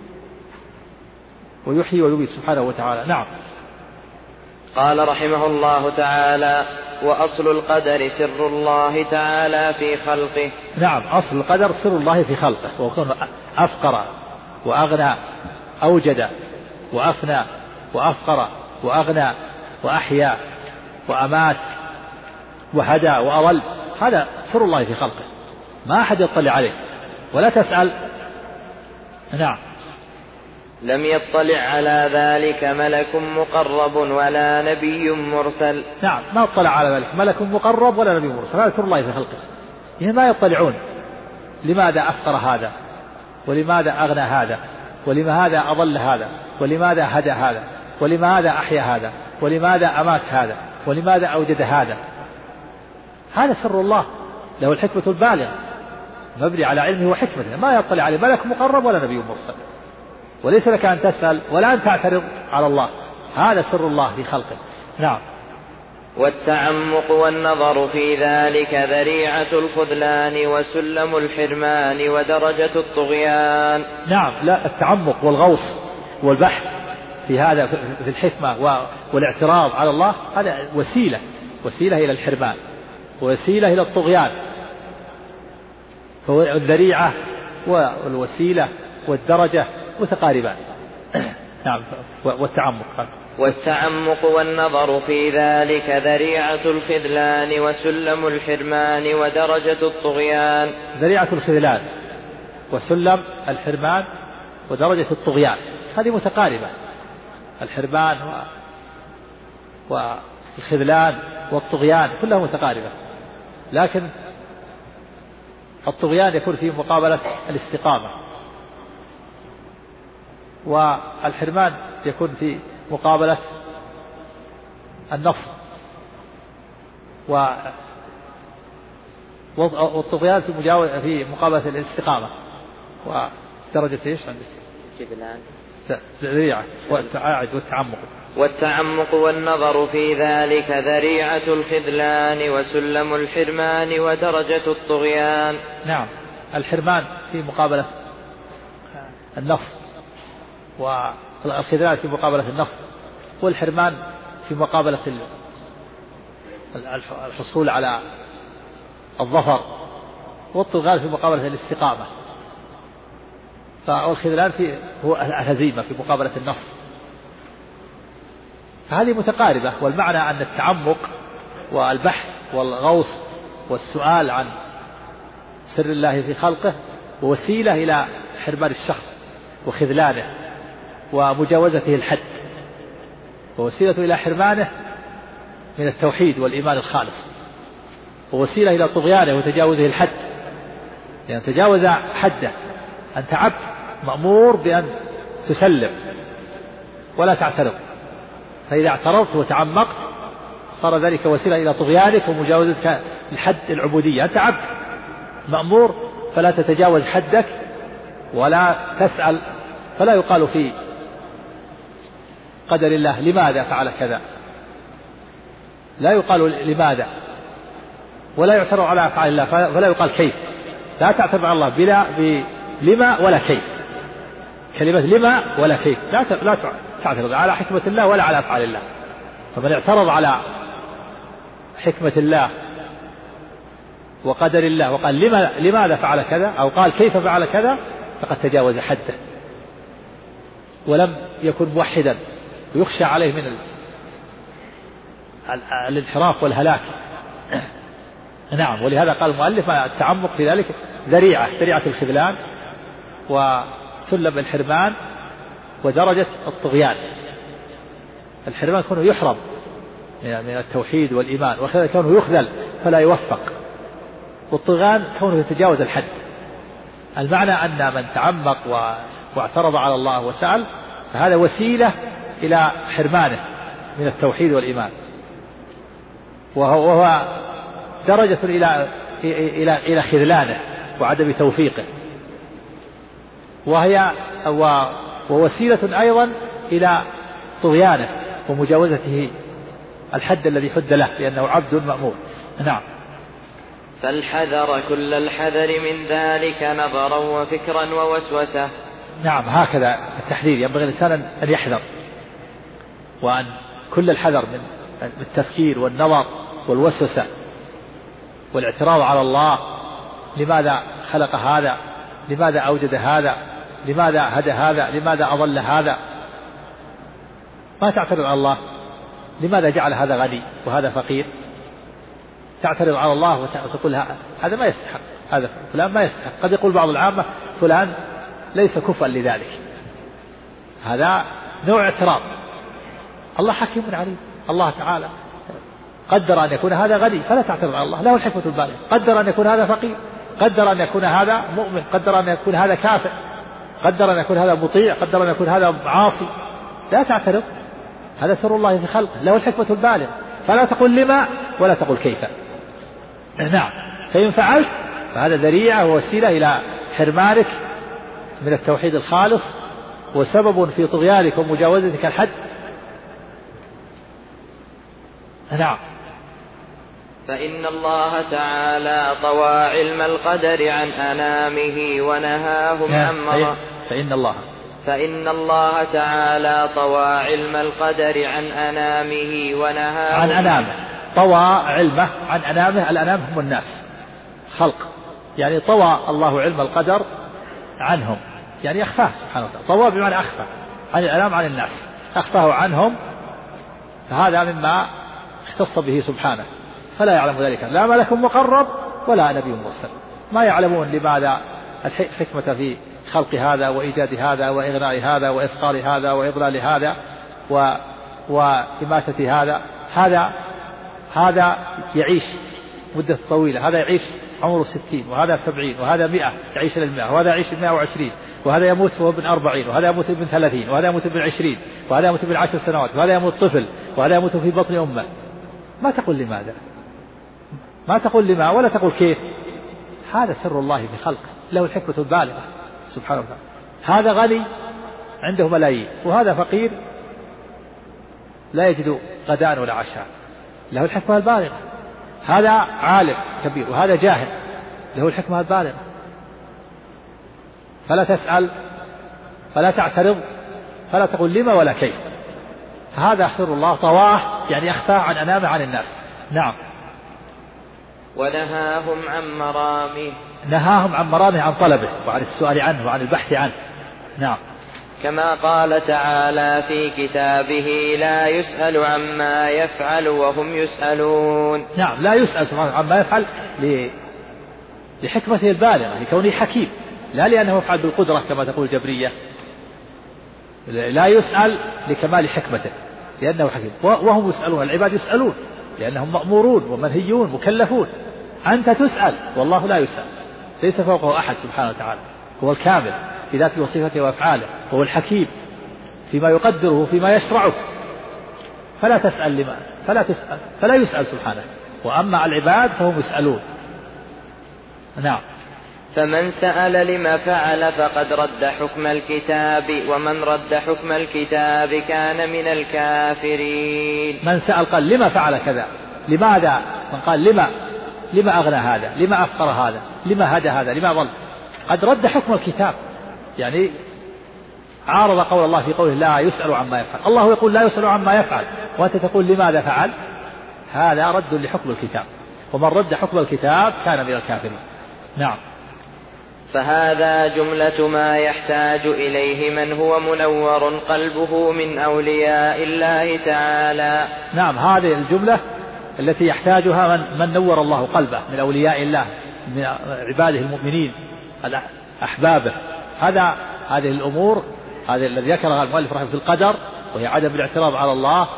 ويحيي ويبيت سبحانه وتعالى. نعم. قال رحمه الله تعالى: وأصل القدر سر الله تعالى في خلقه. نعم، أصل القدر سر الله في خلقه، وكونه أفقر وأغنى، أوجد وأفنى وأفقر وأغنى وأحيا وأمات وهدى وأضل، هذا سر الله في خلقه، ما أحد يطلع عليه ولا تسأل. نعم. لم يطلع على ذلك ملك مقرب ولا نبي مرسل. نعم، ما اطلع على ذلك ملك مقرب ولا نبي مرسل، هذا سر الله في خلقه، يعني ما يطلعون لماذا أفقر هذا، ولماذا أغنى هذا، ولماذا أضل هذا، ولماذا هدى هذا، ولماذا أحيا هذا، ولماذا أمات هذا، ولماذا أوجد هذا. هذا سر الله، له الحكمة البالغة، مبني على علمه وحكمته، ما يطلع عليه ملك مقرب ولا نبي مرسل. وليس لك أن تسأل ولا أن تعترض على الله، هذا سر الله في خلقه. نعم. والتعمق والنظر في ذلك ذريعة الخذلان وسلم الحرمان ودرجة الطغيان. نعم، لا، التعمق والغوص والبحث في هذا في الحكمة والاعتراض على الله هذا وسيلة وسيلة إلى الحرمان ووسيلة إلى الطغيان. فالذريعة والوسيلة والدرجة متقاربان. نعم. والتعمق والتعمق والنظر في ذلك ذريعة الخذلان وسلم الحرمان ودرجة الطغيان. ذريعة الخذلان وسلم الحرمان ودرجة الطغيان هذه متقاربة. الحرمان والخذلان والطغيان كلها متقاربة، لكن الطغيان يكون في مقابلة الاستقامة، والحرمان يكون في مقابلة النصر، والطغيان في مجاوزة في مقابلة الاستقامة. ودرجة ايش عندك؟ جبلان ذريعة والتعاعد والتعمق. والتعمق والنظر في ذلك ذريعة الخذلان وسلم الحرمان ودرجة الطغيان. نعم. الحرمان في مقابلة النصر، والخذلان في مقابلة النصر، والحرمان في مقابلة الحصول على الظفر، والطغيان في مقابلة الاستقامة. فالخذلان في هو الهزيمة في مقابلة النصر. فهذه متقاربة، والمعنى أن التعمق والبحث والغوص والسؤال عن سر الله في خلقه ووسيلة إلى حرمان الشخص وخذلانه ومجاوزته الحد، ووسيلة إلى حرمانه من التوحيد والإيمان الخالص، ووسيلة إلى طغيانه وتجاوزه الحد، يعني تجاوز حده. أنت عبد مأمور بأن تسلم ولا تعترض، فإذا اعترضت وتعمقت صار ذلك وسيلة إلى طغيانك ومجاوزتك الحد العبودية. أنت عبد مأمور فلا تتجاوز حدك ولا تسأل، فلا يقال في قدر الله لماذا فعل كذا، لا يقال لماذا، ولا يعترض على أفعال الله فلا يقال كيف. لا تعترض على الله بلا بلما ولا كيف، كلمة لما ولا كيف لا لا تعترض على حكمة الله ولا على أفعال الله. فمن اعترض على حكمة الله وقدر الله وقال لما لماذا فعل كذا أو قال كيف فعل كذا فقد تجاوز حده ولم يكن موحدا، ويخشى عليه من الانحراف والهلاك. نعم. ولهذا قال المؤلف التعمق في ذلك ذريعة ذريعة الخذلان وسلم الحرمان ودرجة الطغيان. الحرمان كونه يحرم من التوحيد والإيمان، وكذلك كونه يخذل فلا يوفق، والطغيان كونه يتجاوز الحد. المعنى أن من تعمق واعترض على الله وسأل فهذا وسيلة إلى حرمانه من التوحيد والإيمان، وهو درجة إلى إلى إلى خذلانه وعدم توفيقه، وهي ووسيلة أيضا إلى طغيانه ومجاوزته الحد الذي حد له لأنه عبد مأمور. نعم. فالحذر كل الحذر من ذلك نظرا وفكرا ووسوسة. نعم. هكذا التحذير، ينبغي الإنسان أن يحذر، وأن كل الحذر من التفكير والنظر والوسوسة والاعتراض على الله. لماذا خلق هذا؟ لماذا أوجد هذا؟ لماذا هدى هذا؟ لماذا أضل هذا؟ ما تعترض على الله لماذا جعل هذا غني وهذا فقير؟ تعترض على الله وتقول هذا ما يستحق، هذا فلان ما يستحق. قد يقول بعض العامة فلان ليس كفءا لذلك، هذا نوع اعتراض. الله حكيم عليم، الله تعالى قدر أن يكون هذا غني فلا تعترض على الله، له الحكمة البالغة. قدر أن يكون هذا فقير، قدر أن يكون هذا مؤمن، قدر أن يكون هذا كافر، قدر أن يكون هذا مطيع، قدر أن يكون هذا عاصي. لا تعترض، هذا سر الله في خلقه، له الحكمة البالغة. فلا تقول لما ولا تقول كيف. نعم. فإن فعلت فهذا ذريعة ووسيلة إلى حرمانك من التوحيد الخالص وسبب في طغيانك ومجاوزتك الحد. نعم. فإن الله تعالى طوى علم القدر عن أنامه ونهاهم عما فإن الله فإن الله تعالى طوى علم القدر عن أنامه ونهاهم عن أنامه. طوى علمه عن أنامه. الأنام هم الناس خلق، يعني طوى الله علم القدر عنهم، يعني أخفاه سبحانه وتعالى. طوى بمعنى أخفى، عن الأنام عن الناس، أخفاه عنهم، فهذا مما اختص به سبحانه، فلا يعلم ذلك لا ملك مقرب ولا نبي مرسل، ما يعلمون لماذا الحكمة في خلق هذا وإيجاد هذا وإغناء هذا وإثقال هذا وإضلال هذا و... وإماتة هذا. هذا هذا يعيش مدة طويلة، هذا يعيش عمره ستين وهذا سبعين وهذا مئة يعيش للمئة وهذا يعيش المئة وعشرين وهذا يموت وهو ابن أربعين وهذا يموت ابن ثلاثين وهذا يموت ابن عشرين وهذا يموت ابن عشر سنوات وهذا يموت طفل وهذا يموت في بطن أمه. ما تقول لماذا، ما تقول لما ولا تقول كيف. هذا سر الله في خلقه، له الحكمة البالغة سبحانه وتعالى. هذا غني عنده ملايين وهذا فقير لا يجد غداء ولا عشاء، له الحكمة البالغة. هذا عالم كبير وهذا جاهل، له الحكمة البالغة. فلا تسأل، فلا تعترض، فلا تقول لما ولا كيف. هذا سر الله طواه، يعني أخفاه عن أنامه عن الناس. نعم. ونهاهم عن مرامه، نهاهم عن مرامه، عن طلبه وعن السؤال عنه وعن البحث عنه. نعم. كما قال تعالى في كتابه لا يسأل عما يفعل وهم يسألون. نعم، لا يسأل سبحانه عما يفعل لحكمته البالغة، لكونه حكيم، لا لأنه يفعل بالقدرة كما تقول الجبرية. لا يسأل لكمال حكمته لأنه حكيم، وهم يسألون، العباد يسألون لأنهم مأمورون ومنهيون مكلفون. أنت تسأل والله لا يسأل، ليس فوقه أحد سبحانه وتعالى، هو الكامل في ذاته وصفته وأفعاله، هو الحكيم فيما يقدره فيما يشرعه. فلا تسأل لما فلا تسأل فلا يسأل سبحانه. وأما العباد فهم يسألون. نعم. فمن سأل لما فعل فقد رد حكم الكتاب، ومن رد حكم الكتاب كان من الكافرين. من سأل قال لما فعل كذا، لماذا؟ من قال لما لما أغنى هذا، لما أفقر هذا، لما هدى هذا، لما ضل، قد رد حكم الكتاب، يعني عارض قول الله في قوله لا يسأل عما يفعل. الله يقول لا يسأل عما يفعل وأنت تقول لماذا فعل. هذا رد لحكم الكتاب، ومن رد حكم الكتاب كان من الكافرين. نعم. فهذا جملة ما يحتاج إليه من هو منور قلبه من أولياء الله تعالى. نعم، هذه الجملة التي يحتاجها من, من نور الله قلبه من أولياء الله، من عباده المؤمنين أحبابه. هذا هذه الأمور، هذه الذي ذكرها المؤلف رحمه في القدر، وهي عدم الاعتراض على الله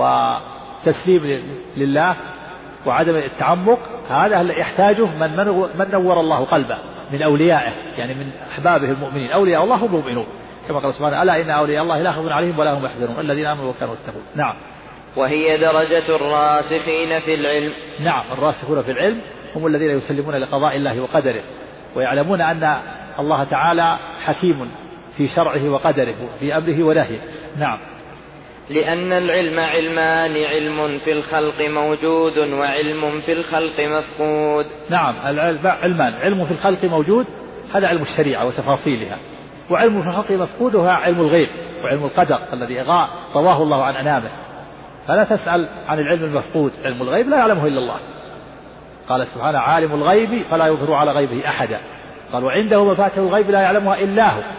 وتسليم لله وعدم التعمق. هذا يحتاجه من, من نور الله قلبه من أوليائه، يعني من أحبابه المؤمنين. أولياء الله هم المؤمنون، كما قال سبحانه ألا إن أولياء الله لا خوف عليهم ولا هم يحزنون الذين آمنوا وكانوا يتقون. نعم. وهي درجة الراسخين في العلم. نعم، الراسخون في العلم هم الذين يسلمون لقضاء الله وقدره، ويعلمون أن الله تعالى حكيم في شرعه وقدره في أمره ونهيه. نعم. لأن العلم علمان، علم في الخلق موجود وعلم في الخلق مفقود. نعم، العلم علمان، علم في الخلق موجود، هذا علم الشريعة وتفاصيلها، وعلم في الخلق مفقود هو علم الغيب وعلم القدر الذي طواه الله عن أنامه. فلا تسأل عن العلم المفقود، علم الغيب لا يعلمه إلا الله. قال سبحانه عالم الغيب فلا يظهر على غيبه أحدا، قال وعنده مفاتيح الغيب لا يعلمها إلا هو.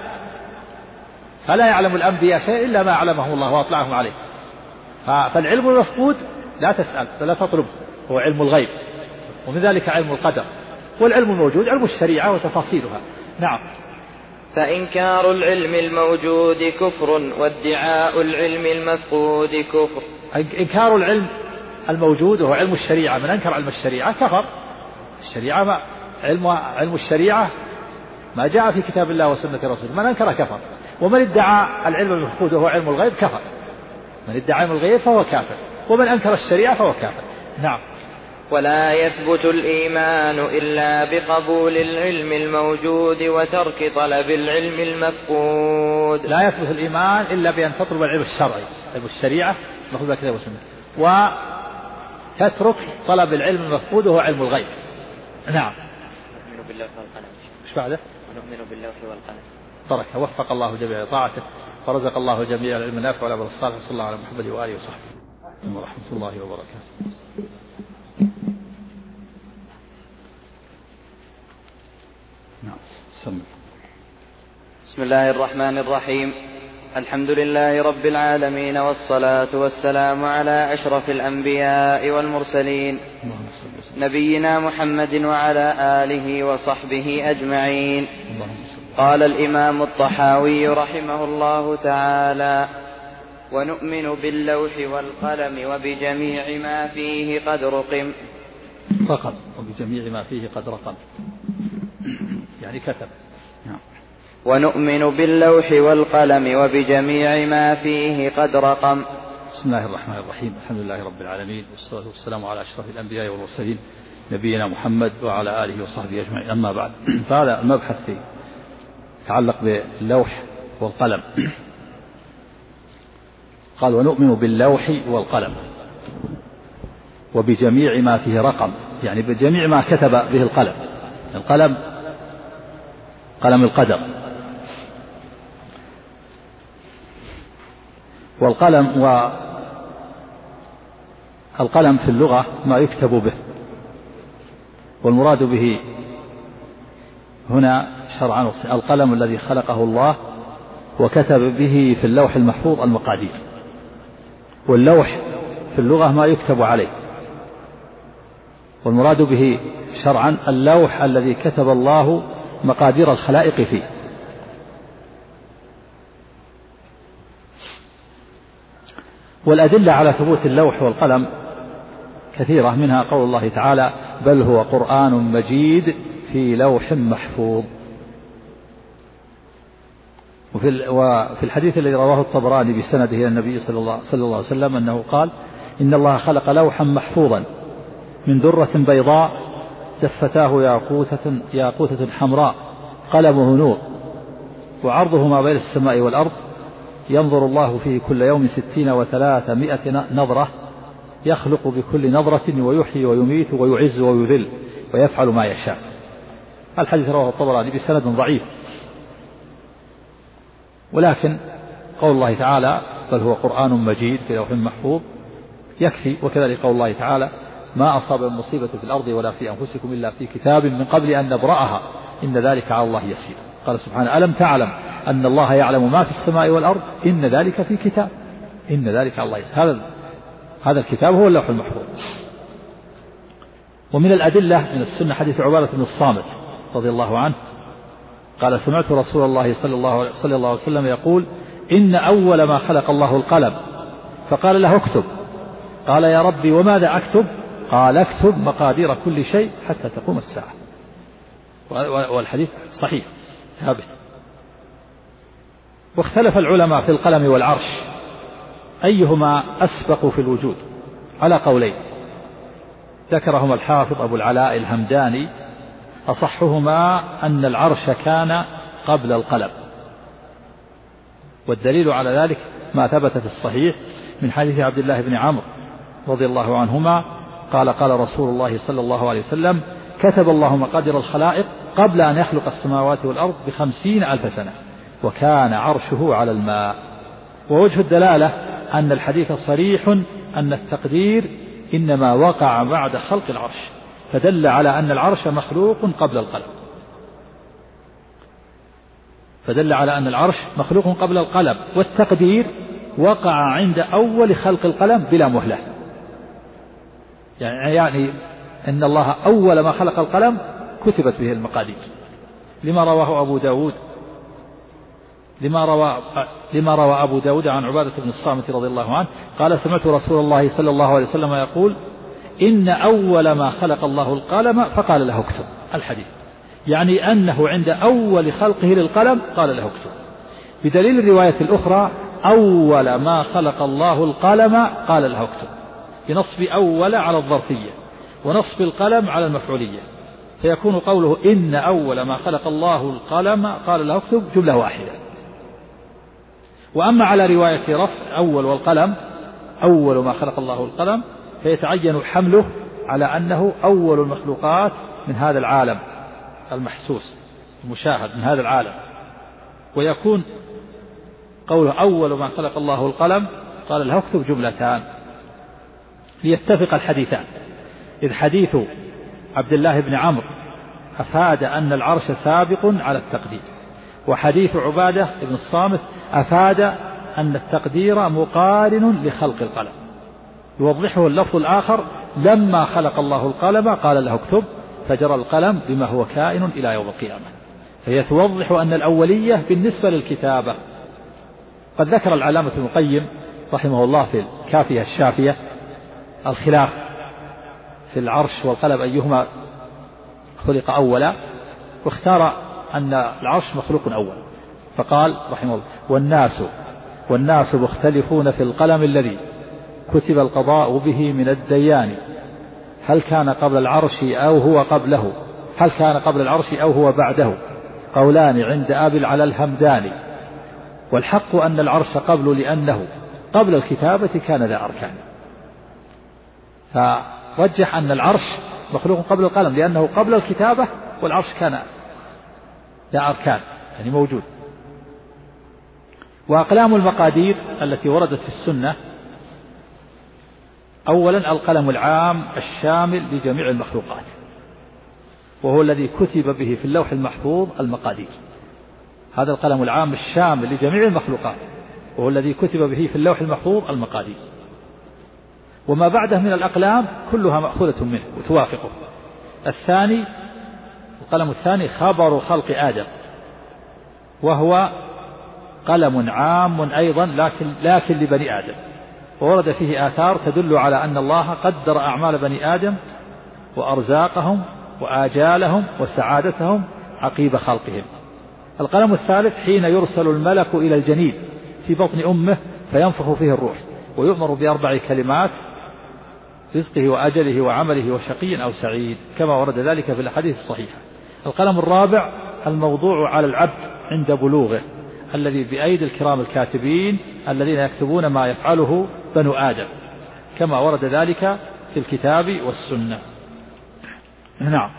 فلا يعلم الأنبياء شيء إلا ما علمه الله وأطلعهم عليه. فالعلم المفقود لا تسأل فلا تطلب، هو علم الغيب، ومن ذلك علم القدر. والعلم الموجود علم الشريعة وتفاصيلها. نعم. فإنكار العلم الموجود كفر، وادعاء العلم المفقود كفر. إنكار العلم الموجود وهو علم الشريعة، من أنكر علم الشريعة كفر. الشريعة ما علم علم الشريعة ما جاء في كتاب الله وسنة رسوله، من أنكر كفر. ومن ادعى العلم المفقود وهو علم الغيب كفر. من ادعى علم الغيب فهو كافر، ومن أنكر الشريعة فهو كافر. نعم. ولا يثبت الإيمان إلا بقبول العلم الموجود وترك طلب العلم المفقود. لا يثبت الإيمان إلا بأن تطلب العلم الشرعي، علم الشريعة مأخوذ كتاب وسنة، وتترك طلب العلم المفقود وهو علم الغيب. نعم. نؤمن بالله والقلم. ايش بعده؟ نؤمن بالله والقلم. بركة، وفق الله جميع طاعته ورزق الله جميع العلم النافع والعمل الصالح. صلى الله على محمد وآله وصحبه ورحمة الله وبركاته. نعم. بسم الله الرحمن الرحيم. الحمد لله رب العالمين، والصلاة والسلام على أشرف الأنبياء والمرسلين نبينا محمد وعلى آله وصحبه أجمعين. قال الإمام الطحاوي رحمه الله تعالى: ونؤمن باللوح والقلم وبجميع ما فيه قد رقم. رقم وبجميع ما فيه قد رقم يعني كتب. ونؤمن باللوح والقلم وبجميع ما فيه قد رقم. بسم الله الرحمن الرحيم. الحمد لله رب العالمين، والصلاة والسلام على أشرف الأنبياء والمرسلين نبينا محمد وعلى آله وصحبه أجمعين. أما بعد، فهذا المبحث يتعلق باللوح والقلم. قال: ونؤمن باللوح والقلم وبجميع ما فيه رقم، يعني بجميع ما كتب به القلم. القلم قلم القدر، والقلم والقلم في اللغة ما يكتب به، والمراد به هنا شرعا القلم الذي خلقه الله وكتب به في اللوح المحفوظ المقادير. واللوح في اللغة ما يكتب عليه، والمراد به شرعا اللوح الذي كتب الله مقادير الخلائق فيه. والأدلة على ثبوت اللوح والقلم كثيرة، منها قول الله تعالى: بل هو قرآن مجيد في لوح محفوظ. وفي الحديث الذي رواه الطبراني بسنده إلى النبي صلى الله عليه وسلم أنه قال: إن الله خلق لوحا محفوظا من درة بيضاء دفتاه ياقوتة, ياقوتة حمراء قلمه نور وعرضه ما بين السماء والأرض، ينظر الله فيه كل يوم ستين وثلاثمائة نظرة، يخلق بكل نظرة ويحيي ويميت ويعز ويذل ويفعل ما يشاء. الحديث رواه الطبراني بسند ضعيف، ولكن قول الله تعالى: بل هو قرآن مجيد في لوح محفوظ يكفي. وكذلك قول الله تعالى: ما أصاب من مصيبة في الأرض ولا في أنفسكم إلا في كتاب من قبل أن نبرأها إن ذلك على الله يسير. قال سبحانه: ألم تعلم أن الله يعلم ما في السماء والأرض إن ذلك في كتاب إن ذلك على الله يسير. هذا هذا الكتاب هو اللوح المحفوظ. ومن الأدلة من السنة حديث عبادة بن الصامت رضي الله عنه قال: سمعت رسول الله صلى الله صلى الله عليه وسلم يقول: إن أول ما خلق الله القلم، فقال له: اكتب. قال: يا ربي وماذا أكتب؟ قال: اكتب مقادير كل شيء حتى تقوم الساعة. والحديث صحيح ثابت. واختلف العلماء في القلم والعرش أيهما أسبق في الوجود على قولين، ذكرهما الحافظ أبو العلاء الهمداني. أصحهما أن العرش كان قبل القلم، والدليل على ذلك ما ثبت في الصحيح من حديث عبد الله بن عمرو رضي الله عنهما قال: قال رسول الله صلى الله عليه وسلم: كتب الله مقادير الخلائق قبل أن يخلق السماوات والأرض بخمسين ألف سنة، وكان عرشه على الماء. ووجه الدلالة أن الحديث صريح أن التقدير إنما وقع بعد خلق العرش، فدل على أن العرش مخلوق قبل القلم فدل على أن العرش مخلوق قبل القلم والتقدير وقع عند أول خلق القلم بلا مهلة. يعني, يعني أن الله أول ما خلق القلم كتبت به المقادير، لما رواه أبو داود لما روى لما روى أبو داود عن عبادة بن الصامت رضي الله عنه قال: سمعت رسول الله صلى الله عليه وسلم يقول: إن أول ما خلق الله القلم فقال له اكتب. الحديث يعني أنه عند أول خلقه للقلم قال له اكتب، بدليل الرواية الأخرى: أول ما خلق الله القلم قال له اكتب، بنصب أول على الظرفية ونصب القلم على المفعولية، فيكون قوله إن أول ما خلق الله القلم قال له اكتب جملة واحدة. وأما على رواية رفع أول والقلم أول ما خلق الله القلم فيتعين حمله على أنه أول المخلوقات من هذا العالم المحسوس المشاهد من هذا العالم، ويكون قوله أول ما خلق الله القلم قال له اكتب جملتان ليتفق الحديثان، إذ حديث عبد الله بن عمرو أفاد أن العرش سابق على التقدير، وحديث عبادة بن الصامت أفاد أن التقدير مقارن لخلق القلم، يوضحه اللفظ الآخر: لما خلق الله القلم قال له اكتب، فجرى القلم بما هو كائن إلى يوم القيامة. فهي توضح أن الأولية بالنسبة للكتابة. قد ذكر العلامة ابن القيم رحمه الله في الكافية الشافية الخلاف في العرش والقلم أيهما خلق أولا، واختار أن العرش مخلوق أول، فقال رحمه الله: والناس والناس مختلفون في القلم الذي كتب القضاء به من الديان، هل كان قبل العرش أو هو قبله، هل كان قبل العرش أو هو بعده، قولان عند أبي على الهمداني، والحق أن العرش قبل لأنه قبل الكتابة كان ذا أركان. فرجح أن العرش مخلوق قبل القلم لأنه قبل الكتابة، والعرش كان ذا أركان يعني موجود. وأقلام المقادير التي وردت في السنة: أولا القلم العام الشامل لجميع المخلوقات، وهو الذي كتب به في اللوح المحفوظ المقادير. هذا القلم العام الشامل لجميع المخلوقات وهو الذي كتب به في اللوح المحفوظ المقادير. وما بعده من الأقلام كلها مأخوذة منه وتوافقه. الثاني القلم الثاني خبر خلق آدم، وهو قلم عام أيضا لكن, لكن لبني آدم، وورد فيه آثار تدل على أن الله قدر أعمال بني آدم وأرزاقهم وآجالهم وسعادتهم عقيب خلقهم. القلم الثالث حين يرسل الملك إلى الجنين في بطن أمه فينفخ فيه الروح، ويؤمر بأربع كلمات: رزقه وأجله وعمله وشقي أو سعيد، كما ورد ذلك في الأحاديث الصحيحة. القلم الرابع الموضوع على العبد عند بلوغه، الذي بأيدي الكرام الكاتبين الذين يكتبون ما يفعله بنو آدم، كما ورد ذلك في الكتاب والسنة. نعم.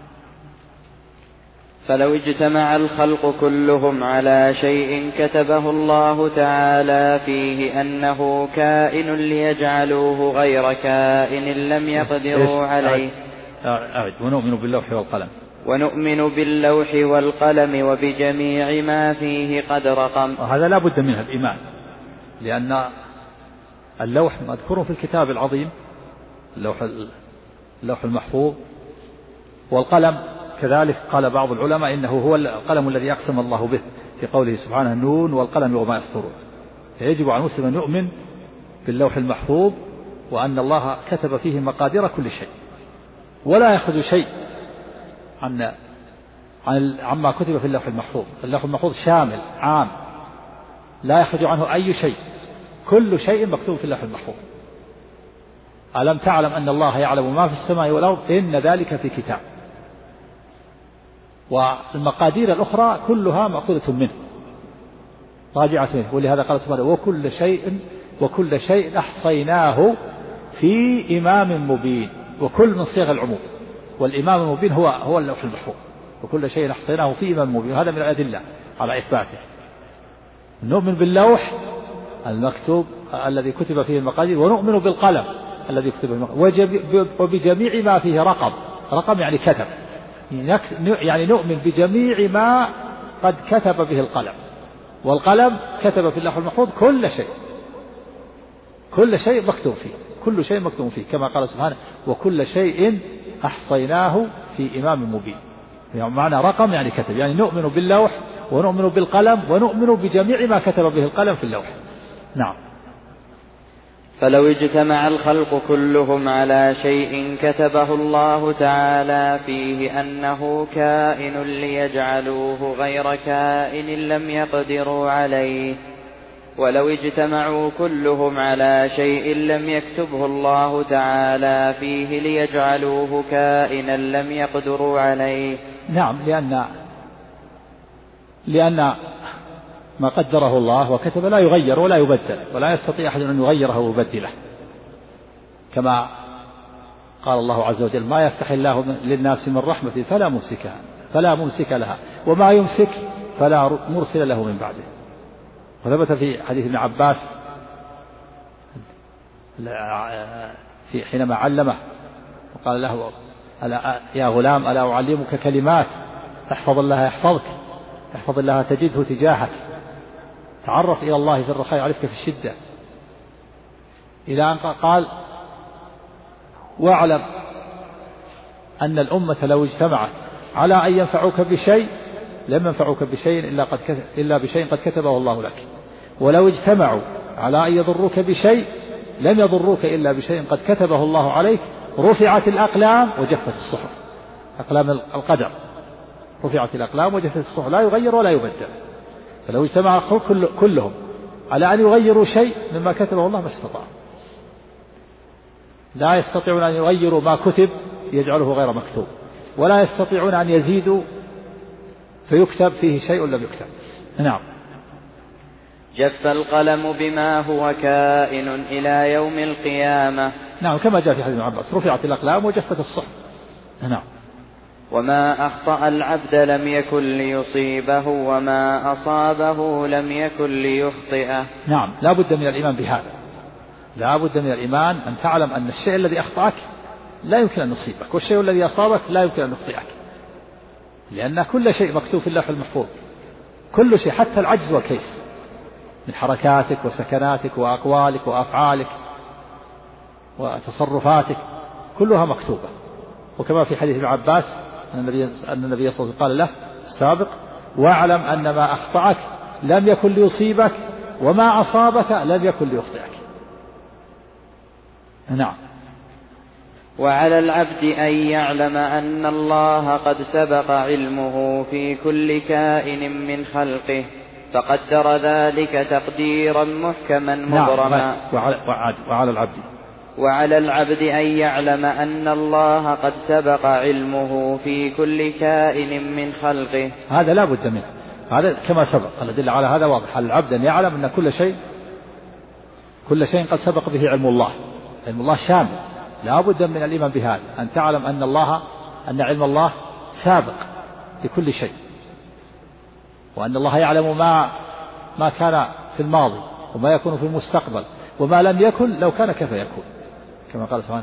فلو اجتمع الخلق كلهم على شيء كتبه الله تعالى فيه أنه كائن ليجعلوه غير كائن لم يقدروا عليه. أعد. ونؤمن باللوح والقلم ونؤمن باللوح والقلم وبجميع ما فيه قد رقم. وهذا لا بد منه الإيمان، لأن اللوح مذكور في الكتاب العظيم، اللوح اللوح المحفوظ، والقلم كذلك قال بعض العلماء إنه هو القلم الذي أقسم الله به في قوله سبحانه: النون والقلم وما يسطرون. فيجب على المسلم أن يؤمن باللوح المحفوظ وأن الله كتب فيه مقادير كل شيء، ولا يأخذ شيء عن عما كتب في اللوح المحفوظ. اللوح المحفوظ شامل عام لا يخرج عنه أي شيء، كل شيء مكتوب في اللوح المحفوظ. ألم تعلم أن الله يعلم ما في السماء والأرض إن ذلك في كتاب. والمقادير الأخرى كلها مأخوذة منه راجعة منه، ولهذا قال سبحانه: وكل شيء وكل شيء أحصيناه في إمام مبين. وكل من صيغ العموم، والإمام المبين هو هو اللوح المحفوظ. وكل شيء أحصيناه في إمام مبين، وهذا من الأدلة على إثباته. نؤمن باللوح المكتوب الذي كتب فيه المقادير، ونؤمن بالقلم الذي كتب فيه المقادير، وبجميع ما فيه رقم. رقم يعني كتب، يعني نؤمن بجميع ما قد كتب به القلم. والقلم كتب في اللوح المحفوظ كل شيء، كل شيء مكتوب فيه، كل شيء مكتوب فيه، كما قال سبحانه: وكل شيء أحصيناه في إمام مبين. يعني معنى رقم يعني كتب، يعني نؤمن باللوح ونؤمن بالقلم ونؤمن بجميع ما كتب به القلم في اللوح. نعم. فلو اجتمع الخلق كلهم على شيء كتبه الله تعالى فيه أنه كائن ليجعلوه غير كائن لم يقدروا عليه، ولو اجتمعوا كلهم على شيء لم يكتبه الله تعالى فيه ليجعلوه كائنا لم يقدروا عليه. نعم، لأن لأن ما قدره الله وكتب لا يغير ولا يبدل، ولا يستطيع أحد أن يغيره ويبدله، كما قال الله عز وجل: ما يفتح الله للناس من رحمة فلا ممسك فلا ممسك لها وما يمسك فلا مرسل له من بعده. وثبت في حديث ابن عباس في حينما علمه وقال له: يا غلام ألا أعلمك كلمات احفظ الله يحفظك، احفظ الله تجده تجاهك، تعرف إلى الله في الرخاء يعرفك في الشدة، إلى أن قال واعلم أن الأمة لو اجتمعت على أن ينفعوك بشيء لم ينفعوك بشيء إلا, قد كتب إلا بشيء قد كتبه الله لك، ولو اجتمعوا على أن يضروك بشيء لم يضروك إلا بشيء قد كتبه الله عليك، رفعت الأقلام وجفت الصحف، أقلام القدر رفعت الأقلام وجفت الصحف، لا يغير ولا يبدل. فلو اجتمع كل كلهم على أن يغيروا شيء مما كتبه الله ما استطاع، لا يستطيعون أن يغيروا ما كتب يجعله غير مكتوب، ولا يستطيعون أن يزيدوا فيكتب فيه شيء لم يكتب. نعم. جف القلم بما هو كائن إلى يوم القيامة. نعم كما جاء في حديث ابن عباس رفعت الأقلام وجفت الصحف. نعم. وما أخطأ العبد لم يكن ليصيبه وما أصابه لم يكن ليخطئه. نعم لا بد من الإيمان بهذا، لا بد من الإيمان أن تعلم أن الشيء الذي أخطأك لا يمكن أن يصيبك، والشيء الذي أصابك لا يمكن أن يخطئك، لأن كل شيء مكتوب في اللوح المحفوظ، كل شيء حتى العجز والكيس من حركاتك وسكناتك وأقوالك وأفعالك وتصرفاتك كلها مكتوبة. وكما في حديث ابن عباس أن النبي أن النبي صلى الله عليه وسلم قال له السابق واعلم أن ما أخطأك لم يكن ليصيبك وما أصابك لم يكن ليخطئك. نعم. وعلى العبد أن يعلم أن الله قد سبق علمه في كل كائن من خلقه فقدر ذلك تقديرا محكما مبرما. نعم. وعلى, وعلى العبد وعلى العبد أن يعلم أن الله قد سبق علمه في كل كائن من خلقه. هذا لا بد منه، هذا كما سبق الأدلة على هذا واضح. على العبد أن يعلم أن كل شيء كل شيء قد سبق به علم الله، علم الله شامل، لا بد من الإيمان بهذا، أن تعلم أن الله أن علم الله سابق لكل شيء، وأن الله يعلم ما ما كان في الماضي وما يكون في المستقبل وما لم يكن لو كان كيف يكون، كما قال سبحانه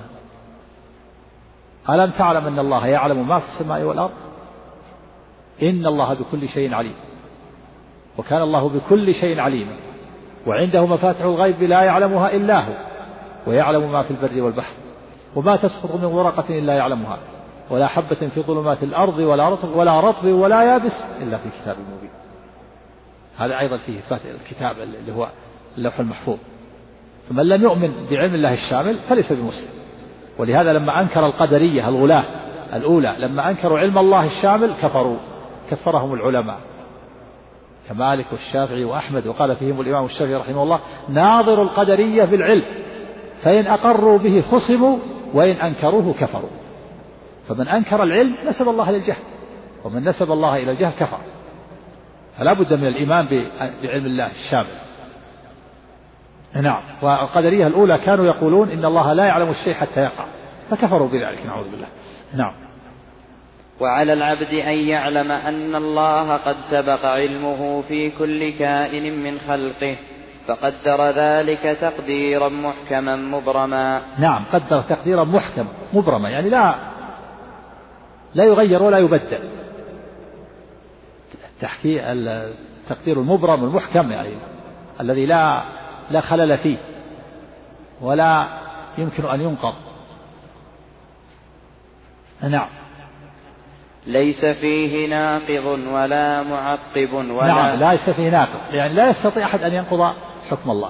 ألم تعلم أن الله يعلم ما في السماء والأرض إن الله بكل شيء عليم، وكان الله بكل شيء عليما، وعنده مفاتح الغيب لا يعلمها إلا هو، ويعلم ما في البر والبحر، وما تسقط من ورقة إلا يعلمها، ولا حبة في ظلمات الأرض ولا رطب ولا رطب ولا يابس إلا في كتاب مبين. هذا أيضا فيه إثبات الكتاب اللي هو اللوح المحفوظ. فمن لم يؤمن بعلم الله الشامل فليس بمسلم. ولهذا لما أنكر القدرية الغلاة الأولى لما أنكروا علم الله الشامل كفروا، كفرهم العلماء كمالك والشافعي وأحمد، وقال فيهم الإمام الشافعي رحمه الله ناظر القدرية بالعلم فإن أقروا به خصموا وإن أنكروه كفروا. فمن أنكر العلم نسب الله إلى الجهل، ومن نسب الله إلى الجهل كفر. فلا بد من الإيمان بعلم الله الشامل. نعم. والقدرية الأولى كانوا يقولون إن الله لا يعلم الشيء حتى يقع، فكفروا بذلك نعوذ بالله. نعم. وعلى العبد أن يعلم أن الله قد سبق علمه في كل كائن من خلقه فقدر ذلك تقديرا محكما مبرما. نعم قدر تقديرا محكما مبرما، يعني لا لا يغير ولا يبدل. التحكيم التقدير المبرم المحكم يعني الذي لا لا خلل فيه ولا يمكن أن ينقض. نعم. ليس فيه ناقض ولا معقب ولا نعم ليس فيه ناقض، يعني لا يستطيع أحد أن ينقض حكم الله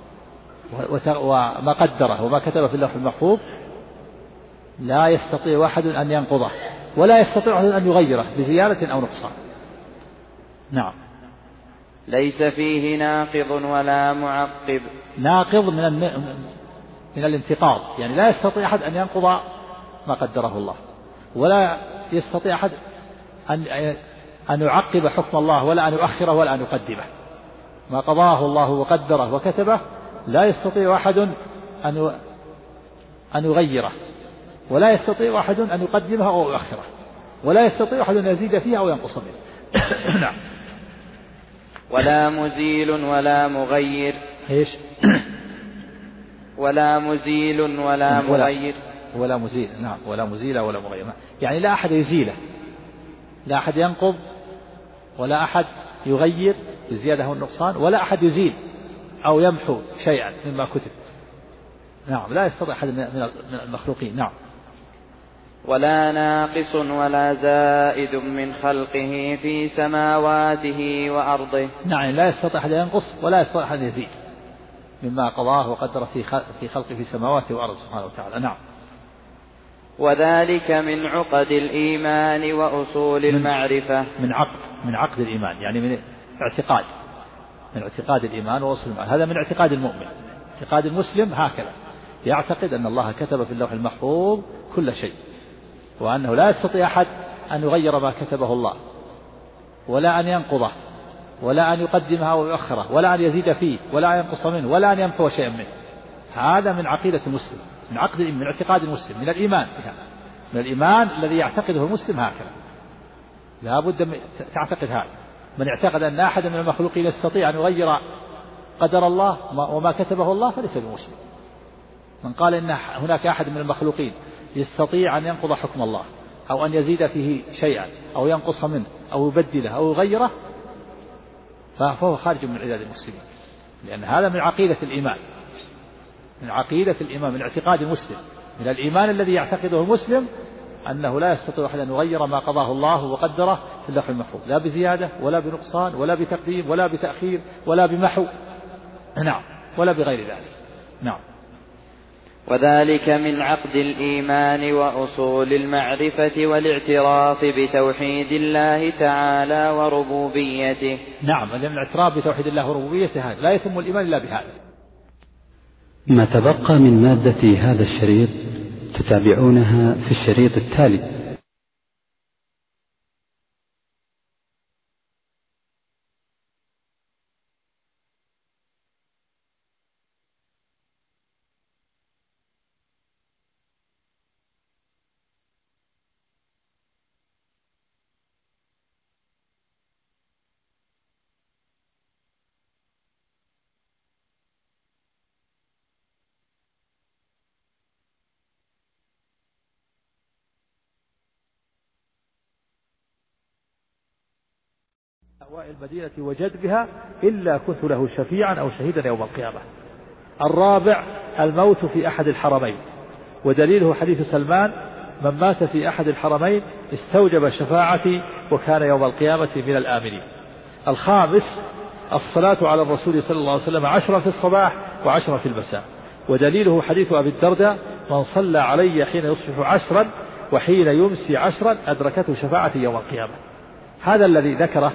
وما قدره وما كتبه في اللوح المحفوظ، لا يستطيع أحد أن ينقضه ولا يستطيع أحد أن يغيره بزيادة أو نقصان. نعم. ليس فيه ناقض ولا معقب. ناقض من من الانتقاض، يعني لا يستطيع أحد أن ينقض ما قدره الله، ولا يستطيع أحد أن أن يعقب حكم الله ولا أن يؤخره ولا أن يقدمه. ما قضاه الله وقدره وكتبه لا يستطيع أحد أن أن يغيره، ولا يستطيع أحد أن يقدمه أو يؤخره، ولا يستطيع أحد أن يزيد فيه أو ينقص منه. نعم. ولا مزيل ولا مغير. ايش؟ ولا مزيل ولا مغير. ولا مزيل. نعم. ولا مزيل ولا مغير، يعني لا أحد يزيله، لا أحد ينقض ولا أحد يغير بالزيادة والنقصان، ولا أحد يزيل أو يمحو شيئا مما كتب. نعم، لا يستطيع أحد من المخلوقين. نعم. ولا ناقص ولا زائد من خلقه في سماواته وأرضه. نعم، لا يستطيع أحد ينقص ولا يستطيع أحد يزيد مما قضاه وقدر في خلقه في سماواته وأرضه سبحانه وتعالى. نعم. وذلك من عقد الإيمان وأصول المعرفة. من عقد من عقد الإيمان، يعني من اعتقاد من اعتقاد الإيمان وأصول المعرفة. هذا من اعتقاد المؤمن. اعتقاد المسلم هكذا، يعتقد أن الله كتب في اللوح المحفوظ كل شيء، وأنه لا يستطيع أحد أن يغير ما كتبه الله، ولا أن ينقضه، ولا أن يقدمها ويؤخره، ولا أن يزيد فيه، ولا أن ينقص منه، ولا أن يمحو شيئا منه. هذا من عقيدة المسلم، من عقد من اعتقاد المسلم، من الإيمان من الإيمان الذي يعتقده المسلم هكذا. لا بد تعتقد هذا. من اعتقد أن أحد من المخلوقين يستطيع أن يغير قدر الله وما كتبه الله فليس بمسلم. من قال إن هناك أحد من المخلوقين يستطيع أن ينقض حكم الله، أو أن يزيد فيه شيئا، أو ينقص منه، أو يبدله، أو يغيره، فهو خارج من عداد المسلمين، لأن هذا من عقيدة الإيمان من عقيدة الإيمان من اعتقاد المسلم، من الإيمان الذي يعتقده المسلم أنه لا يستطيع أحد أن يغير ما قضاه الله وقدره في اللوح المحفوظ، لا بزيادة ولا بنقصان ولا بتقديم ولا بتأخير ولا بمحو، نعم، ولا بغير ذلك. نعم. وذلك من عقد الإيمان وأصول المعرفة والاعتراف بتوحيد الله تعالى وربوبيته. نعم، من الاعتراف بتوحيد الله وربوبيته هذا لا يتم الإيمان إلا بهذا. ما تبقى من مادة هذا الشريط تتابعونها في الشريط التالي. أهواء المدينة وجد بها إلا كنت له شفيعا أو شهيدا يوم القيامة. الرابع الموت في أحد الحرمين، ودليله حديث سلمان: من مات في أحد الحرمين استوجب شفاعتي وكان يوم القيامة من الآمنين. الخامس الصلاة على الرسول صلى الله عليه وسلم عشرا في الصباح وعشرا في المساء، ودليله حديث أبي الدرداء: من صلى علي حين يصبح عشرا وحين يمسي عشرا أدركته شفاعتي يوم القيامة. هذا الذي ذكره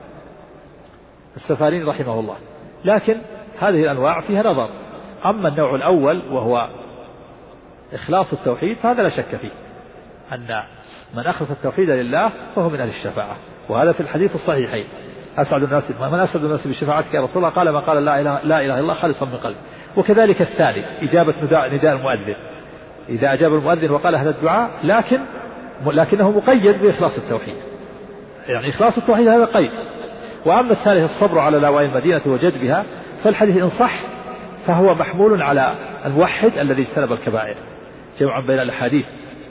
السفارين رحمه الله. لكن هذه الأنواع فيها نظر. أما النوع الأول وهو إخلاص التوحيد فهذا لا شك فيه، أن من أخلص التوحيد لله فهو من أهل الشفاعة، وهذا في الحديث الصحيحين: أسعد الناس من أسعد الناس بشفاعتك يا رسول الله؟ قال: ما قال لا إله, لا إله إلا الله خالصا من قلب. وكذلك الثاني إجابة نداء, نداء المؤذن، إذا أجاب المؤذن وقال هذا الدعاء، لكن لكنه مقيد بإخلاص التوحيد، يعني إخلاص التوحيد هذا قيد. وأما الثالث الصبر على لاوائي المدينة وجد بها، فالحديث إن صح فهو محمول على الموحد الذي اجتنب الكبائر، جمعا بين الأحاديث،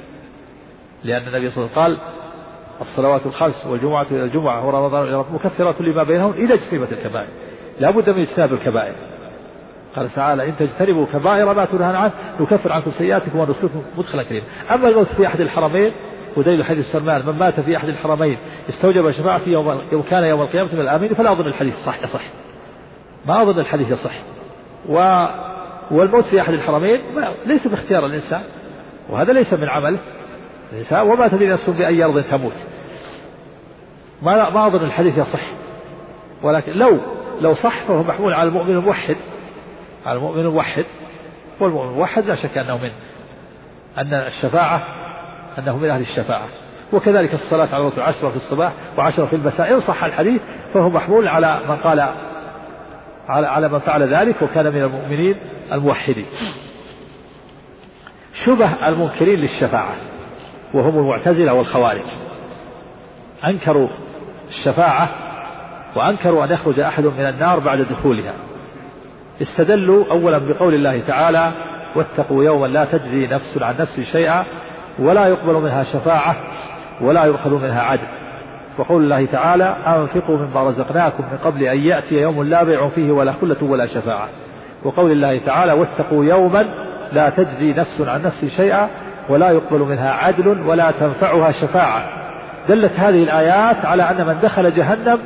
لأن النبي صلى الله عليه وسلم قال: الصلوات الخمس والجمعة إلى الجمعة ورمضان إلى رمضان مكفرات لما بينهم إذا اجتنبت الكبائر. لا بد من اجتناب الكبائر. قال تعالى: إن تجتنبوا كبائر ما تنهون عنه نكفر عنكم سيئاتكم وندخلكم مدخلا كريما. أما الموت في أحد الحرمين، ودليل حديث سلمان: من مات في أحد الحرمين استوجب شفاعتي يوم, يوم كان يوم القيامة من الآمين، فلا أظن الحديث صح يصح ما أظن الحديث يصح. و... والموت في أحد الحرمين ليس باختيار الإنسان، وهذا ليس من عمله الإنسان. وما تدري نفس بأي أرض تموت، ما ما أظن الحديث يصح. ولكن لو لو صح فهو محمول على المؤمن الموحد، على المؤمن الموحد، والمؤمن الموحد لا شك أنه من أن الشفاعة أنه من أهل الشفاعة. وكذلك الصلاة على الرسول عشرة في الصباح وعشرة في المساء، إن صح الحديث فهو محمول على من قال على على من فعل ذلك وكان من المؤمنين الموحدين. شبه المنكرين للشفاعة وهم المعتزلة والخوارج، أنكروا الشفاعة وأنكروا أن يخرج أحد من النار بعد دخولها. استدلوا أولا بقول الله تعالى: واتقوا يوما لا تجزي نفس عن نفس شيئا ولا يقبل منها شفاعة ولا يؤخذ منها عدل. وقول الله تعالى أنفقوا مما رزقناكم من قبل أن يأتي يوم لا بيع فيه ولا خلة ولا شفاعة. وقول الله تعالى واتقوا يوما لا تجزي نفس عن نفس شيئا ولا يقبل منها عدل ولا تنفعها شفاعة. دلت هذه الآيات على أن من دخل جهنم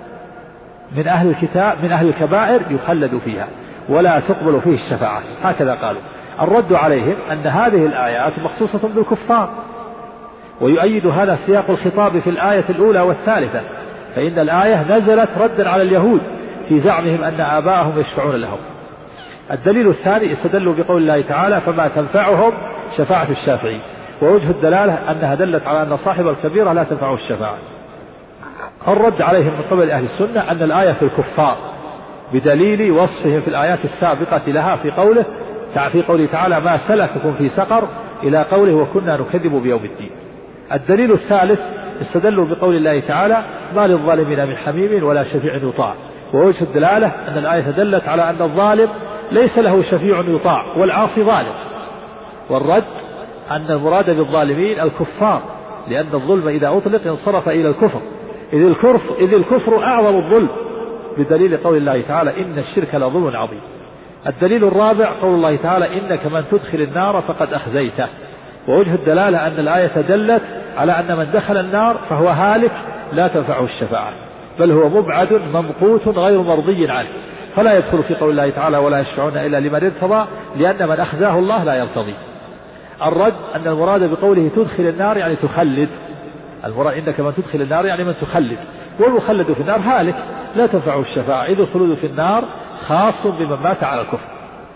من أهل الكتاب من أهل الكبائر يخلد فيها ولا تقبل فيه الشفاعة. هكذا قالوا. الرد عليهم أن هذه الآيات مخصوصة بالكفار، ويؤيد هذا سياق الخطاب في الآية الأولى والثالثة، فإن الآية نزلت ردا على اليهود في زعمهم أن آباءهم يشفعون لهم. الدليل الثاني استدلوا بقول الله تعالى فما تنفعهم شفاعة الشافعين، ووجه الدلالة أنها دلت على أن صاحب الكبيرة لا تنفعه الشفاعة. الرد عليهم من قبل أهل السنة أن الآية في الكفار بدليل وصفهم في الآيات السابقة لها في قوله في قوله تعالى ما سلككم في سقر إلى قوله وكنا نكذب بيوم الدين. الدليل الثالث استدلوا بقول الله تعالى ما للظالمين من حميم ولا شفيع يطاع، ووجه الدلالة أن الآية دلت على أن الظالم ليس له شفيع يطاع والعاصي ظالم. والرد أن المراد بالظالمين الكفار، لأن الظلم إذا أطلق انصرف إلى الكفر، إذ الكفر, إذ الكفر أعظم الظلم بدليل قول الله تعالى إن الشرك لظلم عظيم. الدليل الرابع قول الله تعالى إنك من تدخل النار فقد أخزيته، ووجه الدلالة أن الآية دلت على أن من دخل النار فهو هالك لا تنفعه الشفاعة، بل هو مبعد ممقوت غير مرضي عنه، فلا يدخل في قول الله تعالى ولا يشفعون إلا لمن ارتضى، لأن من أخزاه الله لا يرتضي. الرد أن المراد بقوله تدخل النار يعني تخلد، المراد إنك من تدخل النار يعني من تخلد، والمخلد في النار هالك لا تنفعه الشفاعة، إذ الخلود في النار خاص بمن مات على الكفر.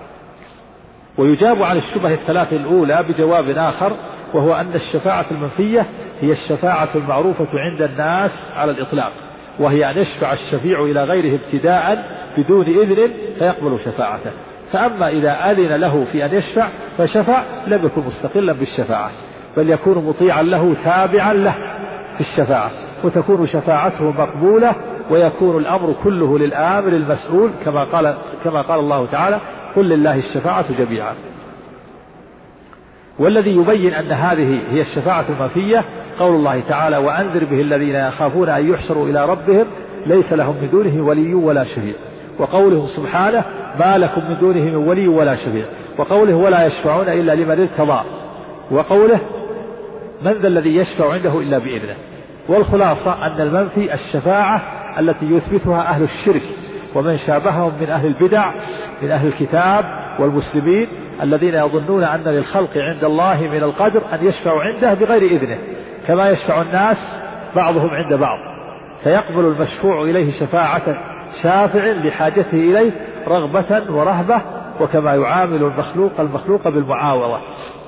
ويجاب عن الشبهة الثلاث الأولى بجواب آخر، وهو أن الشفاعة المنفية هي الشفاعة المعروفة عند الناس على الإطلاق، وهي أن يشفع الشفيع إلى غيره ابتداء بدون إذن فيقبل شفاعته، فأما إذا أذن له في أن يشفع فشفع لم يكن مستقلا بالشفاعة، بل يكون مطيعا له تابعا له في الشفاعة، وتكون شفاعته مقبولة، ويكون الأمر كله للآمر المسؤول، كما قال, كما قال الله تعالى قل لله الشفاعة جميعا. والذي يبين أن هذه هي الشفاعة المنفية قول الله تعالى وأنذر به الذين يخافون أن يحشروا إلى ربهم ليس لهم من دونه ولي ولا شفيع، وقوله سبحانه ما لكم من دونه من ولي ولا شفيع، وقوله ولا يشفعون إلا لمن ارتضى، وقوله من ذا الذي يشفع عنده إلا بإذنه. والخلاصة أن المنفي الشفاعة التي يثبتها أهل الشرك ومن شابههم من أهل البدع من أهل الكتاب والمسلمين الذين يظنون أن للخلق عند الله من القدر أن يشفعوا عنده بغير إذنه كما يشفع الناس بعضهم عند بعض، فيقبل المشفوع إليه شفاعة شافع لحاجته إليه رغبة ورهبة، وكما يعامل المخلوق المخلوق بالمعاوضة.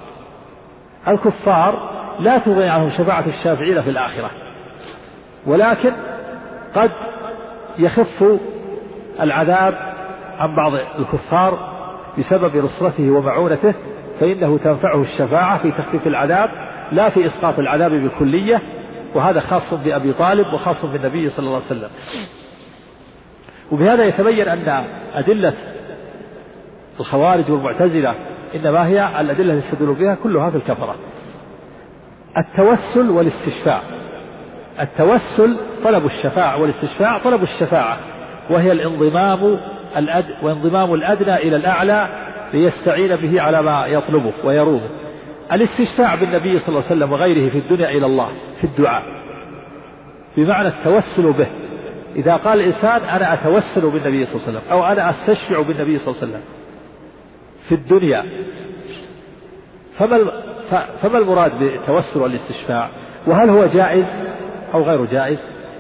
الكفار لا تغني عنهم شفاعة الشافعين في الآخرة، ولكن قد يخف العذاب عن بعض الكفار بسبب نصرته ومعونته، فإنه تنفعه الشفاعة في تخفيف العذاب لا في إسقاط العذاب بكلية، وهذا خاص بأبي طالب وخاص بالنبي صلى الله عليه وسلم. وبهذا يتبين أن أدلة الخوارج والمعتزلة إنما هي الأدلة التي يستدل بها كلها في الكفرة. التوسل والاستشفاع، التوسل طلب الشفاعة، والاستشفاع طلب الشفاعة، وهي الانضمام الأد وانضمام الأدنى إلى الأعلى ليستعين به على ما يطلبه ويرومه. الاستشفاع بالنبي صلى الله عليه وسلم وغيره في الدنيا إلى الله في الدعاء بمعنى التوسل به. إذا قال الإنسان أنا أتوسل بالنبي صلى الله عليه وسلم أو أنا أستشفع بالنبي صلى الله عليه وسلم في الدنيا، فما فما المراد بالتوسل والاستشفاع؟ وهل هو جائز أو غير جائز؟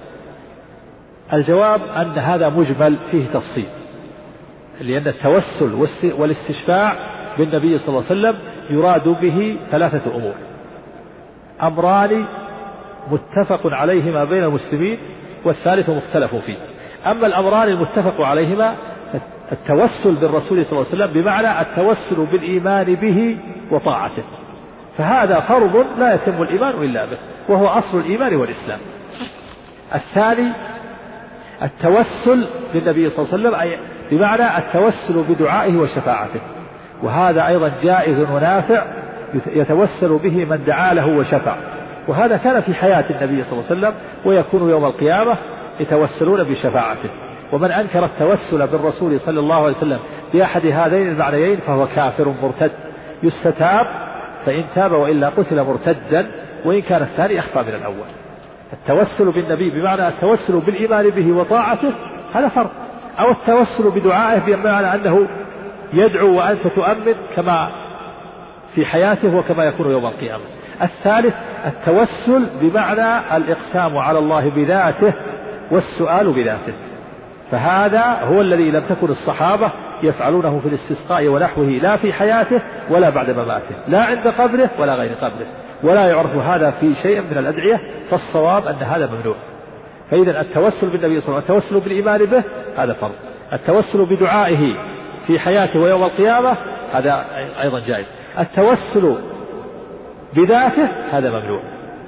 الجواب أن هذا مجمل فيه تفصيل، لأن التوسل والاستشفاع بالنبي صلى الله عليه وسلم يراد به ثلاثة أمور: أمران متفق عليهما بين المسلمين والثالث مختلف فيه. أما الأمران المتفق عليهما التوسل بالرسول صلى الله عليه وسلم بمعنى التوسل بالإيمان به وطاعته، فهذا فرض لا يتم الإيمان إلا به، وهو أصل الإيمان والإسلام. الثاني التوسل بالنبي صلى الله عليه وسلم أي بمعنى التوسل بدعائه وشفاعته، وهذا أيضا جائز ونافع يتوسل به من دعا له وشفع، وهذا كان في حياة النبي صلى الله عليه وسلم ويكون يوم القيامة يتوسلون بشفاعته. ومن أنكر التوسل بالرسول صلى الله عليه وسلم بأحد هذين المعنيين فهو كافر مرتد يستتاب، فإن تاب وإلا قتل مرتدا، وإن كان الثاني أخفى من الأول. التوسل بالنبي بمعنى التوسل بالإيمان به وطاعته هذا فرق، أو التوسل بدعائه بمعنى أنه يدعو وأنت تؤمن كما في حياته وكما يكون يوم القيامة. الثالث التوسل بمعنى الإقسام على الله بذاته والسؤال بذاته، فهذا هو الذي لم تكن الصحابة يفعلونه في الاستسقاء ونحوه، لا في حياته ولا بعد مماته، لا عند قبره ولا غير قبره، ولا يعرف هذا في شيء من الأدعية، فالصواب أن هذا ممنوع. فإذا التوسل بالنبي صلى الله عليه وسلم التوسل بالإيمان به هذا فرض، التوسل بدعائه في حياته ويوم القيامة هذا أيضا جائز، التوسل بذاته هذا ممنوع.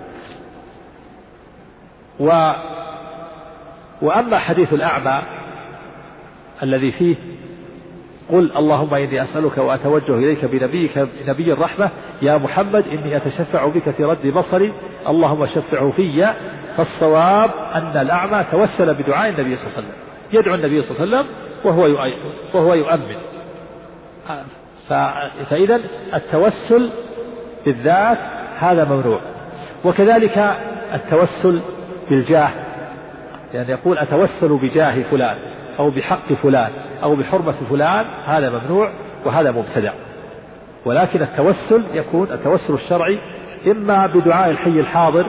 و وأما حديث الأعمى الذي فيه قل اللهم إني أسألك وأتوجه إليك بنبيك نبي الرحمة يا محمد إني أتشفع بك في رد بصري اللهم شفعه في، فالصواب أن الأعمى توسل بدعاء النبي صلى الله عليه وسلم، يدعو النبي صلى الله عليه وسلم وهو وهو يؤمن. فإذا التوسل بالذات هذا ممنوع. وكذلك التوسل بالجاه، يعني يقول أتوسل بجاه فلان أو بحق فلان أو بحرمة فلان، هذا ممنوع وهذا مبتدع. ولكن التوسل يكون التوسل الشرعي إما بدعاء الحي الحاضر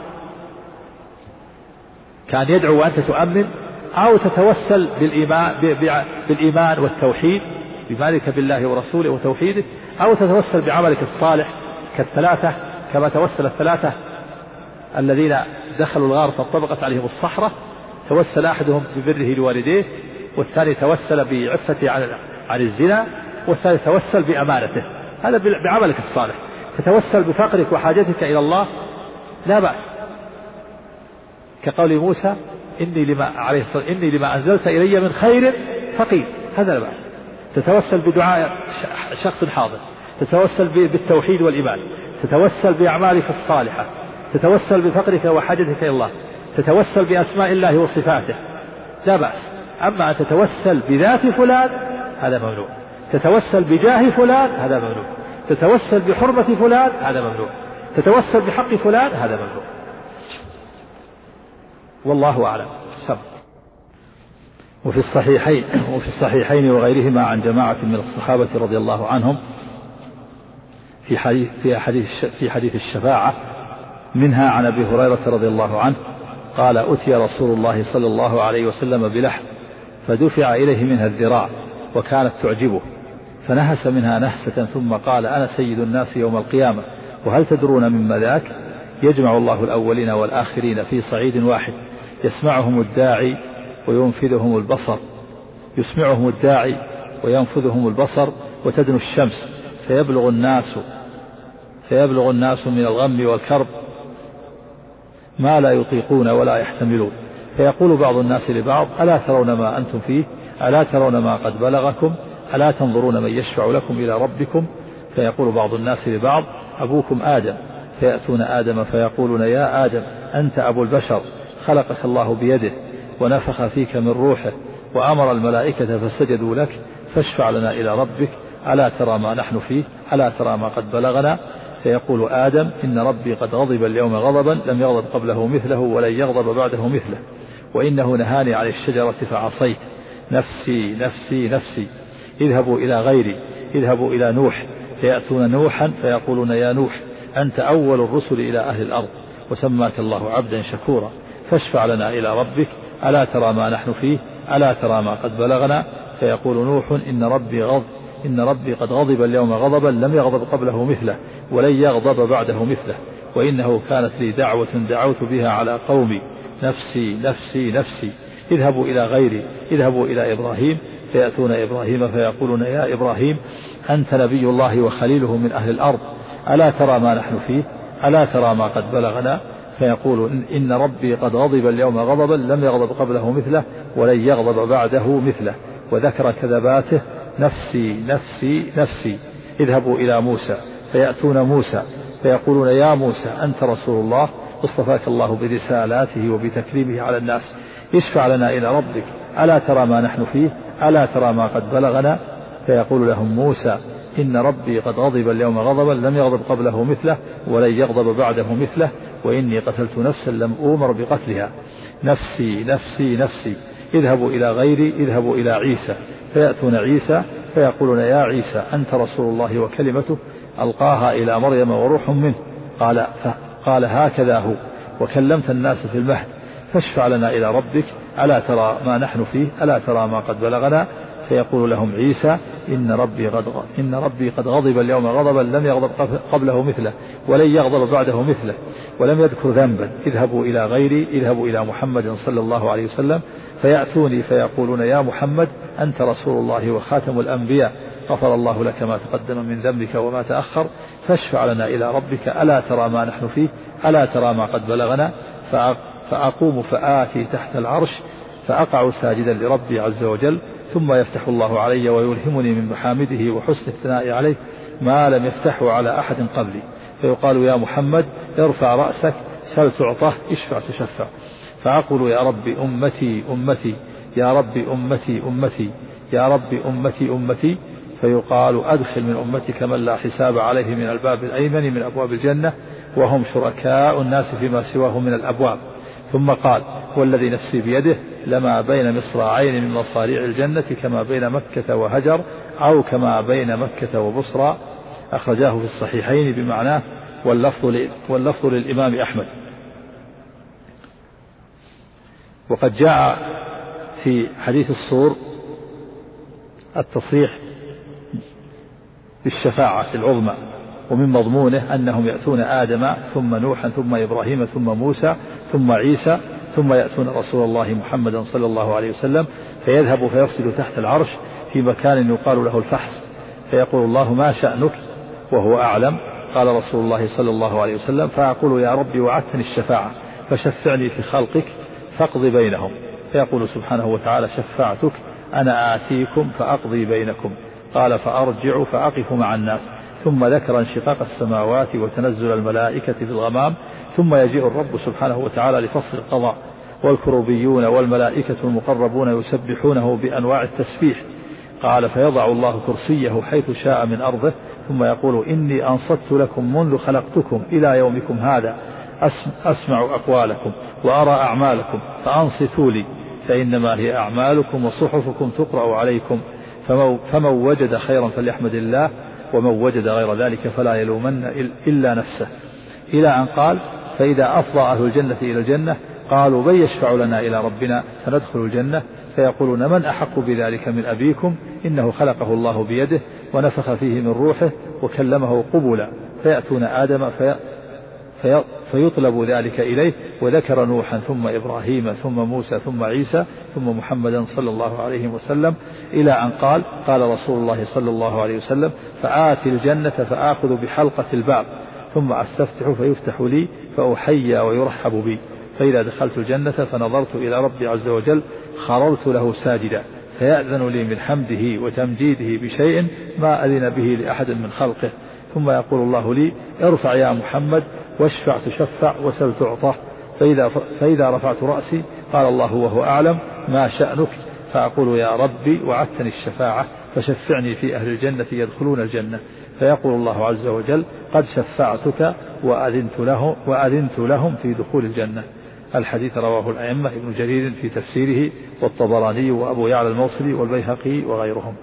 كان يدعو وأنت تؤمن، أو تتوسل بالإيمان, بالإيمان والتوحيد بذلك بالله ورسوله وتوحيده، أو تتوسل بعملك الصالح كالثلاثة كما توسل الثلاثة الذين دخلوا الغار فانطبقت عليهم الصحراء، توسل أحدهم ببره لوالديه، والثاني توسل بعفته عن عن الزنا، والثالث توسل بأمانته، هذا بعملك الصالح. تتوسل بفقرك وحاجتك إلى الله لا بأس، كقول موسى إني لما عليه إني لما أنزلت إلي من خير فقير، هذا لا بأس. تتوسل بدعاء شخص حاضر، تتوسل بالتوحيد والإيمان، تتوسل بأعمالك الصالحة، تتوسل بفقرك وحاجتك إلى الله، تتوسل بأسماء الله وصفاته لا بأس. أما أن تتوسل بذات فلان هذا ممنوع، تتوسل بجاه فلان هذا ممنوع، تتوسل بحرمة فلان هذا ممنوع، تتوسل بحق فلان هذا ممنوع، والله أعلم. سم. وفي الصحيحين وفي الصحيحين وغيرهما عن جماعة من الصحابة رضي الله عنهم في حديث في حديث في حديث الشفاعة، منها عن أبي هريرة رضي الله عنه قال أتي رسول الله صلى الله عليه وسلم بلحم فدفع إليه منها الذراع وكانت تعجبه، فنهس منها نهسة ثم قال أنا سيد الناس يوم القيامة، وهل تدرون مما ذاك؟ يجمع الله الأولين والآخرين في صعيد واحد، يسمعهم الداعي وينفذهم البصر يسمعهم الداعي وينفذهم البصر وتدنو الشمس، فيبلغ الناس فيبلغ الناس من الغم والكرب ما لا يطيقون ولا يحتملون، فيقول بعض الناس لبعض ألا ترون ما أنتم فيه؟ ألا ترون ما قد بلغكم؟ ألا تنظرون من يشفع لكم إلى ربكم؟ فيقول بعض الناس لبعض أبوكم آدم، فيأتون آدم فيقولون يا آدم أنت أبو البشر، خلقك الله بيده ونفخ فيك من روحه وأمر الملائكة فسجدوا لك، فاشفع لنا إلى ربك، ألا ترى ما نحن فيه؟ ألا ترى ما قد بلغنا؟ فيقول آدم إن ربي قد غضب اليوم غضبا لم يغضب قبله مثله ولن يغضب بعده مثله، وإنه نهاني عن الشجرة فعصيت، نفسي نفسي نفسي، اذهبوا إلى غيري، اذهبوا إلى نوح، فيأتون نوحا فيقولون يا نوح أنت أول الرسل إلى أهل الأرض وسماك الله عبدا شكورا، فاشفع لنا إلى ربك، ألا ترى ما نحن فيه؟ ألا ترى ما قد بلغنا؟ فيقول نوح إن ربي غضب إن ربي قد غضب اليوم غضبا لم يغضب قبله مثله ولن يغضب بعده مثله، وإنه كانت لي دعوة دعوت بها على قومي، نفسي نفسي نفسي، اذهبوا إلى غيري، اذهبوا إلى إبراهيم، فيأتون إبراهيم فيقولون يا إبراهيم أنت نبي الله وخليله من أهل الأرض، ألا ترى ما نحن فيه؟ ألا ترى ما قد بلغنا؟ فيقول إن ربي قد غضب اليوم غضبا لم يغضب قبله مثله ولن يغضب بعده مثله، وذكر كذباته، نفسي نفسي نفسي، اذهبوا إلى موسى، فيأتون موسى فيقولون يا موسى أنت رسول الله اصطفاك الله برسالاته وبتكريمه على الناس، اشفع لنا إلى ربك ألا ترى ما نحن فيه، ألا ترى ما قد بلغنا. فيقول لهم موسى إن ربي قد غضب اليوم غضبا لم يغضب قبله مثله ولن يغضب بعده مثله، وإني قتلت نفسا لم أؤمر بقتلها، نفسي نفسي نفسي، اذهبوا إلى غيري، اذهبوا إلى عيسى. فيأتون عيسى فيقولون يا عيسى أنت رسول الله وكلمته ألقاها إلى مريم وروح منه، قال, قال هكذا هو، وكلمت الناس في المهد، فاشفع لنا إلى ربك ألا ترى ما نحن فيه، ألا ترى ما قد بلغنا. فيقول لهم عيسى إن ربي قد إن ربي قد غضب اليوم غضبا لم يغضب قبله مثله ولن يغضب بعده مثله، ولم يذكر ذنبا، اذهبوا إلى غيري، اذهبوا إلى محمد صلى الله عليه وسلم. فيأتوني فيقولون يا محمد أنت رسول الله وخاتم الأنبياء، غفر الله لك ما تقدم من ذنبك وما تأخر، فاشفع لنا إلى ربك ألا ترى ما نحن فيه، ألا ترى ما قد بلغنا. فأقوم فآتي تحت العرش فأقع ساجدا لربي عز وجل، ثم يفتح الله علي ويلهمني من محامده وحسن الثناء عليه ما لم يفتحه على أحد قبلي. فيقال يا محمد ارفع رأسك سل تعطه اشفع تشفع. فأقول يا ربي أمتي أمتي، يا ربي أمتي أمتي، يا ربي أمتي أمتي. فيقال أدخل من أمتك من لا حساب عليه من الباب الأيمن من أبواب الجنة، وهم شركاء الناس فيما سواه من الأبواب. ثم قال والذي نفسي بيده لما بين مصراعين من مصاريع الجنة كما بين مكة وهجر، أو كما بين مكة وبصرى. أخرجاه في الصحيحين بمعناه، واللفظ, واللفظ للإمام أحمد. وقد جاء في حديث الصور التصريح بالشفاعة العظمى، ومن مضمونه أنهم يأتون آدم ثم نوحا ثم إبراهيم ثم موسى ثم عيسى، ثم يأتون رسول الله محمدا صلى الله عليه وسلم فيذهب فيفصل تحت العرش في مكان يقال له الفحص، فيقول الله ما شأنك وهو أعلم، قال رسول الله صلى الله عليه وسلم فأقول يا ربي وعدتني الشفاعة فشفعني في خلقك فاقضي بينهم، فيقول سبحانه وتعالى شفعتك أنا آتيكم فأقضي بينكم، قال فأرجع فأقف مع الناس. ثم ذكر انشقاق السماوات وتنزل الملائكة في الغمام، ثم يجيء الرب سبحانه وتعالى لفصل القضاء، والكروبيون والملائكة المقربون يسبحونه بأنواع التسبيح، قال فيضع الله كرسيه حيث شاء من أرضه، ثم يقول إني أنصت لكم منذ خلقتكم إلى يومكم هذا، أسمع أقوالكم وأرى أعمالكم فأنصتوا لي، فإنما هي أعمالكم وصحفكم تقرأ عليكم، فمن وجد خيرا فليحمد الله، ومن وجد غير ذلك فلا يلومن إلا نفسه، إلى أن قال فإذا أفضى أهل الجنة إلى الجنة قالوا من يشفع لنا إلى ربنا فندخل الجنة، فيقولون من أحق بذلك من أبيكم إنه خلقه الله بيده ونفخ فيه من روحه وكلمه قبلا، فيأتون آدم في في فيطلب ذلك إليه، وذكر نوحا ثم إبراهيم ثم موسى ثم عيسى ثم محمدا صلى الله عليه وسلم، إلى أن قال قال رسول الله صلى الله عليه وسلم فآتي الجنة فآخذ بحلقة الباب ثم أستفتح فيفتح لي فأحيى ويرحب بي، فإذا دخلت الجنة فنظرت إلى ربي عز وجل خررت له ساجدا، فيأذن لي من حمده وتمجيده بشيء ما أذن به لأحد من خلقه، ثم يقول الله لي ارفع يا محمد واشفع تشفع وسل تعطى، فإذا, فإذا رفعت رأسي قال الله وهو أعلم ما شأنك، فأقول يا ربي وعدتني الشفاعة فشفعني في أهل الجنة يدخلون الجنة، فيقول الله عز وجل قد شفعتك وأذنت لهم, وأذنت لهم في دخول الجنة. الحديث رواه الأئمة ابن جرير في تفسيره والطبراني وأبو يعلى الموصلي والبيهقي وغيرهم.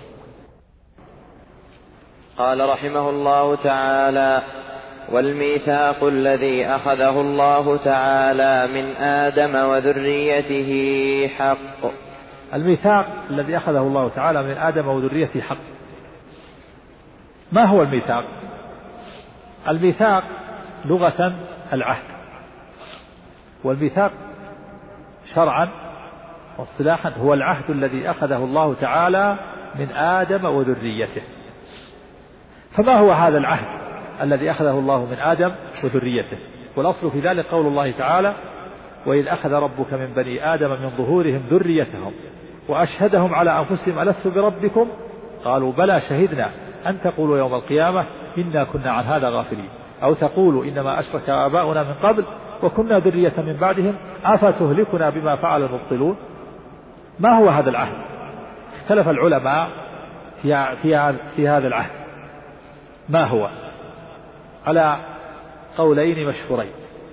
قال رحمه الله تعالى والميثاق الذي أخذه الله تعالى من آدم وذريته حق. الميثاق الذي أخذه الله تعالى من آدم وذريته حق. ما هو الميثاق؟ الميثاق لغة العهد، والميثاق شرعا واصطلاحا هو العهد الذي أخذه الله تعالى من آدم وذريته. فما هو هذا العهد الذي أخذه الله من آدم وذريته؟ والأصل في ذلك قول الله تعالى وإذ أخذ ربك من بني آدم من ظهورهم ذريتهم وأشهدهم على أنفسهم ألست بربكم قالوا بلى شهدنا أن تقولوا يوم القيامة إنا كنا عن هذا غافلين. أو تقولوا إنما أشرك آباؤنا من قبل وكنا ذرية من بعدهم أفتهلكنا بما فعل المبطلون. ما هو هذا العهد؟ اختلف العلماء في, في, في هذا العهد ما هو، على قولين مشهورين.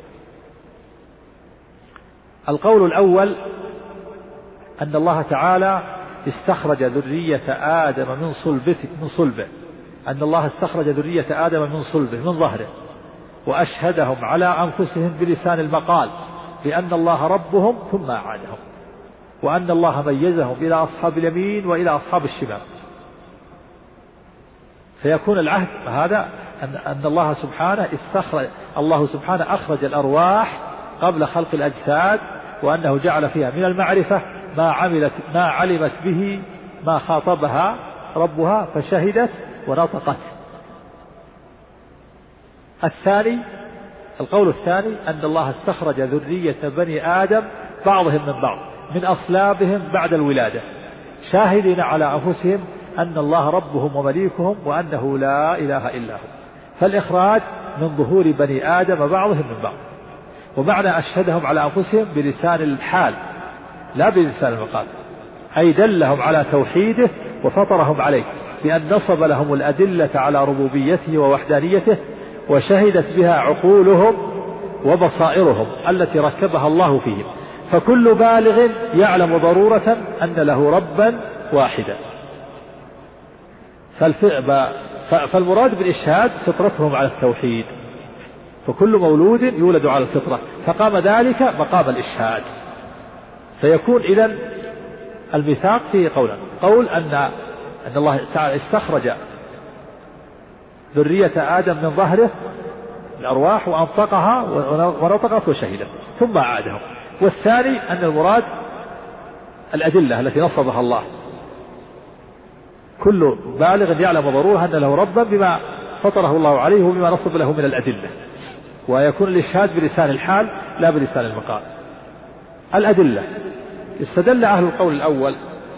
القول الأول أن الله تعالى استخرج ذرية آدم من صلبه, من صلبه أن الله استخرج ذرية آدم من صلبه من ظهره وأشهدهم على أنفسهم بلسان المقال بأن الله ربهم ثم أعادهم، وأن الله ميزهم إلى أصحاب اليمين وإلى أصحاب الشمال. فيكون العهد هذا أن, أن الله سبحانه استخرج الله سبحانه أخرج الأرواح قبل خلق الأجساد، وأنه جعل فيها من المعرفة ما عملت ما علمت به ما خاطبها ربها فشهدت ونطقت. الثاني القول الثاني أن الله استخرج ذرية بني آدم بعضهم من بعض من أصلابهم بعد الولادة شاهدين على أنفسهم أن الله ربهم ومليكهم وأنه لا إله إلا هو، فالإخراج من ظهور بني آدم بعضهم من بعض. ومعنى أشهدهم على أنفسهم بلسان الحال لا بلسان المقال، أي دلهم على توحيده وفطرهم عليه بأن نصب لهم الأدلة على ربوبيته ووحدانيته وشهدت بها عقولهم وبصائرهم التي ركبها الله فيهم، فكل بالغ يعلم ضرورة أن له ربا واحدا. فالمراد بالإشهاد فطرتهم على التوحيد، فكل مولود يولد على الفطرة، فقام ذلك مقام الإشهاد. فيكون إذن الميثاق فيه قولا، قول أن أن الله تعالى استخرج ذرية آدم من ظهره الأرواح وأنطقها ونطقت وشهدت ثم أعادهم. والثاني أن المراد الأدلة التي نصبها الله، كل بالغ يعلم ضرورة أن له ربا بما فطره الله عليه وبما نصب له من الأدلة، ويكون الإشهاد بلسان الحال لا بلسان المقال. الأدلة استدل أهل القول الأول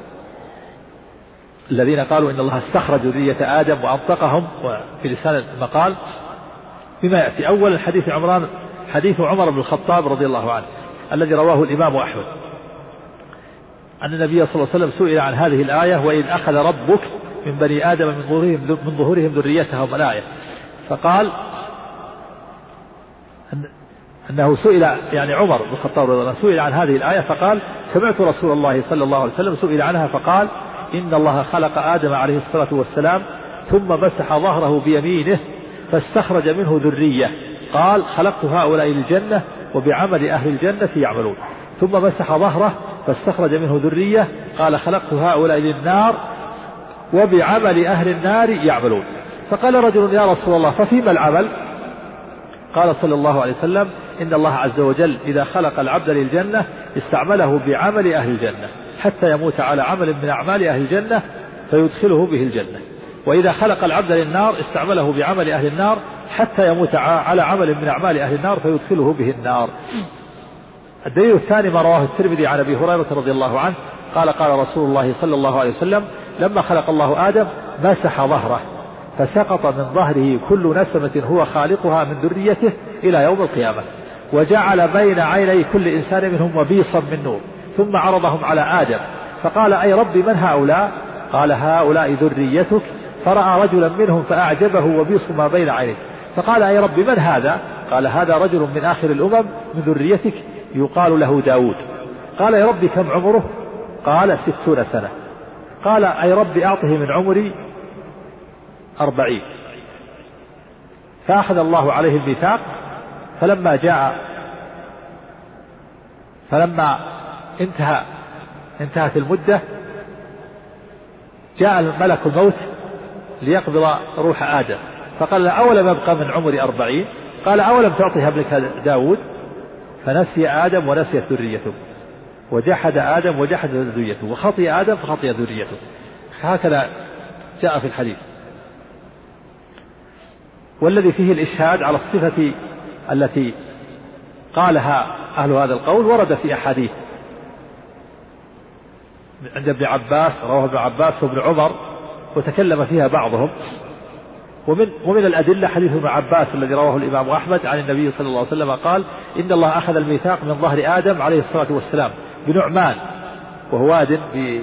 الذين قالوا إن الله استخرج ذرية آدم وأنطقهم بلسان المقال بما يأتي. أول حديث عمران حديث عمر بن الخطاب رضي الله عنه الذي رواه الإمام أحمد أن النبي صلى الله عليه وسلم سئل عن هذه الآية وإذ أخذ ربك من بني آدم من ظهورهم, من ظهورهم ذريتهم الآية، فقال أنه سئل يعني عمر بن الخطاب رضي الله عنه سئل عن هذه الآية فقال سمعت رسول الله صلى الله عليه وسلم سئل عنها فقال إن الله خلق آدم عليه الصلاة والسلام ثم مسح ظهره بيمينه فاستخرج منه ذرية، قال خلقت هؤلاء للجنة وبعمل أهل الجنة يعملون، ثم مسح ظهره فاستخرج منه ذرية، قال خلقت هؤلاء للنار وبعمل أهل النار يعملون. فقال رجل يا رسول الله ففيما العمل؟ قال صلى الله عليه وسلم إن الله عز وجل إذا خلق العبد للجنة استعمله بعمل أهل الجنة حتى يموت على عمل من أعمال أهل الجنة فيدخله به الجنة، وإذا خلق العبد للنار استعمله بعمل أهل النار حتى يموت على عمل من أعمال أهل النار فيدخله به النار. الدليل الثاني ما رواه الترمذي عن أبي هريرة رضي الله عنه قال قال رسول الله صلى الله عليه وسلم لما خلق الله آدم مسح ظهره فسقط من ظهره كل نسمة هو خالقها من ذريته إلى يوم القيامة، وجعل بين عيني كل إنسان منهم وبيصا من نور، ثم عرضهم على آدم فقال أي ربي من هؤلاء؟ قال هؤلاء ذريتك، فرأى رجلا منهم فأعجبه وبيص ما بين عينيه، فقال أي ربي من هذا؟ قال هذا رجل من آخر الأمم من ذريتك يقال له داود. قال يا ربي كم عمره؟ قال ستون سنة. قال أي ربي أعطه من عمري أربعين. فأخذ الله عليه الميثاق، فلما جاء فلما انتهى انتهت المدة جاء ملك الموت ليقبض روح آدم، فقال أولم يبقى من عمري أربعين؟ قال أولم تعطيها ابنك داود؟ فنسي آدم ونسيت ذريته، وجحد آدم وجحد ذريته، وخطي آدم فخطي ذريته. هكذا جاء في الحديث. والذي فيه الإشهاد على الصفة التي قالها أهل هذا القول ورد في أحاديث عند ابن عباس، رواه ابن عباس وابن عمر وتكلم فيها بعضهم، ومن, ومن الأدلة حديث ابن عباس الذي رواه الإمام أحمد عن النبي صلى الله عليه وسلم قال إن الله أخذ الميثاق من ظهر آدم عليه الصلاة والسلام بنعمان وهو واد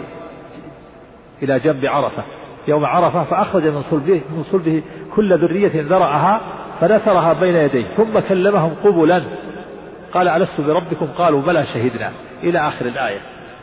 إلى جنب عرفة يوم عرفة، فأخرج من صلبه, من صلبه كل ذرية ذرعها فنثرها بين يديه ثم كلمهم قبلا قال ألست بربكم قالوا بلى شهدنا إلى آخر الآية.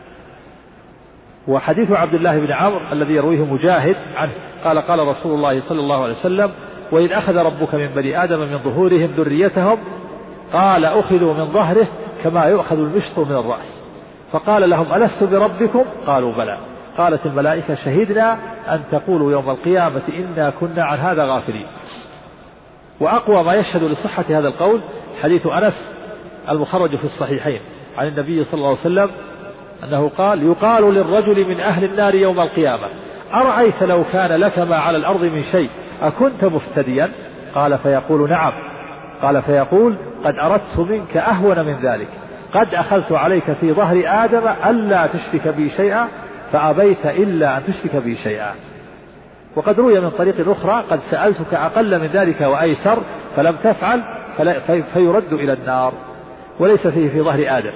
وحديث عبد الله بن عمرو الذي يرويه مجاهد عنه قال قال رسول الله صلى الله عليه وسلم وإذ أخذ ربك من بني آدم من ظهورهم ذريتهم قال أخذوا من ظهره كما يؤخذ المشط من الرأس، فقال لهم ألست بربكم قالوا بلى، قالت الملائكة شهدنا أن تقولوا يوم القيامة إنا كنا عن هذا غافلين. وأقوى ما يشهد لصحة هذا القول حديث أنس المخرج في الصحيحين عن النبي صلى الله عليه وسلم أنه قال يقال للرجل من أهل النار يوم القيامة أرأيت لو كان لك ما على الأرض من شيء أكنت مفتديا؟ قال فيقول نعم، قال فيقول قد أردت منك أهون من ذلك، قد أخذت عليك في ظهر آدم ألا تشرك بي شيئا فأبيت إلا أن تشرك بي شيئا. وقد روي من طريق أخرى قد سألتك أقل من ذلك وأيسر فلم تفعل فيرد إلى النار، وليس فيه في ظهر آدم.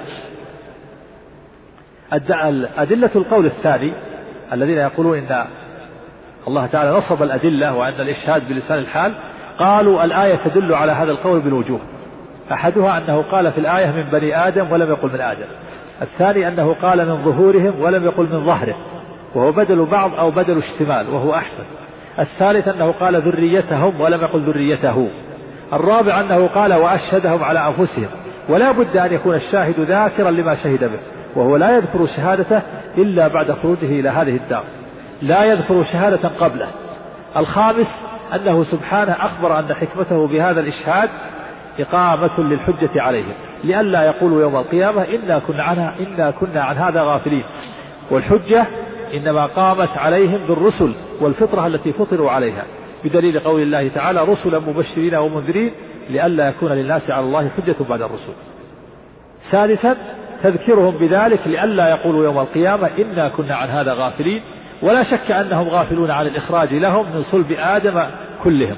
أدلة القول الثاني الذين يقولون إن الله تعالى نصب الأدلة وأن الإشهاد بلسان الحال، قالوا الآية تدل على هذا القول بالوجوه. أحدها أنه قال في الآية من بني آدم ولم يقل من آدم، الثاني أنه قال من ظهورهم ولم يقل من ظهره وهو بدل بعض أو بدل اشتمال وهو أحسن، الثالث أنه قال ذريتهم ولم يقل ذريته، الرابع أنه قال وأشهدهم على أنفسهم، ولا بد أن يكون الشاهد ذاكرا لما شهد به وهو لا يذكر شهادته إلا بعد خروجه إلى هذه الدار، لا يذكر شهادة قبله. الخامس أنه سبحانه أخبر أن حكمته بهذا الإشهاد إقامة للحجة عليهم لئلا يقولوا يوم القيامة إنا كنا عنها إنا كنا عن هذا غافلين، والحجة إنما قامت عليهم بالرسل والفطرة التي فطروا عليها، بدليل قول الله تعالى رسلا مبشرين ومنذرين لئلا يكون للناس على الله حجة بعد الرسل. ثالثا تذكرهم بذلك لئلا يقولوا يوم القيامة إنا كنا عن هذا غافلين، ولا شك أنهم غافلون عن الإخراج لهم من صلب آدم كلهم،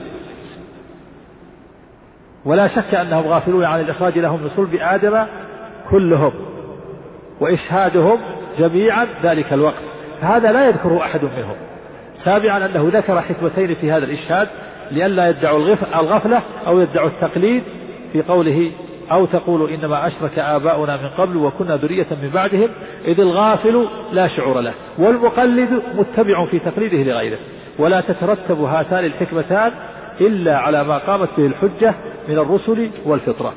ولا شك أنهم غافلون عن الإخراج لهم من صلب آدم كلهم وإشهادهم جميعا ذلك الوقت، هذا لا يذكره أحد منهم. سابعا أنه ذكر حكمتين في هذا الإشهاد لئلا يدعوا الغفلة أو يدعوا التقليد في قوله أو تقولوا إنما أشرك آباؤنا من قبل وكنا ذرية من بعدهم، إذ الغافل لا شعور له والمقلد متبع في تقليده لغيره، ولا تترتب هاتان الحكمتان إلا على ما قامت به الحجة من الرسل والفطرة.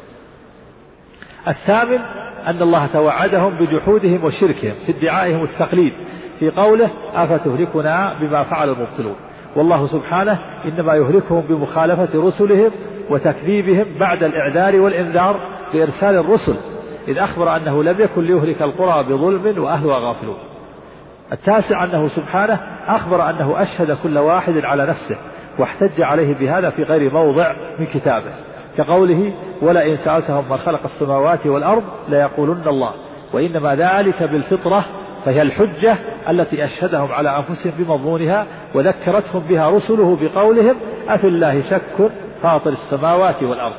الثامن أن الله توعدهم بجحودهم وشركهم في ادعائهم التقليد في قوله أفتهلكنا بما فعل المبطلون، والله سبحانه إنما يهلكهم بمخالفة رسلهم وتكذيبهم بعد الإعذار والإنذار بإرسال الرسل، إذ أخبر أنه لم يكن ليهلك القرى بظلم وأهلها غافلون. التاسع أنه سبحانه أخبر أنه أشهد كل واحد على نفسه واحتج عليه بهذا في غير موضع من كتابه، كقوله ولئن سألتهم من خلق السماوات والأرض ليقولن الله، وإنما ذلك بالفطرة فهي الحجة التي أشهدهم على أنفسهم بمضمونها وذكرتهم بها رسله بقولهم أفي الله شك فاطر السماوات والأرض.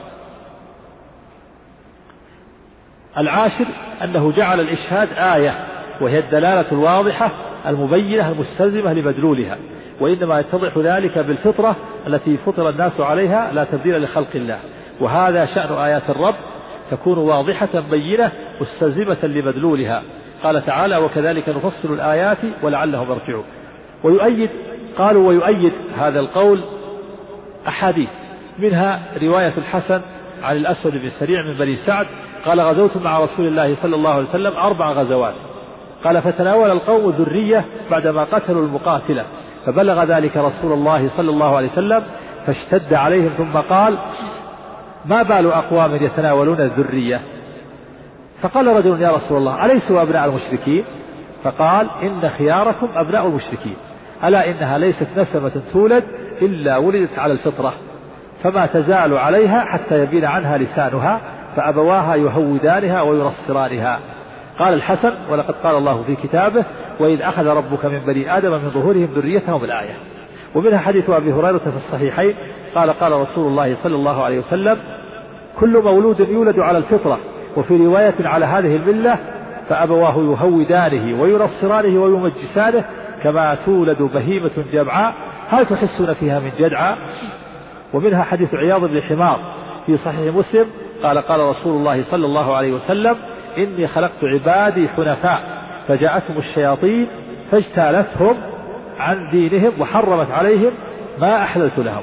العاشر أنه جعل الإشهاد آية وهي الدلالة الواضحة المبينة المستلزمة لمدلولها، وإنما يتضح ذلك بالفطرة التي فطر الناس عليها لا تبديل لخلق الله، وهذا شأن آيات الرب تكون واضحة بينة مستلزمة لمدلولها. قال تعالى وكذلك نفصل الآيات ولعلهم يرجعون. ويؤيد قالوا ويؤيد هذا القول أحاديث، منها رواية الحسن عن الأسود بن سريع من بني سعد قال غزوت مع رسول الله صلى الله عليه وسلم أربع غزوات، قال فتناول القوم ذرية بعدما قتلوا المقاتلة، فبلغ ذلك رسول الله صلى الله عليه وسلم فاشتد عليهم ثم قال ما بال أقوام يتناولون الذرية؟ فقال رجل يا رسول الله أليسوا أبناء المشركين؟ فقال إن خياركم أبناء المشركين، ألا إنها ليست نسمة تولد إلا ولدت على الفطرة، فما تزال عليها حتى يبين عنها لسانها، فأبواها يهودانها وينصرانها. قال الحسن ولقد قال الله في كتابه وإذ أخذ ربك من بني آدم من ظهورهم ذريتهم الآية. ومنها حديث أبي هريرة في الصحيحين قال قال رسول الله صلى الله عليه وسلم كل مولود يولد على الفطرة وفي رواية على هذه الملة فأبواه يهودانه وينصرانه ويمجسانه كما تولد بهيمة جمعاء هل تحسون فيها من جدعاء. ومنها حديث عياض بن حمار في صحيح مسلم قال قال رسول الله صلى الله عليه وسلم إني خلقت عبادي حنفاء فجاءتهم الشياطين فاجتالتهم عن دينهم وحرمت عليهم ما أحللت لهم.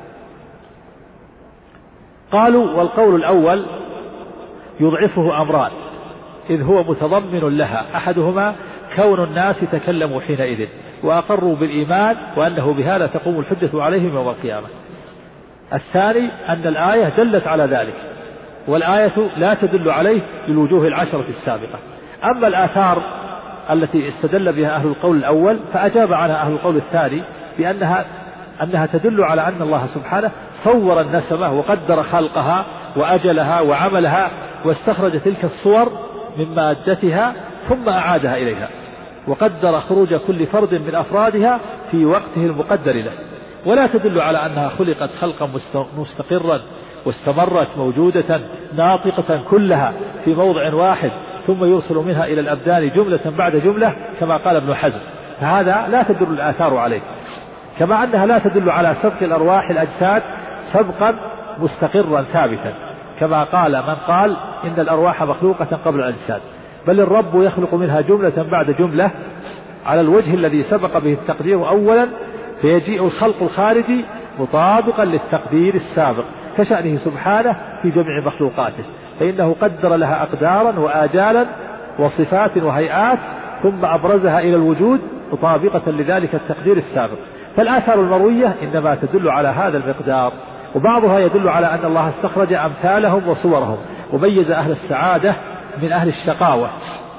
قالوا والقول الأول يضعفه أمران إذ هو متضمن لها أحدهما كون الناس تكلموا حينئذ وأقروا بالإيمان وأنه بهذا تقوم الحجة عليهم يوم القيامة. الثاني أن الآية دلت على ذلك والآية لا تدل عليه للوجوه العشرة السابقة. أما الآثار التي استدل بها أهل القول الأول فأجاب عنها أهل القول الثاني بأنها أنها تدل على أن الله سبحانه صور النسمة وقدر خلقها وأجلها وعملها واستخرج تلك الصور من مادتها ثم أعادها إليها وقدر خروج كل فرد من أفرادها في وقته المقدر له، ولا تدل على أنها خلقت خلقا مستقرا واستمرت موجودة ناطقة كلها في موضع واحد ثم يرسل منها إلى الأبدان جملة بعد جملة كما قال ابن حزم، فهذا لا تدل الآثار عليه. كما أنها لا تدل على سبق الأرواح الأجساد سبقا مستقرا ثابتا كما قال من قال إن الأرواح مخلوقة قبل الأجساد، بل الرب يخلق منها جملة بعد جملة على الوجه الذي سبق به التقدير أولا فيجيء الخلق الخارجي مطابقا للتقدير السابق كشأنه سبحانه في جميع مخلوقاته، فإنه قدر لها أقدارا وآجالا وصفات وهيئات ثم أبرزها إلى الوجود مطابقة لذلك التقدير السابق. فالآثار المروية إنما تدل على هذا المقدار، وبعضها يدل على أن الله استخرج أمثالهم وصورهم وميز أهل السعادة من أهل الشقاوة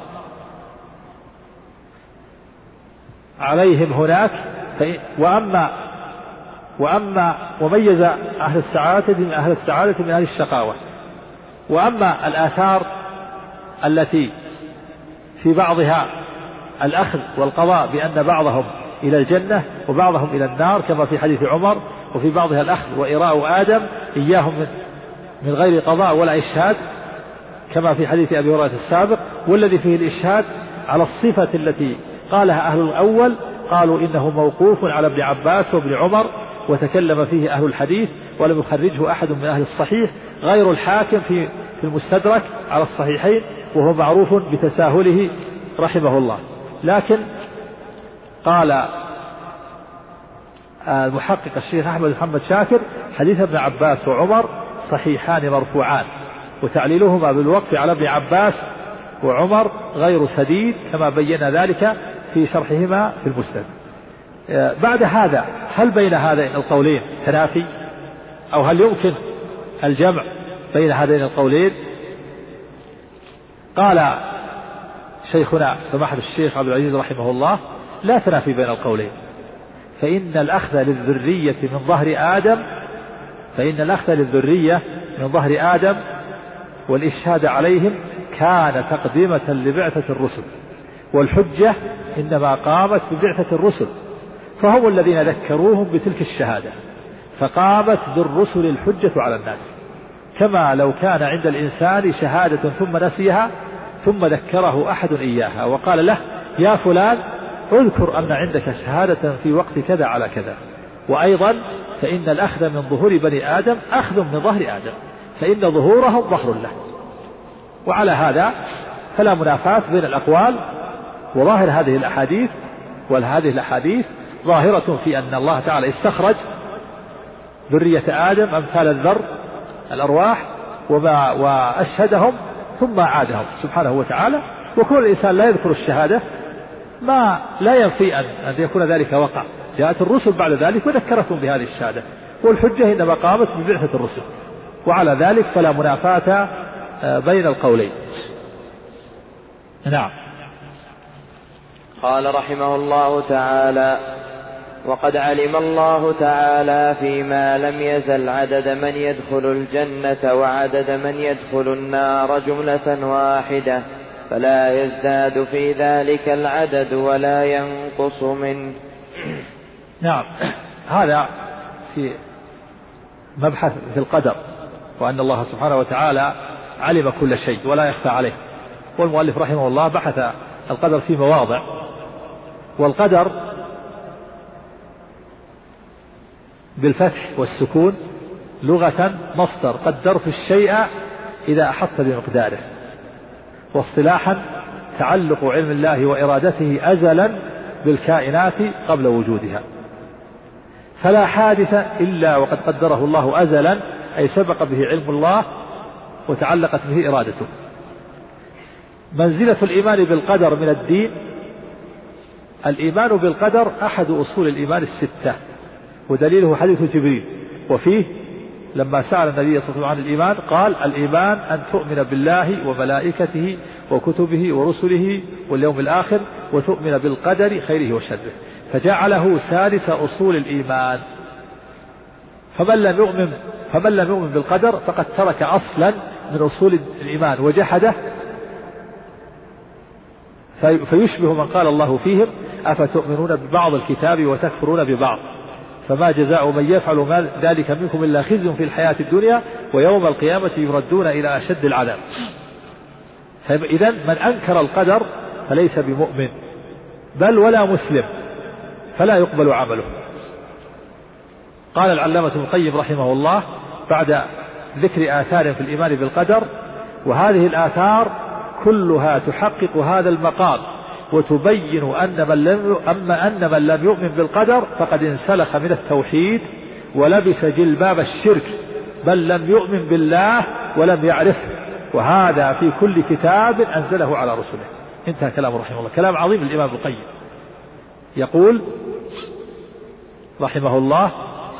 عليهم هناك، وأما وأما وميز أهل السعادة من أهل السعادة من أهل الشقاوة. وأما الآثار التي في بعضها الأخذ والقضاء بأن بعضهم إلى الجنة وبعضهم إلى النار كما في حديث عمر، وفي بعضها الأخذ وإراء آدم إياهم من غير قضاء ولا إشهاد كما في حديث أبي هريرة السابق، والذي فيه الإشهاد على الصفة التي قالها أهل الأول قالوا إنه موقوف على ابن عباس وابن عمر وتكلم فيه أهل الحديث ولم يخرجه أحد من أهل الصحيح غير الحاكم في في المستدرك على الصحيحين، وهو معروف بتساهله رحمه الله. لكن قال المحقق الشيخ أحمد محمد شاكر حديث ابن عباس وعمر صحيحان مرفوعان وتعليلهما بالوقف على ابن عباس وعمر غير سديد كما بين ذلك في شرحهما في المسند. بعد هذا هل بين هذين القولين تنافي أو هل يمكن الجمع بين هذين القولين؟ قال شيخنا سماحة الشيخ عبد العزيز رحمه الله لا تنافي بين القولين، فإن الأخذ للذرية من ظهر آدم فإن الأخذ للذرية من ظهر آدم والإشهاد عليهم كان تقدمة لبعثة الرسل، والحجة إنما قامت ببعثة الرسل، فهم الذين ذكروهم بتلك الشهادة فقامت بالرسل الحجة على الناس، كما لو كان عند الإنسان شهادة ثم نسيها ثم ذكره أحد إياها وقال له يا فلان اذكر أن عندك شهادة في وقت كذا على كذا. وأيضا فإن الأخذ من ظهور بني آدم أخذ من ظهر آدم، فإن ظهورهم ظهر له. وعلى هذا فلا منافاة بين الأقوال، وظاهر هذه الأحاديث وهذه الأحاديث ظاهرة في أن الله تعالى استخرج ذرية آدم أمثال الذر الأرواح وما وأشهدهم ثم أعادهم سبحانه وتعالى، وكل الإنسان لا يذكر الشهادة ما لا ينفي أن يكون ذلك وقع، جاءت الرسل بعد ذلك وذكرتهم بهذه الشهادة، والحجة إنما قامت ببعثة الرسل، وعلى ذلك فلا منافاة بين القولين. نعم. قال رحمه الله تعالى: وقد علم الله تعالى فيما لم يزل عدد من يدخل الجنة وعدد من يدخل النار جملة واحدة، فلا يزداد في ذلك العدد ولا ينقص منه. نعم. هذا في مبحث في القدر، وأن الله سبحانه وتعالى علم كل شيء ولا يخفى عليه. والمؤلف رحمه الله بحث القدر في مواضع. والقدر بالفتح والسكون لغة مصدر قدرت الشيء إذا أحط بمقداره، واصطلاحا تعلق علم الله وإرادته أزلا بالكائنات قبل وجودها، فلا حادث إلا وقد قدره الله أزلا، أي سبق به علم الله وتعلقت به إرادته. منزلة الإيمان بالقدر من الدين. الإيمان بالقدر أحد أصول الإيمان الستة، ودليله حديث جبريل، وفيه لما سأل النبي صلى الله عليه وسلم عن الإيمان قال: الإيمان أن تؤمن بالله وملائكته وكتبه ورسله واليوم الآخر وتؤمن بالقدر خيره وشره، فجعله سادس أصول الإيمان. فمن لم يؤمن فمن لم يؤمن بالقدر فقد ترك أصلا من أصول الإيمان وجحده، فيشبه من قال الله فيهم: أفتؤمنون ببعض الكتاب وتكفرون ببعض، فما جزاء من يفعل ذلك منكم إلا خزي في الحياة الدنيا ويوم القيامة يردون إلى أشد العذاب. فإذا من أنكر القدر فليس بمؤمن بل ولا مسلم، فلا يقبل عمله. قال العلامة ابن القيم رحمه الله بعد ذكر آثار في الإيمان بالقدر: وهذه الآثار كلها تحقق هذا المقام وتبين أن من لم أما أن من لم يؤمن بالقدر فقد انسلخ من التوحيد ولبس جلباب الشرك، بل لم يؤمن بالله ولم يعرفه، وهذا في كل كتاب أنزله على رسله. انتهى كلام رحمه الله. كلام عظيم للإمام ابن القيم. يقول رحمه الله: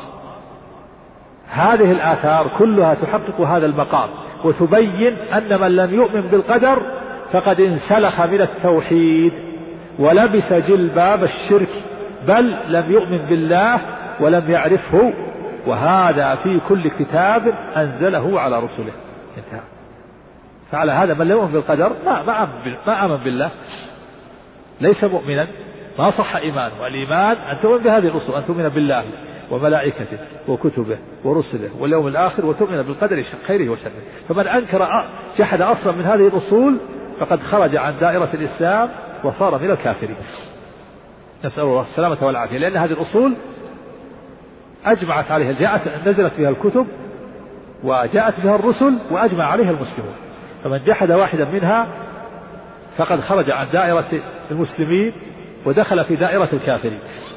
هذه الآثار كلها تحقق هذا المقام وتبين أن من لم يؤمن بالقدر فقد انسلخ من التوحيد ولبس جلباب الشرك، بل لم يؤمن بالله ولم يعرفه، وهذا في كل كتاب أنزله على رسله. انتهى. فعلى هذا من لم يؤمن بالقدر ما آمن بالله، ليس مؤمنا، ما صح إيمانه. والإيمان أن تؤمن بهذه الأصول، أن تؤمن بالله وملائكته وكتبه ورسله واليوم الآخر وتؤمن بالقدر خيره وشره. فمن أنكر جحد أصلا من هذه الأصول فقد خرج عن دائرة الإسلام وصار من الكافرين، نسأل الله السلامة والعافية. لأن هذه الأصول أجمعت عليها، جاءت نزلت فيها الكتب وجاءت بها الرسل وأجمع عليها المسلمون، فمن جحد واحدا منها فقد خرج عن دائرة المسلمين ودخل في دائرة الكافرين.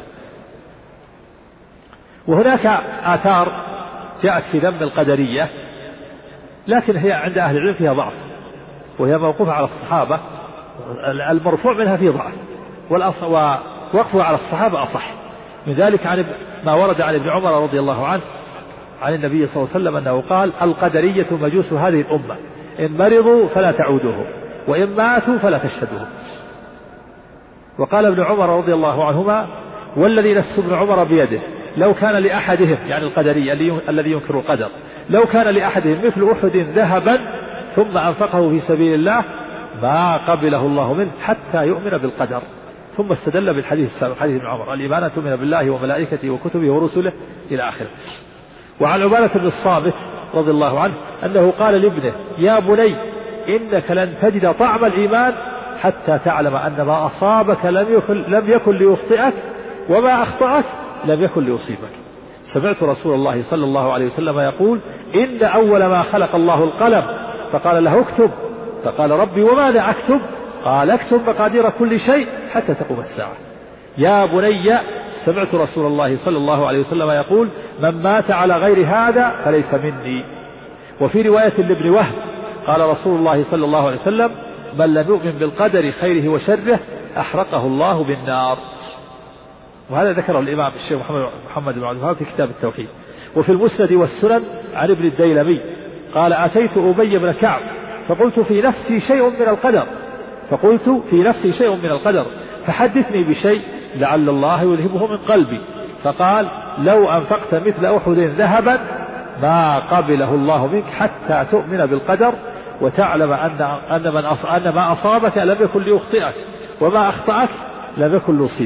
وهناك آثار جاءت في ذم القدرية، لكن هي عند أهل العلم فيها ضعف، وهي موقوفة على الصحابة، المرفوع منها فيه ضعف، ووقفها على الصحابة أصح. من ذلك عن ما ورد عن ابن عمر رضي الله عنه عن النبي صلى الله عليه وسلم أنه قال: القدرية مجوس هذه الأمة، إن مرضوا فلا تعودوهم وإن ماتوا فلا تشهدوهم. وقال ابن عمر رضي الله عنهما: والذي نفس ابن عمر بيده لو كان لأحدهم، يعني القدري الذي ينكر القدر، لو كان لأحدهم مثل أحد ذهبا ثم أنفقه في سبيل الله ما قبله الله منه حتى يؤمن بالقدر. ثم استدل بالحديث السابق، حديث ابن عمر: الإيمان أن تؤمن بالله وملائكته وكتبه ورسله إلى آخره. وعن عبادة بن الصامت رضي الله عنه أنه قال لابنه: يا بني إنك لن تجد طعم الإيمان حتى تعلم أن ما أصابك لم يكن, لم يكن ليخطئك وما أخطأك لم يكن ليصيبك. سمعت رسول الله صلى الله عليه وسلم يقول: إن أول ما خلق الله القلم، فقال له: اكتب. فقال: ربي وماذا أكتب؟ قال: اكتب مقادير كل شيء حتى تقوم الساعة. يا بني سمعت رسول الله صلى الله عليه وسلم يقول: من مات على غير هذا فليس مني. وفي رواية لابن وهب قال رسول الله صلى الله عليه وسلم: من لم يؤمن بالقدر خيره وشره أحرقه الله بالنار. وهذا ذكره الإمام الشيخ محمد, محمد بن عبد الوهاب في كتاب التوحيد. وفي المسند والسنن عن ابن الديلمي قال: أتيت أبي بن كعب فقلت في نفسي شيء من القدر فقلت في نفسي شيء من القدر فحدثني بشيء لعل الله يذهبه من قلبي. فقال: لو أنفقت مثل أحد ذهبا ما قبله الله منك حتى تؤمن بالقدر وتعلم أن, أن, من أص... أن ما أصابك لم يكن ليخطئك وما أخطأك لم يكن ليصيبك.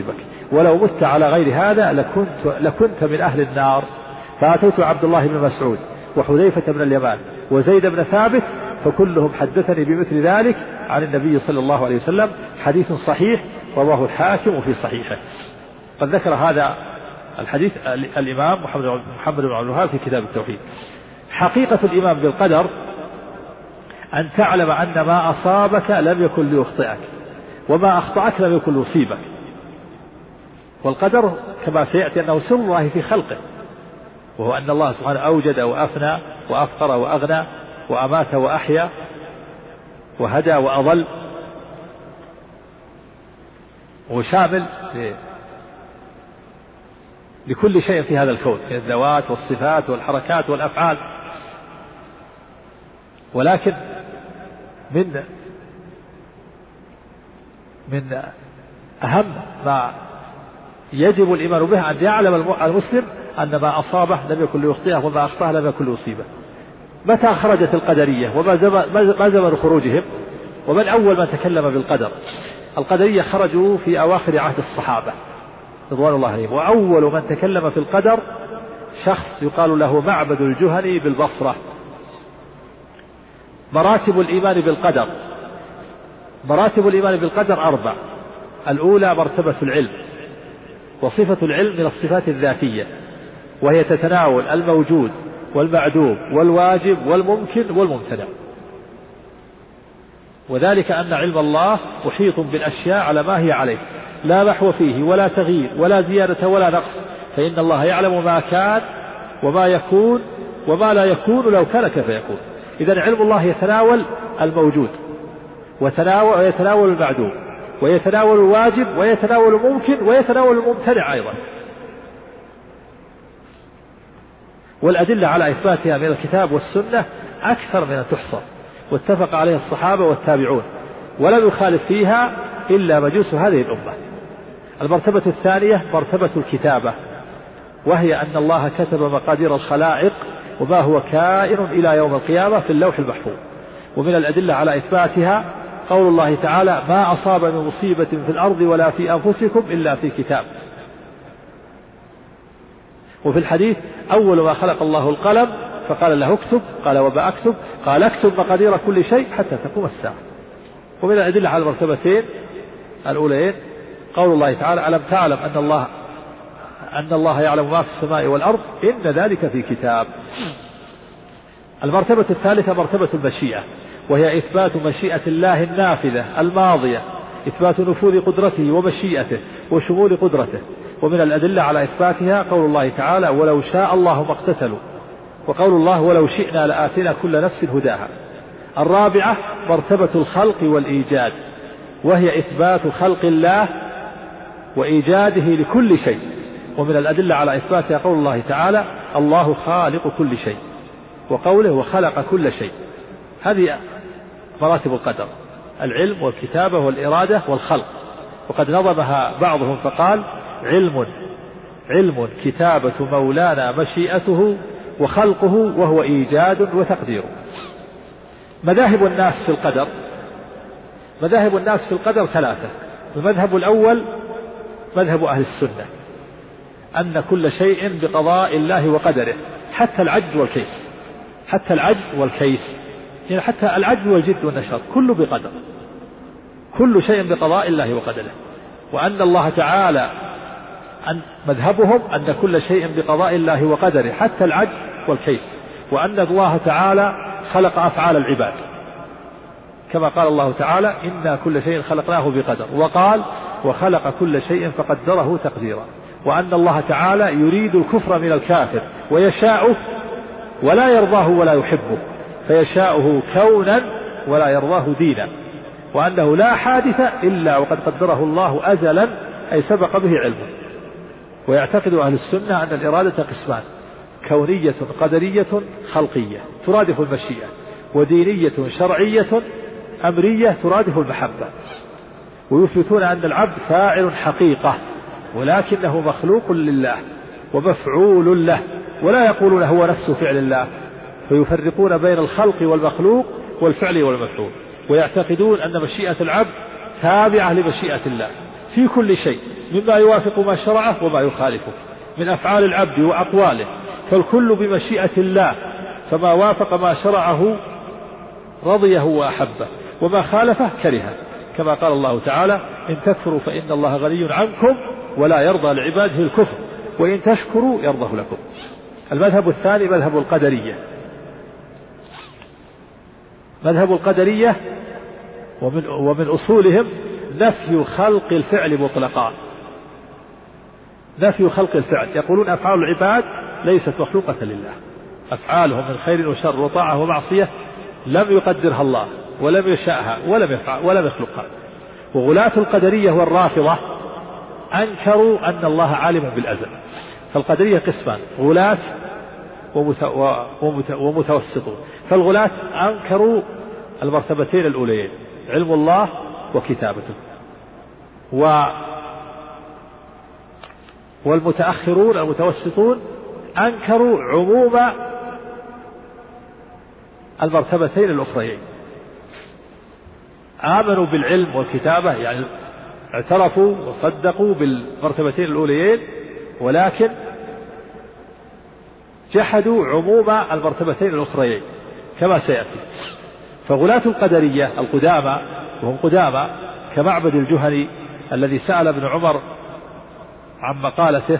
ولو مت على غير هذا لكنت, لكنت من أهل النار. فأتيت عبد الله بن مسعود وحذيفة بن اليمان وزيد بن ثابت فكلهم حدثني بمثل ذلك عن النبي صلى الله عليه وسلم، حديث صحيح رواه الحاكم في صحيحه. قد ذكر هذا الحديث الإمام محمد بن عبد الوهاب في كتاب التوحيد. حقيقة الإيمان بالقدر أن تعلم أن ما أصابك لم يكن ليخطئك، وما أخطأك لم يكن ليصيبك. والقدر كما سيأتي أنه سر الله في خلقه، وهو أن الله سبحانه أوجد وأفنى وأفقر وأغنى وأمات وأحيا وهدى وأضل، وشامل لكل شيء في هذا الكون من الذوات والصفات والحركات والأفعال. ولكن من من أهم ما يجب الإيمان به أن يعلم المسلم أن ما أصابه لم يكن ليخطئه وما أخطأه لم يكن ليصيبه. متى خرجت القدرية وما زمن خروجهم؟ ومن أول من تكلم بالقدر؟ القدرية خرجوا في أواخر عهد الصحابة رضوان الله عليهم، وأول من تكلم في القدر شخص يقال له معبد الجهني بالبصرة. مراتب الإيمان بالقدر، مراتب الإيمان بالقدر أربع. الأولى مرتبة العلم، وصفة العلم من الصفات الذاتية، وهي تتناول الموجود والمعدوم والواجب والممكن والممتنع. وذلك أن علم الله محيط بالأشياء على ما هي عليه، لا محو فيه ولا تغيير ولا زيادة ولا نقص، فإن الله يعلم ما كان وما يكون وما لا يكون لو كان كيف يكون. إذن علم الله يتناول الموجود ويتناول المعدوم ويتناول الواجب ويتناول الممكن ويتناول الممتنع أيضا. والأدلة على إثباتها من الكتاب والسنة أكثر من أن تحصى، واتفق عليها الصحابة والتابعون، ولم يخالف فيها إلا مجوس هذه الأمة. المرتبة الثانية مرتبة الكتابة، وهي أن الله كتب مقادير الخلائق وما هو كائن إلى يوم القيامة في اللوح المحفوظ. ومن الأدلة على إثباتها قول الله تعالى: ما أصاب من مصيبة في الأرض ولا في أنفسكم إلا في كتاب. وفي الحديث: أول ما خلق الله القلم فقال له اكتب، قال وما أكتب؟ قال اكتب مقادير كل شيء حتى تقوم الساعة. ومن الأدلة على المرتبتين الأولين قول الله تعالى: ألم تعلم أن الله أن الله يعلم ما في السماء والأرض إن ذلك في كتاب. المرتبة الثالثة مرتبة المشيئة، وهي إثبات مشيئة الله النافذة الماضية، إثبات نفوذ قدرته ومشيئته وشمول قدرته. ومن الأدلة على إثباتها قول الله تعالى: ولو شاء الله ما اقتتلوا، وقول الله: ولو شئنا لآتينا كل نفس هداها. الرابعة مرتبة الخلق والإيجاد، وهي إثبات خلق الله وإيجاده لكل شيء. ومن الأدلة على إثباتها قول الله تعالى: الله خالق كل شيء، وقوله: وخلق كل شيء. هذه مراتب القدر: العلم والكتابة والإرادة والخلق. وقد نظمها بعضهم فقال: علم علم كتابة مولانا مشيئته وخلقه وهو إيجاد وتقدير. مذاهب الناس في القدر، مذاهب الناس في القدر ثلاثة. المذهب الأول مذهب أهل السنة، أن كل شيء بقضاء الله وقدره، حتى العجز والكيس، حتى العجز والكيس يعني حتى العجز والجد والنشاط كله بقدر، كل شيء بقضاء الله وقدره. وأن الله تعالى أن مذهبهم أن كل شيء بقضاء الله وقدره حتى العجز والكيس، وأن الله تعالى خلق أفعال العباد كما قال الله تعالى: إنا كل شيء خلقناه بقدر، وقال: وخلق كل شيء فقدره تقديرا. وأن الله تعالى يريد الكفر من الكافر ويشاءه ولا يرضاه ولا يحبه، فيشاءه كونا ولا يرضاه دينا. وأنه لا حادث إلا وقد قدره الله أزلا، أي سبق به علمه. ويعتقد أهل السنة أن الإرادة قسمان: كونية قدرية خلقية ترادف المشيئة، ودينية شرعية أمرية ترادف المحبة. ويثبتون أن العبد فاعل حقيقة، ولكنه مخلوق لله ومفعول له، ولا يقولون هو نفس فعل الله، فيفرقون بين الخلق والمخلوق والفعل والمفعول. ويعتقدون أن مشيئة العبد تابعة لمشيئة الله في كل شيء مما يوافق ما شرعه وما يخالفه من أفعال العبد وأقواله، فالكل بمشيئة الله، فما وافق ما شرعه رضيه وأحبه، وما خالفه كرهه، كما قال الله تعالى: إن تكفروا فإن الله غني عنكم ولا يرضى لعباده الكفر وإن تشكروا يرضه لكم. المذهب الثاني مذهب القدرية. مذهب القدرية ومن, ومن أصولهم نفي خلق الفعل مطلقا، نفي خلق الفعل. يقولون أفعال العباد ليست مخلوقة لله، أفعالهم من خير وشر وطاعة ومعصية لم يقدرها الله ولم يشاءها ولم يفعل ولم يخلقها. وغلاة القدرية والرافضة أنكروا أن الله عالم بالأزل. فالقدرية قسمان: غلاة ومتوسطون. فالغلاة أنكروا المرتبتين الأوليين، علم الله وكتابته، و والمتأخرون المتوسطون أنكروا عموم المرتبتين الأخريين. آمنوا بالعلم والكتابة، يعني اعترفوا وصدقوا بالمرتبتين الأوليين، ولكن جحدوا عموم المرتبتين الأخريين كما سيأتي. فغلاة القدرية القدامى، وهم قدامى كمعبد الجهني الذي سأل ابن عمر عن مقالته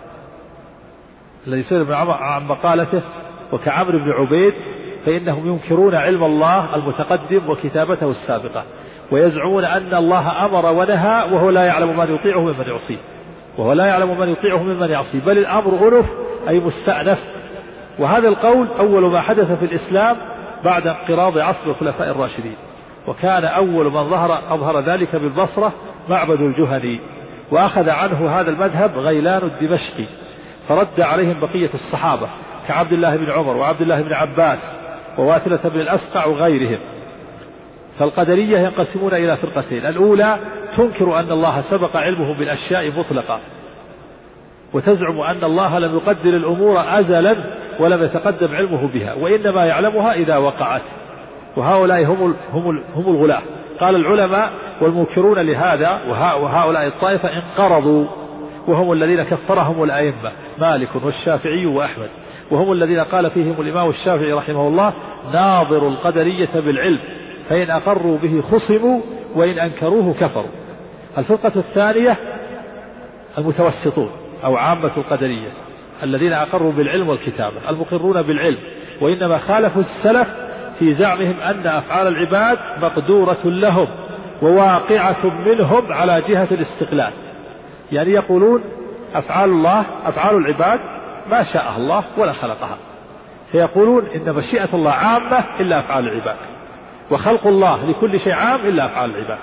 الذي سأل ابن عمر عن مقالته وكعمر بن عبيد، فإنهم ينكرون علم الله المتقدم وكتابته السابقة، ويزعمون أن الله أمر ونهى وهو لا يعلم من يطيعه ممن يعصيه، وهو لا يعلم من يطيعه ممن يعصيه، بل الأمر أنف أي مستأنف. وهذا القول أول ما حدث في الإسلام بعد انقراض عصر الخلفاء الراشدين، وكان أول من ظهر أظهر ذلك بالبصرة معبد الجهني، وأخذ عنه هذا المذهب غيلان الدمشقي، فرد عليهم بقية الصحابة كعبد الله بن عمر وعبد الله بن عباس وواثلة بن الأسقع وغيرهم. فالقدرية ينقسمون إلى فرقتين: الأولى تنكر أن الله سبق علمه بالأشياء مطلقا، وتزعم أن الله لم يقدر الأمور أزلا ولم يتقدم علمه بها، وإنما يعلمها إذا وقعت. وهؤلاء هم هم هم الغلاة. قال العلماء والمنكرون لهذا وهؤلاء الطائفة انقرضوا، وهم الذين كفرهم الأئمة مالك والشافعي وأحمد، وهم الذين قال فيهم الإمام الشافعي رحمه الله: ناظر القدرية بالعلم، فإن أقروا به خصموا وإن أنكروه كفروا. الفرقة الثانية المتوسطون أو عامة القدرية الذين أقروا بالعلم والكتابة، المقرون بالعلم، وإنما خالفوا السلف في زعمهم أن أفعال العباد مقدورة لهم وواقعة منهم على جهة الاستقلال. يعني يقولون أفعال الله أفعال العباد ما شاء الله ولا خلقها، فيقولون إن مشيئة الله عامة إلا أفعال العباد، وخلق الله لكل شيء عام إلا أفعال العباد.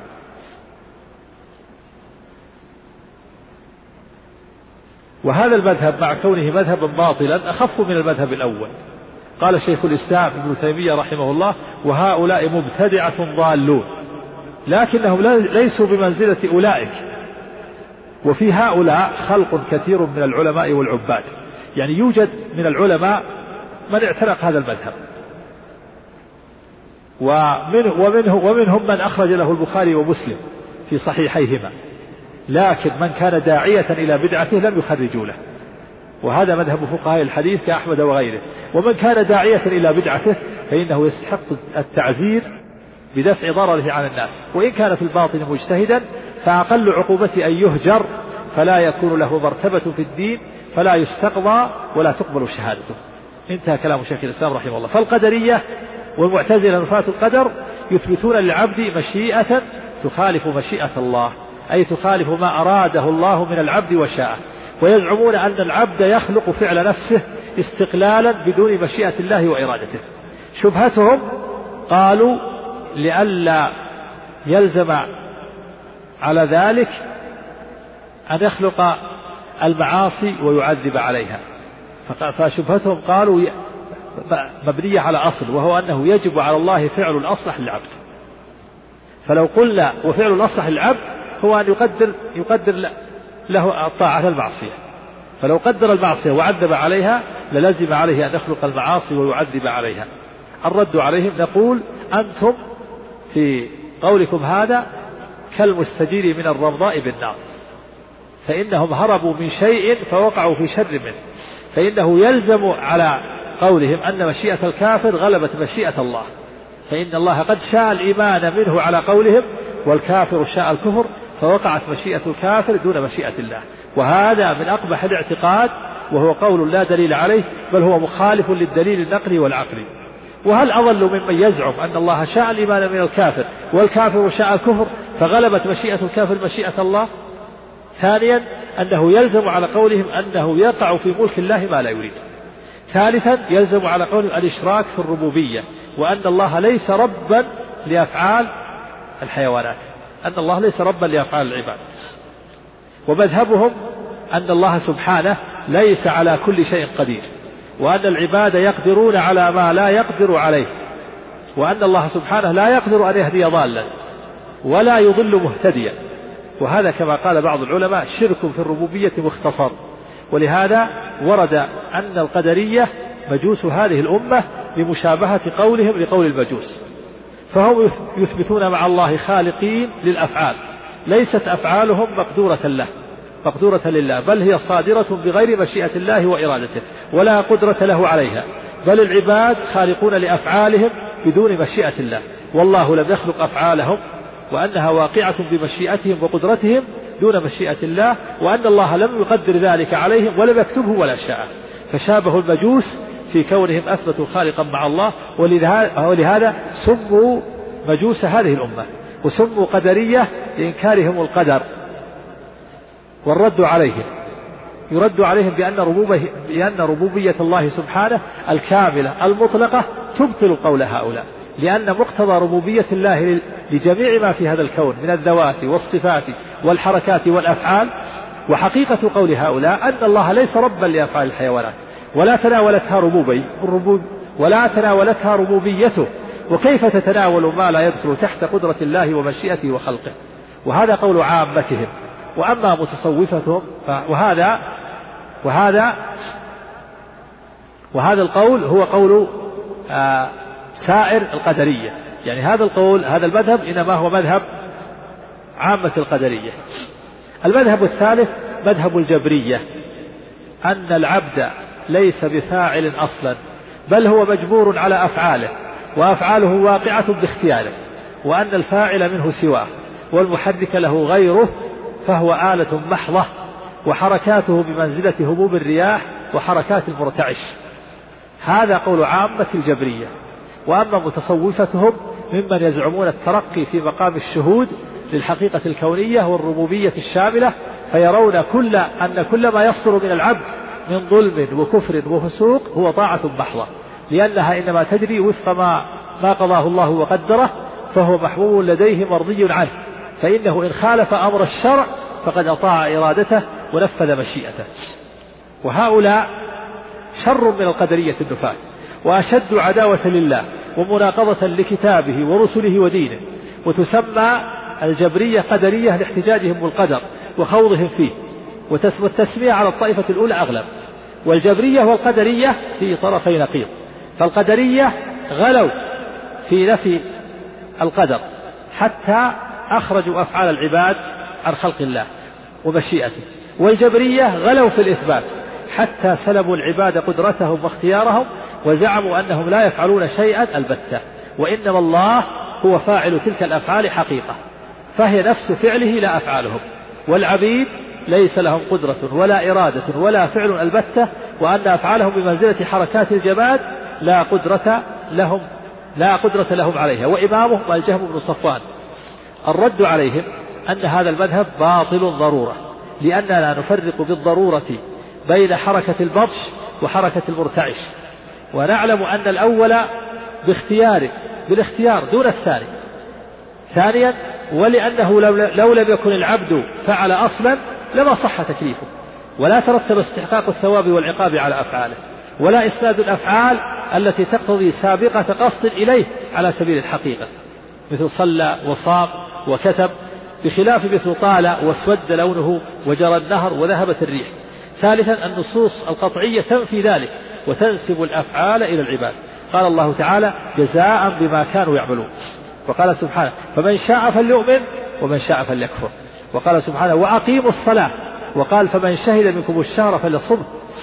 وهذا المذهب مع كونه مذهبا باطلا أخف من المذهب الأول. قال شيخ الإسلام ابن تيمية رحمه الله: وهؤلاء مبتدعة ضالون، لكنهم ليسوا بمنزلة أولئك. وفي هؤلاء خلق كثير من العلماء والعباد، يعني يوجد من العلماء من اعتنق هذا المذهب، ومنه ومنه ومنهم من أخرج له البخاري ومسلم في صحيحيهما، لكن من كان داعية إلى بدعته لم يخرجوا له، وهذا مذهب فقهاء الحديث كأحمد وغيره. ومن كان داعية إلى بدعته فإنه يستحق التعزير بدفع ضرره عن الناس، وإن كان في الباطن مجتهدا فأقل عقوبة أن يهجر، فلا يكون له مرتبة في الدين، فلا يستقضى ولا تقبل شهادته. انتهى كلام شيخ الإسلام رحمه الله. فالقدرية والمعتزلة نفاة القدر يثبتون للعبد مشيئة تخالف مشيئة الله، أي تخالف ما أراده الله من العبد وشاءه، ويزعمون أن العبد يخلق فعل نفسه استقلالا بدون مشيئة الله وإرادته. شبهتهم قالوا لئلا يلزم على ذلك أن يخلق المعاصي ويعذب عليها، فشبهتهم قالوا مبنية على أصل، وهو أنه يجب على الله فعل الأصلح للعبد. فلو قلنا وفعل الأصلح للعبد هو أن يقدر يقدر له الطاعة المعصية، فلو قدر المعصية وعذب عليها للزم عليه أن يخلق المعاصي ويعذب عليها. الرد عليهم: نقول أنتم في قولكم هذا كالمستجير من الرمضاء بالنار، فإنهم هربوا من شيء فوقعوا في شر منه. فإنه يلزم على قولهم أن مشيئة الكافر غلبت مشيئة الله، فإن الله قد شاء الإيمان منه على قولهم، والكافر شاء الكفر، فوقعت مشيئة الكافر دون مشيئة الله. وهذا من أقبح الاعتقاد، وهو قول لا دليل عليه، بل هو مخالف للدليل النقلي والعقلي. وهل أضل ممن يزعم أن الله شاء الإيمان من الكافر والكافر شاء الكفر فغلبت مشيئة الكافر مشيئة الله؟ ثانيا أنه يلزم على قولهم أنه يقع في ملك الله ما لا يريد. ثالثا يلزم على قولهم الإشراك في الربوبية، وأن الله ليس ربا لأفعال الحيوانات، أن الله ليس ربا لأفعال العباد. ومذهبهم أن الله سبحانه ليس على كل شيء قدير، وأن العباد يقدرون على ما لا يقدر عليه، وأن الله سبحانه لا يقدر أن يهدي ضالا ولا يضل مهتديا. وهذا كما قال بعض العلماء شرك في الربوبية مختصر. ولهذا ورد أن القدرية مجوس هذه الأمة لمشابهة قولهم لقول المجوس، فهم يثبتون مع الله خالقين للأفعال ليست أفعالهم مقدورة له مقدورة لله، بل هي صادرة بغير مشيئة الله وإرادته ولا قدرة له عليها، بل العباد خالقون لأفعالهم بدون مشيئة الله، والله لم يخلق أفعالهم، وأنها واقعة بمشيئتهم وقدرتهم دون مشيئة الله، وأن الله لم يقدر ذلك عليهم ولم يكتبه ولا شاء. فشابه المجوس في كونهم أثبتوا خالقا مع الله، ولهذا سموا مجوس هذه الأمة، وسموا قدرية لإنكارهم القدر. والرد عليهم يرد عليهم بأن ربوبية, بأن ربوبية الله سبحانه الكاملة المطلقة تبطل قول هؤلاء، لأن مقتضى ربوبية الله لجميع ما في هذا الكون من الذوات والصفات والحركات والأفعال. وحقيقة قول هؤلاء أن الله ليس ربا لأفعال الحيوانات ولا تناولتها ربوبي ولا تناولتها ربوبيته، وكيف تتناول ما لا يدخل تحت قدرة الله ومشيئته وخلقه. وهذا قول عامتهم. وأما متصوفتهم وهذا وهذا وهذا القول هو قول آه سائر القدرية، يعني هذا القول هذا المذهب إنما هو مذهب عامة القدرية. المذهب الثالث مذهب الجبرية، أن العبد ليس بفاعل أصلا، بل هو مجبور على أفعاله، وأفعاله واقعة باختياره، وأن الفاعل منه سواه، والمحرك له غيره، فهو آلة محضة، وحركاته بمنزلة هبوب الرياح وحركات المرتعش. هذا قول عامة الجبرية. وأما متصوفتهم ممن يزعمون الترقي في مقام الشهود للحقيقة الكونية والربوبية الشاملة، فيرون كل أن كل ما يصدر من العبد من ظلم وكفر وفسوق هو طاعة محضة، لأنها إنما تجري وفق ما, ما قضاه الله وقدره، فهو محبوب لديه مرضي عنه، فإنه إن خالف أمر الشرع فقد أطاع إرادته ونفذ مشيئته. وهؤلاء شر من القدرية النفاة، وأشد عداوة لله ومناقضة لكتابه ورسله ودينه. وتسمى الجبرية قدرية لاحتجاجهم بالقدر وخوضهم فيه، والتسمية على الطائفة الأولى أغلب. والجبرية والقدرية في طرفي نقيض، فالقدرية غلوا في نفي القدر حتى أخرجوا أفعال العباد عن خلق الله ومشيئته، والجبرية غلوا في الإثبات حتى سلبوا العباد قدرتهم واختيارهم، وزعموا أنهم لا يفعلون شيئا البتة، وإنما الله هو فاعل تلك الأفعال حقيقة، فهي نفس فعله لا أفعالهم، والعبيد ليس لهم قدرة ولا إرادة ولا فعل البتة، وأن أفعالهم بمنزلة حركات الجماد لا قدرة لهم لا قدرة لهم عليها. وإمامهم الجهم بن صفوان. الرد عليهم أن هذا المذهب باطل ضرورة، لأننا نفرق بالضرورة بين حركة البطش وحركة المرتعش، ونعلم أن الأول باختياره بالاختيار دون الثاني. ثانيا، ولأنه لو لم يكن العبد فعل أصلا لما صح تكليفه، ولا ترتب استحقاق الثواب والعقاب على أفعاله، ولا إسناد الأفعال التي تقتضي سابقة قصد إليه على سبيل الحقيقة، مثل صلى وصام وكتب، بخلاف مثل طال واسود لونه وجرى النهر وذهبت الريح. ثالثا، النصوص القطعية تنفي ذلك وتنسب الأفعال إلى العباد. قال الله تعالى: جزاء بما كانوا يعملون. وقال سبحانه: فمن شاء فليؤمن ومن شاء فليكفر. وقال سبحانه وأقيموا الصلاة، وقال فمن شهد منكم الشهر فليصمه.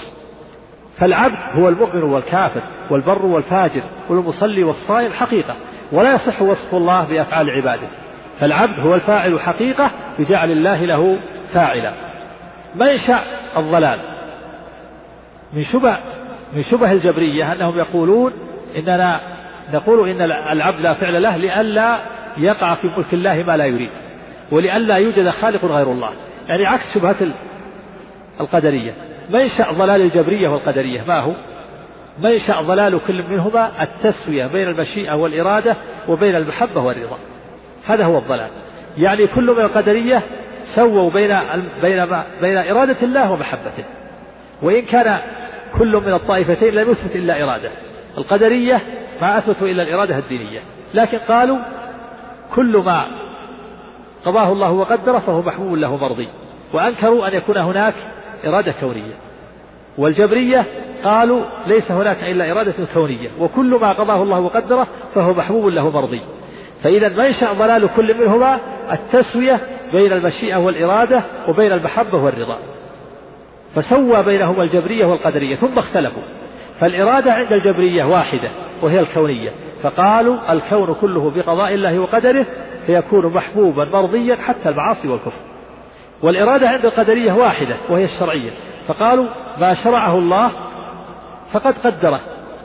فالعبد هو المؤمن والكافر والبر والفاجر والمصلي والصائم حقيقة، ولا يصح وصف الله بأفعال عباده. فالعبد هو الفاعل حقيقة بجعل الله له فاعلا. منشأ الضلال من شبه من شبه الجبرية أنهم يقولون إننا نقول إن العبد لا فعل له لئلا يقع في ملك الله ما لا يريد، ولئلا يوجد خالق غير الله، يعني عكس شبهة القدرية. منشأ ضلال الجبرية والقدرية ما هو؟ منشأ ضلال كل منهما التسوية بين المشيئة والإرادة وبين المحبة والرضا، هذا هو الضلال. يعني كل من القدرية سووا بين بين بين إرادة الله ومحبته، وإن كان كل من الطائفتين لم يثبت إلا إرادة. القدرية ما أثبتوا إلا الإرادة الدينية، لكن قالوا كل ما قضاه الله وقدره فهو محبوب له مرضي، وأنكروا أن يكون هناك إرادة كونية. والجبرية قالوا ليس هناك إلا إرادة كونية، وكل ما قضاه الله وقدره فهو محبوب له مرضي. فإذا منشأ ضلال كل منهما التسوية بين المشيئة والإرادة وبين المحبة والرضا، فسوى بينهما الجبرية والقدرية ثم اختلفوا. فالإرادة عند الجبرية واحدة وهي الكونية، فقالوا الكون كله بقضاء الله وقدره فيكون محبوبا مرضيا حتى المعاصي والكفر. والإرادة عند القدرية واحدة وهي الشرعية، فقالوا ما شرعه الله فقد قدره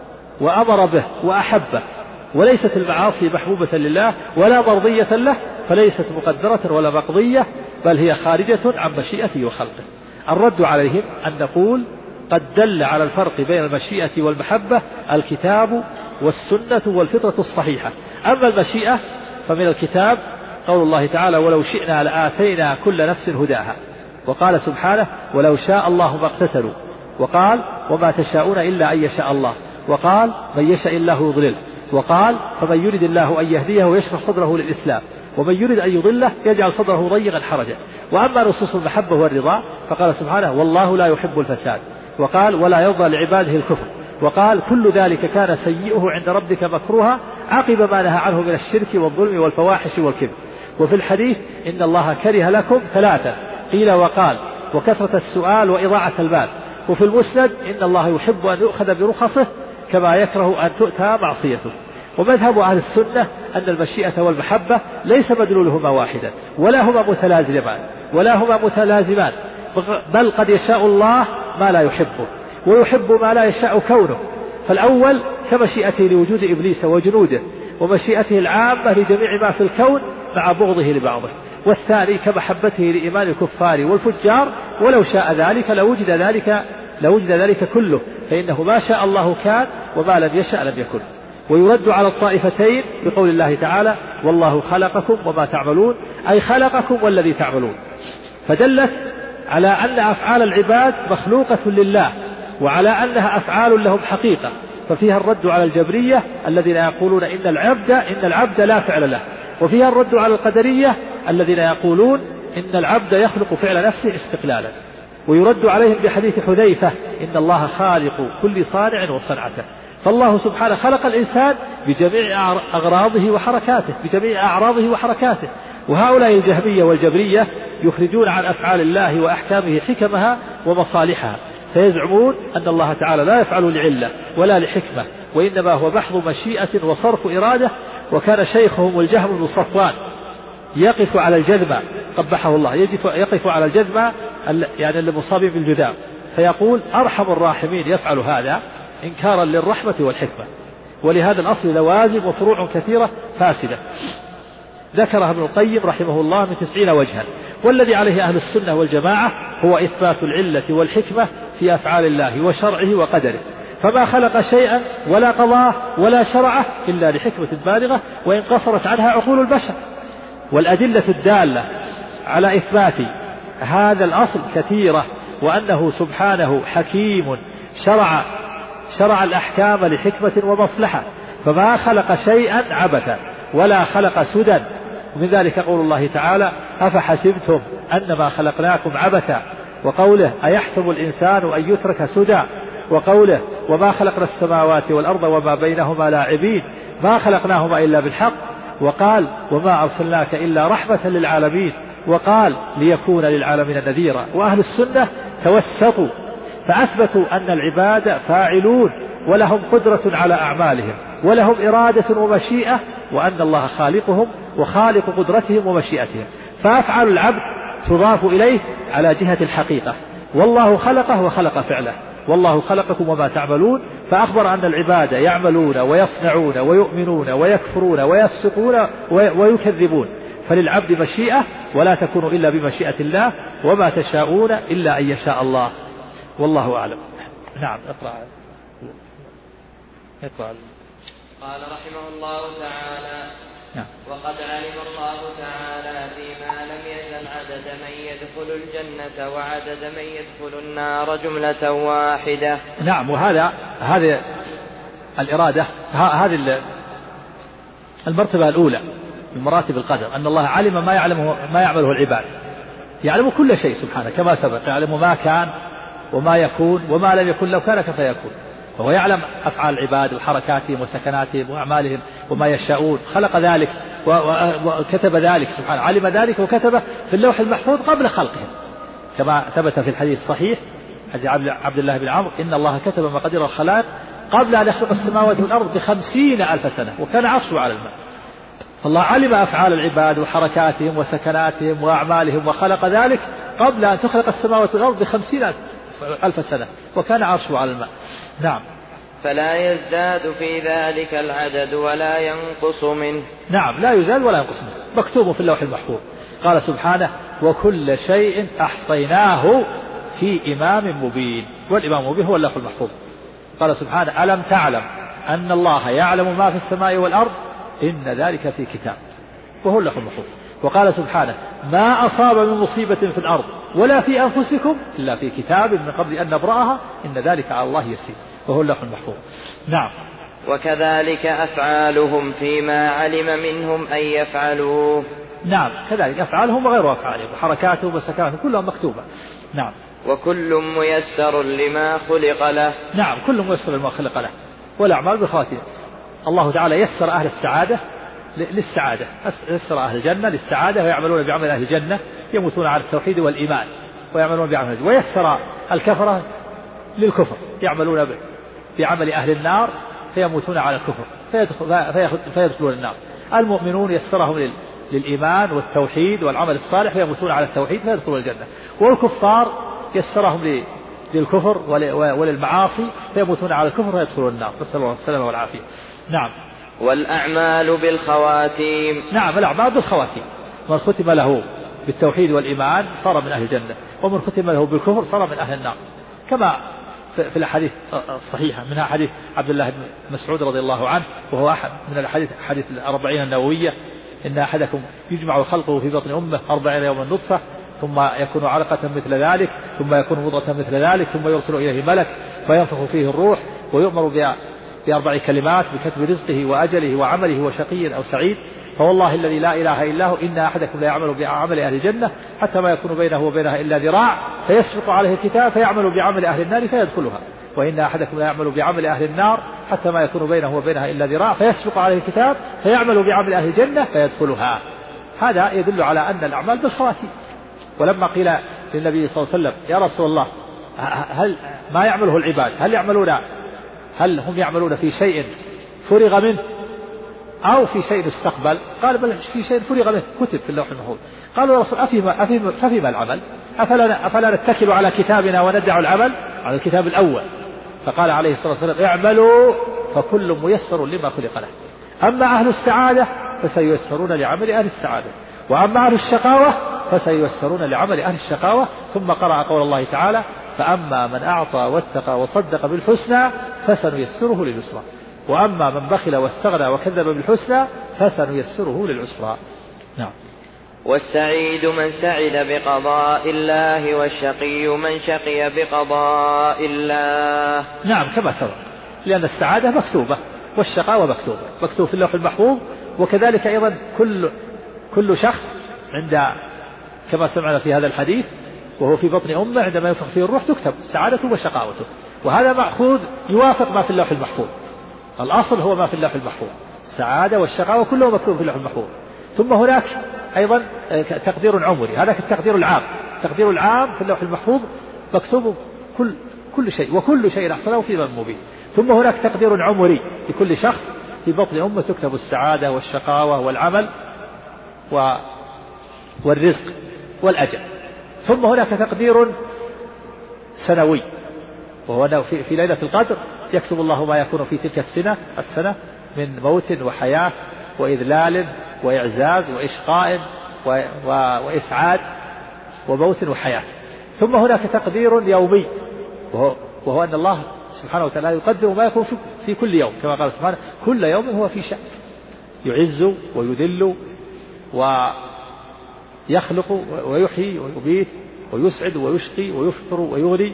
وأمر به وأحبه، وليست المعاصي محبوبة لله ولا مرضية له، فليست مقدرة ولا مقضية، بل هي خارجة عن مشيئته وخلقه. الرد عليهم أن نقول قد دل على الفرق بين المشيئة والمحبة الكتاب والسنة والفطرة الصحيحة. أما المشيئة فمن الكتاب قول الله تعالى ولو شئنا لآتينا كل نفس هداها، وقال سبحانه ولو شاء الله ما اقتتلوا، وقال وما تشاءون إلا أن يشاء الله، وقال من يشاء الله يضلله، وقال فمن يريد الله أن يهديه ويشرح صدره للإسلام، ومن يريد أن يضله يجعل صدره ضيقا حرجا. وأما نصوص المحبة والرضا فقال سبحانه والله لا يحب الفساد، وقال ولا يرضى لعباده الكفر، وقال كل ذلك كان سيئه عند ربك مكروها عقب ما نهى عنه من الشرك والظلم والفواحش والكبر. وفي الحديث إن الله كره لكم ثلاثة قيل وقال وكثرة السؤال وإضاعة المال. وفي المسند إن الله يحب أن يؤخذ برخصه كما يكره أن تؤتى معصيته. ومذهب أهل السنة أن المشيئة والمحبة ليس مدلولهما واحدا ولا هما متلازمان ولا هما متلازمان، بل قد يشاء الله ما لا يحبه ويحب ما لا يشاء كونه. فالأول كمشيئته لوجود إبليس وجنوده، ومشيئته العامة لجميع ما في الكون مع بغضه لبعضه. والثاني كمحبته لإيمان الكفار والفجار، ولو شاء ذلك لوجد ذلك لوجد ذلك كله، فإنه ما شاء الله كان وما لم يشاء لم يكن. ويرد على الطائفتين بقول الله تعالى والله خلقكم وما تعملون، أي خلقكم والذي تعملون، فدلت على أن أفعال العباد مخلوقة لله وعلى أنها أفعال لهم حقيقة. ففيها الرد على الجبرية الذين يقولون إن العبد إن العبد لا فعل له، وفيها الرد على القدرية الذين يقولون إن العبد يخلق فعل نفسه استقلالا. ويرد عليهم بحديث حذيفة إن الله خالق كل صانع وصنعته. فالله سبحانه خلق الإنسان بجميع أغراضه وحركاته بجميع أعراضه وحركاته. وهؤلاء الجهمية والجبرية يخرجون عن أفعال الله وأحكامه حكمها ومصالحها، فيزعمون أن الله تعالى لا يفعل لعلة ولا لحكمة، وإنما هو محض مشيئة وصرف إرادة. وكان شيخهم الجهم بن صفوان يقف على الجذمة قبحه الله يقف على الجذمة يعني المصابين بالجذام، فيقول أرحم الراحمين يفعل هذا إنكارا للرحمة والحكمة. ولهذا الأصل لوازم وفروع كثيرة فاسدة ذكرها ابن القيم رحمه الله من تسعين وجها. والذي عليه أهل السنة والجماعة هو إثبات العلة والحكمة في أفعال الله وشرعه وقدره، فما خلق شيئا ولا قضاه ولا شرعه إلا لحكمة بالغة وإن قصرت عنها عقول البشر. والأدلة الدالة على إثبات هذا الأصل كثيرة، وأنه سبحانه حكيم شرع شرع الأحكام لحكمة ومصلحة، فما خلق شيئا عبثا ولا خلق سدى. ومن ذلك قول الله تعالى أفحسبتم أنما خلقناكم عبثا، وقوله أيحسب الإنسان أن يترك سدى، وقوله وما خلقنا السماوات والأرض وما بينهما لاعبين ما خلقناهما إلا بالحق وقال وما أرسلناك إلا رحمة للعالمين، وقال ليكون للعالمين نذيرا. وأهل السنة توسطوا فأثبتوا أن العباد فاعلون ولهم قدرة على أعمالهم ولهم إرادة ومشيئة، وأن الله خالقهم وخالق قدرتهم ومشيئتهم، فأفعال العبد تضاف إليه على جهة الحقيقة، والله خلقه وخلق فعله، والله خلقكم وما تعملون، فأخبر أن العباد يعملون ويصنعون ويؤمنون ويكفرون ويفسقون ويكذبون، فللعبد مشيئة ولا تكون إلا بمشيئة الله، وما تشاءون إلا أن يشاء الله، والله أعلم. نعم اقرأ. اقرأ. قال رحمه الله تعالى: نعم. وقد علم الله تعالى فيما لم يزل عدد من يدخل الجنة وعدد من يدخل النار جملة واحدة. نعم. وهذا هذه الإرادة، هذه المرتبة الأولى من مراتب القدر، أن الله علم ما يعلمه ما يعمله العباد، يعلم كل شيء سبحانه كما سبق، يعلم ما كان وما يكون وما لم يكن لو كان كيف يكون، فهو يعلم أفعال العباد وحركاتهم وسكناتهم وأعمالهم وما يشاءون، خلق ذلك وكتب ذلك سبحانه، علم ذلك وكتبه في اللوح المحفوظ قبل خلقهم، كما ثبت في الحديث الصحيح حديث عبد الله بن عمرو: إن الله كتب مقادير الخلائق قبل أن يخلق السماوات والأرض بخمسين ألف سنة وكان عرشه على الماء. فالله علم أفعال العباد وحركاتهم وسكناتهم وأعمالهم وخلق ذلك قبل أن تخلق السماوات والأرض بخمسين ألف سنة وكان عرشه على الماء. نعم. فلا يزداد في ذلك العدد ولا ينقص منه. نعم، لا يزال ولا ينقص منه، مكتوب في اللوح المحفوظ. قال سبحانه: وكل شيء أحصيناه في إمام مبين، والإمام المبين هو اللوح المحفوظ. قال سبحانه: ألم تعلم أن الله يعلم ما في السماء والأرض إن ذلك في كتاب، وهو اللوح المحفوظ. وقال سبحانه: ما أصاب من مصيبة في الأرض ولا في أنفسكم إلا في كتاب من قبل أن نبرأها إن ذلك على الله يسير، وهو اللوح المحفوظ. نعم. وكذلك أفعالهم فيما علم منهم أن يفعلوه. نعم، كذلك أفعالهم وغير أفعالهم وحركاتهم وسكناتهم كلها مكتوبة. نعم. وكل ميسر لما خلق له. نعم، كل ميسر لما خلق له، والأعمال بخواتيم. الله تعالى يسر أهل السعادة للسعادة، يسر أهل الجنة للسعادة ويعملون بعمل أهل الجنة، يموتون على التوحيد والإيمان ويعملون بعمل الجنة. ويسر الكفرة للكفر، يعملون بعمل أهل النار فيموتون على الكفر فيدخلون النار. المؤمنون يسرهم للإيمان والتوحيد والعمل الصالح فيموتون على التوحيد فيدخلون الجنة. والكفار يسرهم للكفر وللمعاصي فيموتون على الكفر فيدخلون النار، نسأل الله السلامة والعافية. نعم. والأعمال بالخواتيم. نعم، الأعمال بالخواتيم، من ختم له بالتوحيد والإيمان صار من أهل الجنة، ومن ختم له بالكفر صار من أهل النار، كما في الأحاديث الصحيحة، منها حديث عبد الله بن مسعود رضي الله عنه، وهو أحد من الحديث حديث الأربعين النووية: إن أحدكم يجمع خلقه في بطن أمه أربعين يوما نطفة ثم يكون علقة مثل ذلك ثم يكون مضغة مثل ذلك ثم يرسل إليه ملك فينفخ فيه الروح ويؤمر بأربع كلمات بكتب رزقه وأجله وعمله وشقي أو سعيد. فوالله الذي لا إله إلا هو إن أحدكم لا يعمل بعمل أهل الجنة حتى ما يكون بينه وبينها إلا ذراع فيسبق عليه الكتاب فيعمل بعمل أهل النار فيدخلها، وإن أحدكم لا يعمل بعمل أهل النار حتى ما يكون بينه وبينها إلا ذراع فيسبق عليه الكتاب فيعمل بعمل أهل الجنة فيدخلها. هذا يدل على أن الأعمال بالخواتيم. ولما قيل للنبي صلى الله عليه وسلم: يا رسول الله، هل ما يعمله العباد هل يعملون هل هم يعملون في شيء فرغ منه أو في شيء استقبل؟ قال: بل في شيء فرغ منه كتب في اللوح المحفوظ. قالوا: يا رسول أفيما, أفيما, ففيما العمل؟ أفلا, أفلا نتكل على كتابنا وندع العمل على الكتاب الأول؟ فقال عليه الصلاة والسلام: اعملوا فكل ميسر لما خلق له. أما أهل السعادة فسييسرون لعمل أهل السعادة، وأما أهل الشقاوة فسييسرون لعمل أهل الشقاوة. ثم قرأ قول الله تعالى: فأما من أعطى واتقى وصدق بالحسنى فسنيسره لليسرى، وأما من بخل واستغنى وكذب بالحسنى فسنيسره للعسرى. نعم. والسعيد من سعد بقضاء الله، والشقي من شقي بقضاء الله. نعم، كما سبق، لأن السعادة مكتوبة والشقاوة مكتوبة، مكتوب في اللوح المحفوظ. وكذلك أيضا كل كل شخص عند كما سمعنا في هذا الحديث وهو في بطن أمه عندما ينفخ فيه الروح تكتب سعادته وشقاوته، وهذا مأخوذ يوافق ما في اللوح المحفوظ. الأصل هو ما في اللوح المحفوظ، السعادة والشقاوة كله مكتوب في اللوح المحفوظ. ثم هناك أيضا تقدير عمري، هذا التقدير العام، التقدير العام في اللوح المحفوظ مكتوب كل كل شيء، وكل شيء أحصناه في إمام مبين. ثم هناك تقدير عمري لكل شخص، في بطن أمه تكتب السعادة والشقاوة والعمل و والرزق والأجل. ثم هناك تقدير سنوي، وهو في في ليلة القدر يكتب الله ما يكون في تلك السنة السنة من موت وحياة وإذلال وإعزاز وإشقاء وإسعاد وموت وحياة. ثم هناك تقدير يومي، وهو, وهو أن الله سبحانه وتعالى يقدر ما يكون في كل يوم، كما قال سبحانه كل يوم هو في شأن، يعز ويذل ويخلق ويحيي ويبيت ويسعد ويشقي ويفطر ويغني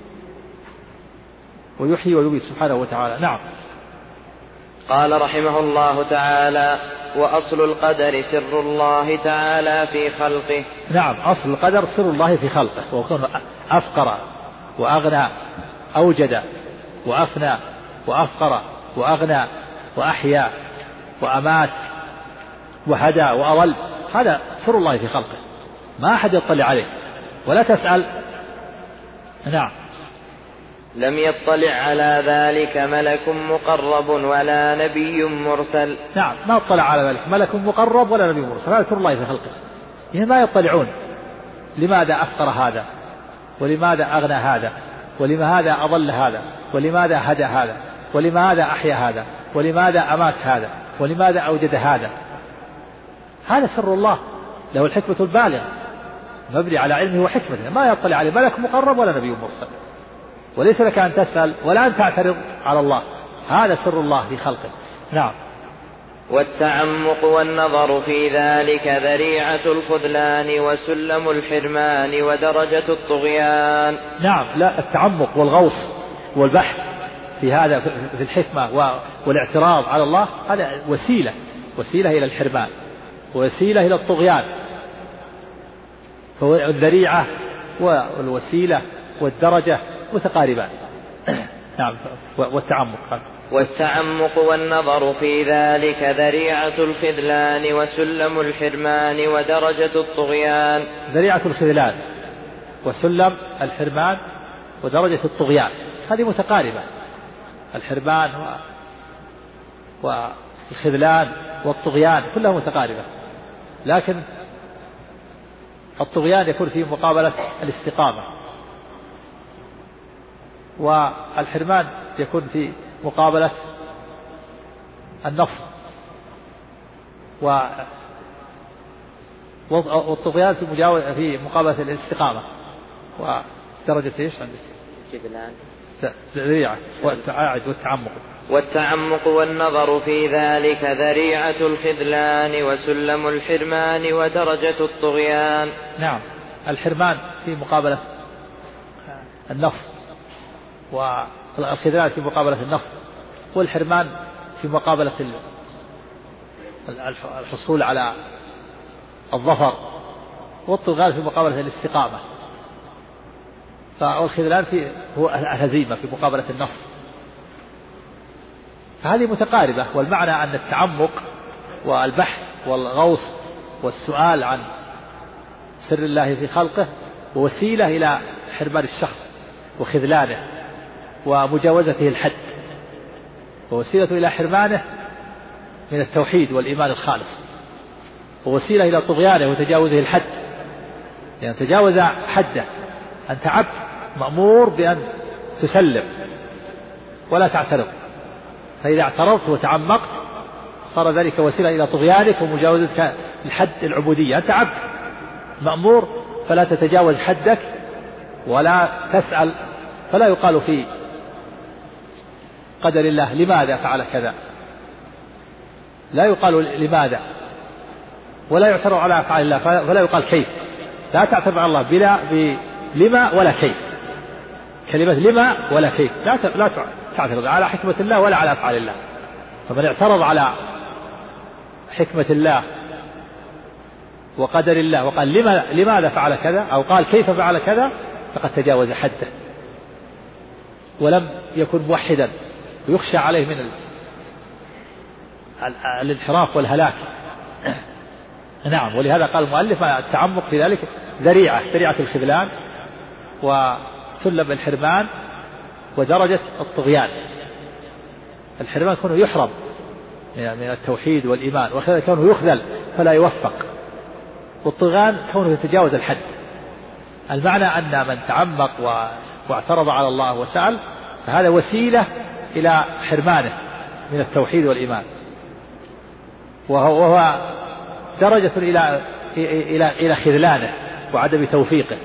ويحيي ويبيت سبحانه وتعالى. نعم. قال رحمه الله تعالى: وأصل القدر سر الله تعالى في خلقه. نعم، أصل القدر سر الله في خلقه، وكونه أفقر وأغنى، أوجد وأفنى وأفقر وأغنى وأحيا وأمات وهدى وأضل، هذا سر الله في خلقه، ما أحد يطلع عليه ولا تسأل. نعم. لم يطلع على ذلك ملك مقرب ولا نبي مرسل. نعم، ما اطلع على ذلك ملك مقرب ولا نبي مرسل، هذا سر الله في خلقه، يعني ما يطلعون لماذا أفقر هذا، ولماذا أغنى هذا، ولماذا أضل هذا، ولماذا هدى هذا، ولماذا أحيا هذا، ولماذا أمات هذا، ولماذا أوجد هذا. هذا سر الله، له الحكمة البالغة، مبني على علمه وحكمته، ما يطلع عليه ملك مقرب ولا نبي مرسل، وليس لك أن تسأل ولا أن تعترض على الله، هذا سر الله في خلقه. نعم. والتعمق والنظر في ذلك ذريعة الخذلان وسلم الحرمان ودرجة الطغيان. نعم، لا، التعمق والغوص والبحث في هذا في الحكمة والاعتراض على الله، هذا وسيلة وسيلة إلى الحرمان ووسيلة إلى الطغيان، فالذريعة والوسيلة والدرجة متقاربان. نعم. والتعمق والتعمق والنظر في ذلك ذريعة الخذلان وسلم الحرمان ودرجة الطغيان. ذريعة الخذلان وسلم الحرمان ودرجة الطغيان، هذه متقاربة، الحرمان والخذلان والطغيان كلها متقاربة، لكن الطغيان يكون في مقابلة الاستقامة، والحرمان يكون في مقابلة النصر، والطغيان في مجاوزة في مقابلة الاستقامة. ودرجة ايش عندك؟ ذريعة والتعمق. والتعمق والنظر في ذلك ذريعة الخذلان وسلم الحرمان ودرجة الطغيان. نعم، الحرمان في مقابلة النصر، والخذلان في مقابلة النصر، والحرمان في مقابلة الحصول على الظفر، والطغيان في مقابلة الاستقامة. فالخذلان في هو الهزيمة في مقابلة النصر، فهذه متقاربة. والمعنى أن التعمق والبحث والغوص والسؤال عن سر الله في خلقه ووسيلة إلى حرمان الشخص وخذلانه ومجاوزته الحد، ووسيلة إلى حرمانه من التوحيد والإيمان الخالص، ووسيلة إلى طغيانه وتجاوزه الحد، يعني تجاوز حده. أنت عبد مأمور بأن تسلم ولا تعترض، فإذا اعترضت وتعمقت صار ذلك وسيلة إلى طغيانك ومجاوزتك الحد العبودية. أنت عبد مأمور فلا تتجاوز حدك ولا تسأل، فلا يقال في قدر الله لماذا فعل كذا، لا يقال لماذا، ولا يعترض على أفعال الله فلا يقال كيف، لا تعترض على الله بلا بلما ولا كيف، كلمة لما ولا كيف، لا لا تعترض على حكمة الله ولا على أفعال الله. فمن اعترض على حكمة الله وقدر الله وقال لما لماذا فعل كذا أو قال كيف فعل كذا فقد تجاوز حده ولم يكن موحدا، ويخشى عليه من الانحراف والهلاك. نعم، ولهذا قال المؤلف التعمق في ذلك ذريعة ذريعة الخذلان وسلم الحرمان ودرجة الطغيان. الحرمان كونه يحرم من التوحيد والإيمان، وكذا كونه يخذل فلا يوفق، والطغيان كونه يتجاوز الحد. المعنى أن من تعمق واعترض على الله وسأل فهذا وسيلة إلى حرمانه من التوحيد والإيمان، وهو درجة إلى إلى إلى خذلانه وعدم توفيقه،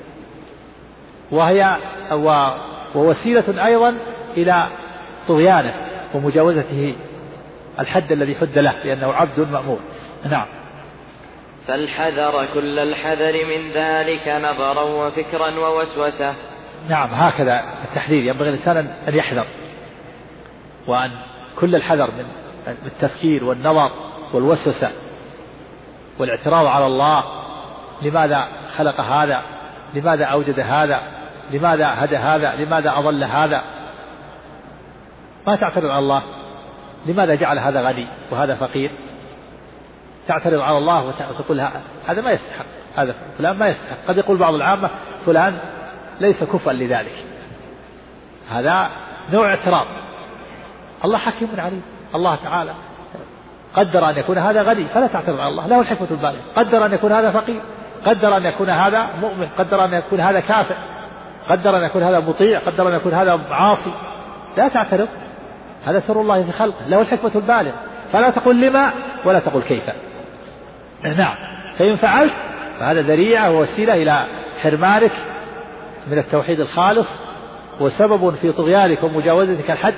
وهي ووسيلة أيضا إلى طغيانه ومجاوزته الحد الذي حد له، لأنه عبد مأمور. نعم. فالحذر كل الحذر من ذلك نظرا وفكرا ووسوسة. نعم، هكذا التحذير، ينبغي الإنسان أن يحذر، وأن كل الحذر من التفكير والنظر والوسوسة والاعتراض على الله. لماذا خلق هذا؟ لماذا أوجد هذا؟ لماذا هدى هذا؟ لماذا أضل هذا؟ ما تعترض على الله. لماذا جعل هذا غني وهذا فقير؟ تعترض على الله وتقول هذا ما يستحق، هذا فلان ما يستحق. قد يقول بعض العامة فلان ليس كفءا لذلك، هذا نوع اعتراض. الله حكيم عليم، الله تعالى قدر أن يكون هذا غني فلا تعترض على الله، له الحكمة البالغة. قدر أن يكون هذا فقير، قدر أن يكون هذا مؤمن، قدر أن يكون هذا كافر، قدر أن يكون هذا مطيع، قدر أن يكون هذا عاصي. لا تعترض، هذا سر الله في خلقه، له الحكمة البالغة. فلا تقول لما ولا تقول كيف. نعم، فإن فعلت فهذا ذريعة ووسيلة إلى حرمانك من التوحيد الخالص، وسبب في طغيانك ومجاوزتك الحد.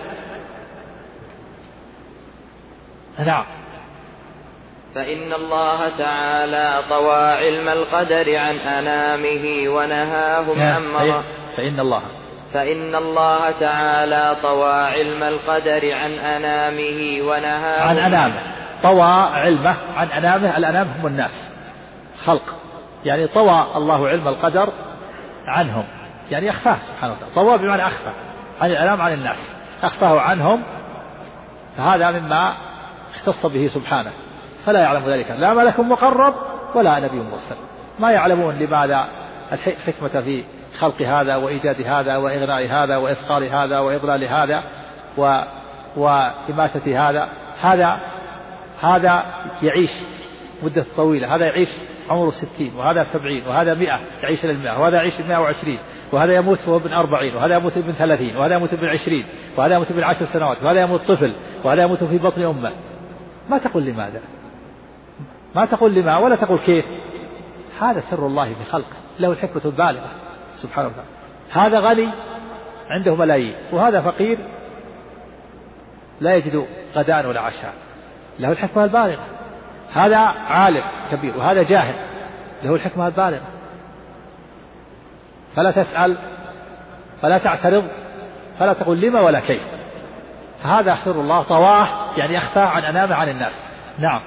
نعم. فإن الله تعالى طوى علم القدر عن أنامه ونهاهم عن مرض. فإن الله فإن الله تعالى طوى علم القدر عن أنامه ونهاهم عن أنامه. طوى علمه عن أنامه، الأنام هم الناس خلق، يعني طوى الله علم القدر عنهم، يعني أخفاه سبحانه وتعالى. طوى بمعنى أخفى عن الأنام عن الناس، أخفاه عنهم، فهذا مما اختص به سبحانه، فلا يعلم ذلك لا ملك مقرب ولا نبي مرسل. ما يعلمون لماذا الحكمة في خلق هذا وإيجاد هذا وإغناء هذا وإفقار هذا وإضلال هذا و... وإماتة هذا. هذا هذا يعيش مدة طويلة، هذا يعيش عمره ستين، وهذا سبعين، وهذا مئة يعيش للمئة، وهذا يعيش مئة وعشرين، وهذا يموت وهو ابن أربعين، وهذا يموت ابن ثلاثين، وهذا يموت ابن عشرين، وهذا يموت ابن عشر سنوات، وهذا يموت طفل، وهذا يموت في بطن أمه. ما تقول لماذا، ما تقول لما ولا تقول كيف. هذا سر الله في خلقه، له الحكمة البالغة سبحانه وتعالى. هذا غني عنده ملايين، وهذا فقير لا يجد غداء ولا عشاء، له الحكمة البالغة. هذا عالم كبير وهذا جاهل، له الحكمة البالغة. فلا تسأل، فلا تعترض، فلا تقول لما ولا كيف. هذا سر الله طواه، يعني أخفاه عن أنامه عن الناس. نعم.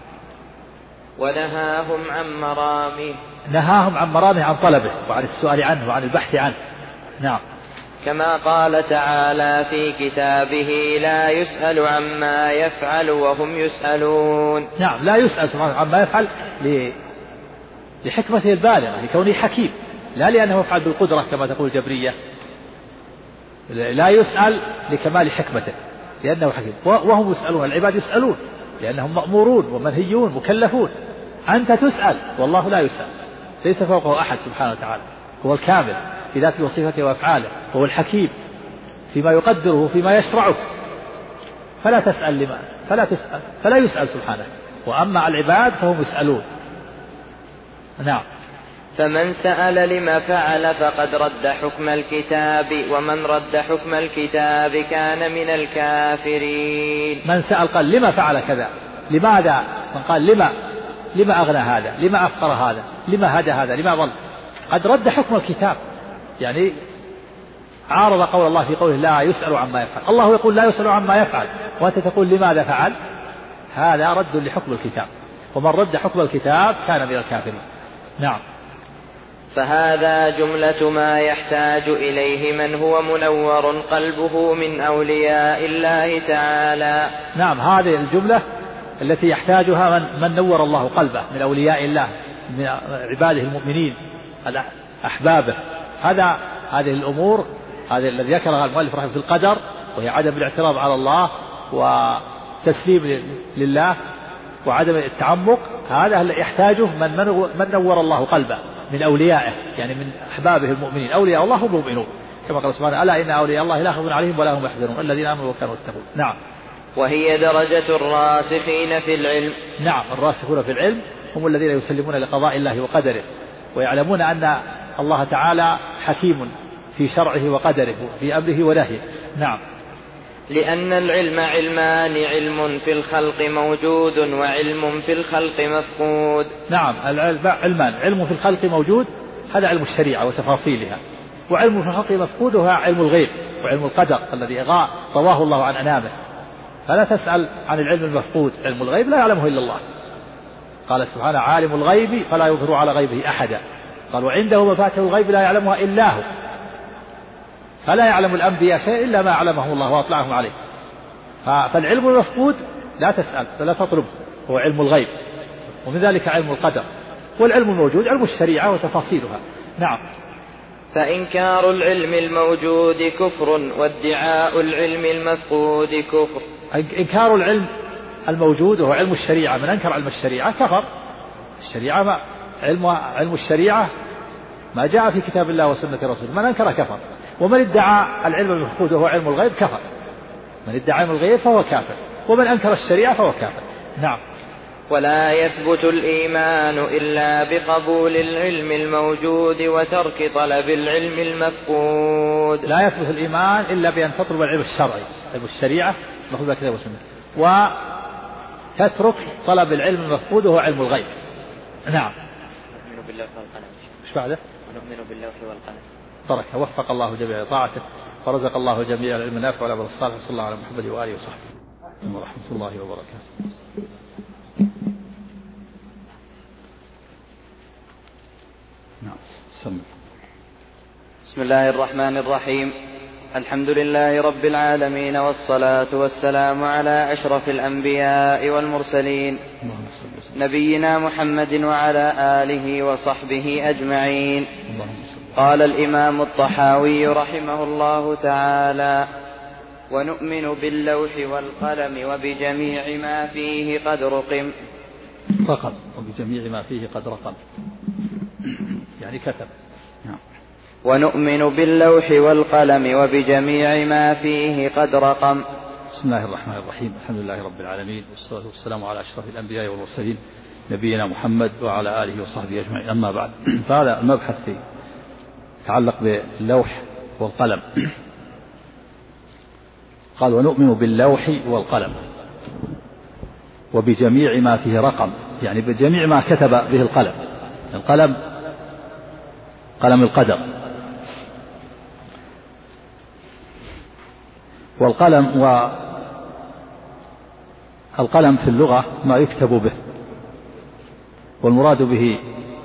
ونهاهم عن مرامه. نهاهم عن مرامه، عن طلبه وعن السؤال عنه وعن البحث عنه. نعم. كما قال تعالى في كتابه لا يسأل عما يفعل وهم يسألون. نعم، لا يسأل سبحانه عما يفعل لحكمته البالغة، لكونه حكيم، لا لأنه يفعل بالقدرة كما تقول الجبرية. لا يسأل لكمال حكمته لأنه حكيم، وهم يسألون، العباد يسألون لأنهم مأمورون ومنهيون مكلفون. أنت تسأل والله لا يسأل، ليس فوقه أحد سبحانه وتعالى، هو الكامل في ذاته وصفته وأفعاله، هو الحكيم فيما يقدره فيما يشرعه. فلا تسأل لما فلا تسأل فلا يسأل سبحانه. وأما العباد فهم يسألون. نعم. فمن سأل لما فعل فقد رد حكم الكتاب، ومن رد حكم الكتاب كان من الكافرين. من سأل قال لما فعل كذا، لماذا؟ من قال لما لما أغنى هذا، لما أفقر هذا، لما هدى هذا، لما ضل، قد رد حكم الكتاب، يعني عارض قول الله في قوله لا يسأل عما يفعل. الله يقول لا يسأل عما يفعل، وأنت تقول لماذا فعل. هذا رد لحكم الكتاب، ومن رد حكم الكتاب كان من الكافرين. نعم. فهذا جملة ما يحتاج إليه من هو منور قلبه من أولياء الله تعالى. نعم، هذه الجملة التي يحتاجها من, من نور الله قلبه من أولياء الله من عباده المؤمنين أحبابه. هذا هذه الأمور هذه الذي ذكرها المؤلف رحمه في القدر، وهي عدم الاعتراض على الله وتسليم لله وعدم التعمق. هذا اللي يحتاجه من, من نور الله قلبه من أوليائه، يعني من أحبابه المؤمنين. أولياء الله هم المؤمنون كما قال سبحانه: ألا إن أولياء الله لا خوف عليهم ولا هم يحزنون الذين آمنوا وكانوا يتقون. نعم. وهي درجة الراسخين في العلم. نعم، الراسخون في العلم هم الذين يسلمون لقضاء الله وقدره، ويعلمون أن الله تعالى حكيم في شرعه وقدره في أمره ونهيه. نعم. لأن العلم علمان: علم في الخلق موجود وعلم في الخلق مفقود. نعم، العلم علمان: علم في الخلق موجود، هذا علم الشريعة وتفاصيلها، وعلم في الخلق مفقود هو علم الغيب وعلم القدر الذي طواه الله عن أنامه. فلا تسأل عن العلم المفقود، علم الغيب لا يعلمه إلا الله. قال سبحانه: عالم الغيب فلا يظهر على غيبه أحدا. قال: وعنده مفاتيح الغيب لا يعلمها إلا هو. فلا يعلم الأنبياء شيء إلا ما علمه الله وأطلعهم عليه. فالعلم المفقود لا تسأل فلا تطلب، هو علم الغيب، ومن ذلك علم القدر. والعلم الموجود علم الشريعة وتفاصيلها. نعم. فإنكار العلم الموجود كفر، وادعاء العلم المفقود كفر. إنكار العلم الموجود وهو علم الشريعة، من أنكر علم الشريعة كفر. الشريعة ما علم علم الشريعة ما جاء في كتاب الله وسنة رسوله، من أنكر كفر. ومن ادعى العلم المفقود وهو علم الغيب كفر. من ادعى علم الغيب فهو كافر، ومن أنكر الشريعة فهو كافر. نعم. ولا يثبت الإيمان إلا بقبول العلم الموجود وترك طلب العلم المفقود. لا يثبت الإيمان إلا بأن تطلب العلم الشرعي، علم الشريعة مأخوذ من كتاب وسنة، وتترك طلب العلم المفقود وهو علم الغيب. نعم. نؤمن بالله والقلم. ايش بعده؟ ونؤمن بالله والقلم. بركة. وفق الله جميع طاعته ورزق الله جميع العلم النافع والعمل الصالح. صلى الله على محمد وآله وصحبه ورحمة الله وبركاته. نعم. سمع. بسم الله الرحمن الرحيم. الحمد لله رب العالمين، والصلاة والسلام على أشرف الأنبياء والمرسلين نبينا محمد وعلى آله وصحبه أجمعين. قال الإمام الطحاوي رحمه الله تعالى: ونؤمن باللوح والقلم وبجميع ما فيه قد رقم. رقم وبجميع ما فيه قد رقم يعني كتب. نعم. ونؤمن باللوح والقلم وبجميع ما فيه قد رقم. بسم الله الرحمن الرحيم. الحمد لله رب العالمين، والصلاة والسلام على أشرف الأنبياء والمرسلين نبينا محمد وعلى آله وصحبه أجمعين. أما بعد، فهذا المبحث يتعلق باللوح والقلم. قال: ونؤمن باللوح والقلم وبجميع ما فيه رقم، يعني بجميع ما كتب به القلم. القلم قلم القدر، والقلم والقلم في اللغة ما يكتب به، والمراد به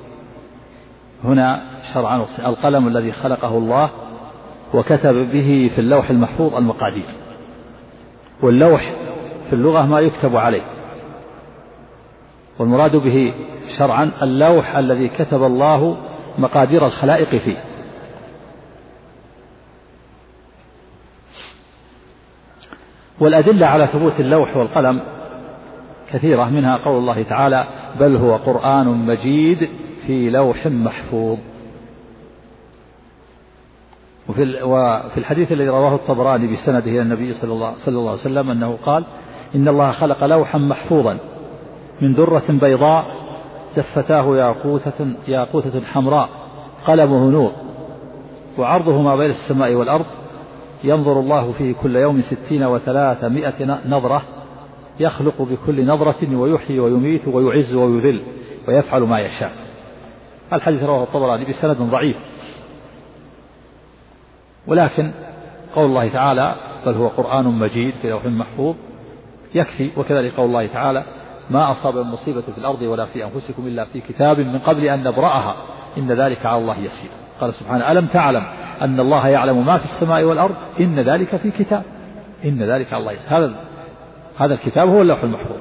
هنا شرعا القلم الذي خلقه الله وكتب به في اللوح المحفوظ المقادير. واللوح في اللغة ما يكتب عليه، والمراد به شرعا اللوح الذي كتب الله مقادير الخلائق فيه. والأدلة على ثبوت اللوح والقلم كثيرة، منها قول الله تعالى: بل هو قرآن مجيد في لوح محفوظ. وفي الحديث الذي رواه الطبراني بسنده إلى النبي صلى الله, صلى الله عليه وسلم أنه قال: إن الله خلق لوحا محفوظا من درة بيضاء دفتاه ياقوتة, ياقوتة حمراء قلمه نور وعرضه ما بين السماء والأرض، ينظر الله فيه كل يوم ستين وثلاثمائة نظرة، يخلق بكل نظرة ويحيي ويميت ويعز ويذل ويفعل ما يشاء. الحديث رواه الطبراني بسند ضعيف، ولكن قول الله تعالى: بل هو قرآن مجيد في لوح محفوظ يكفي. وكذلك قول الله تعالى: ما أصاب من مصيبة في الأرض ولا في أنفسكم إلا في كتاب من قبل أن نبرأها إن ذلك على الله يسير. قال سبحانه ألم تعلم أن الله يعلم ما في السماء والأرض إن ذلك في كتاب إن ذلك على الله يسير. هذا هذا الكتاب هو اللوح المحفوظ.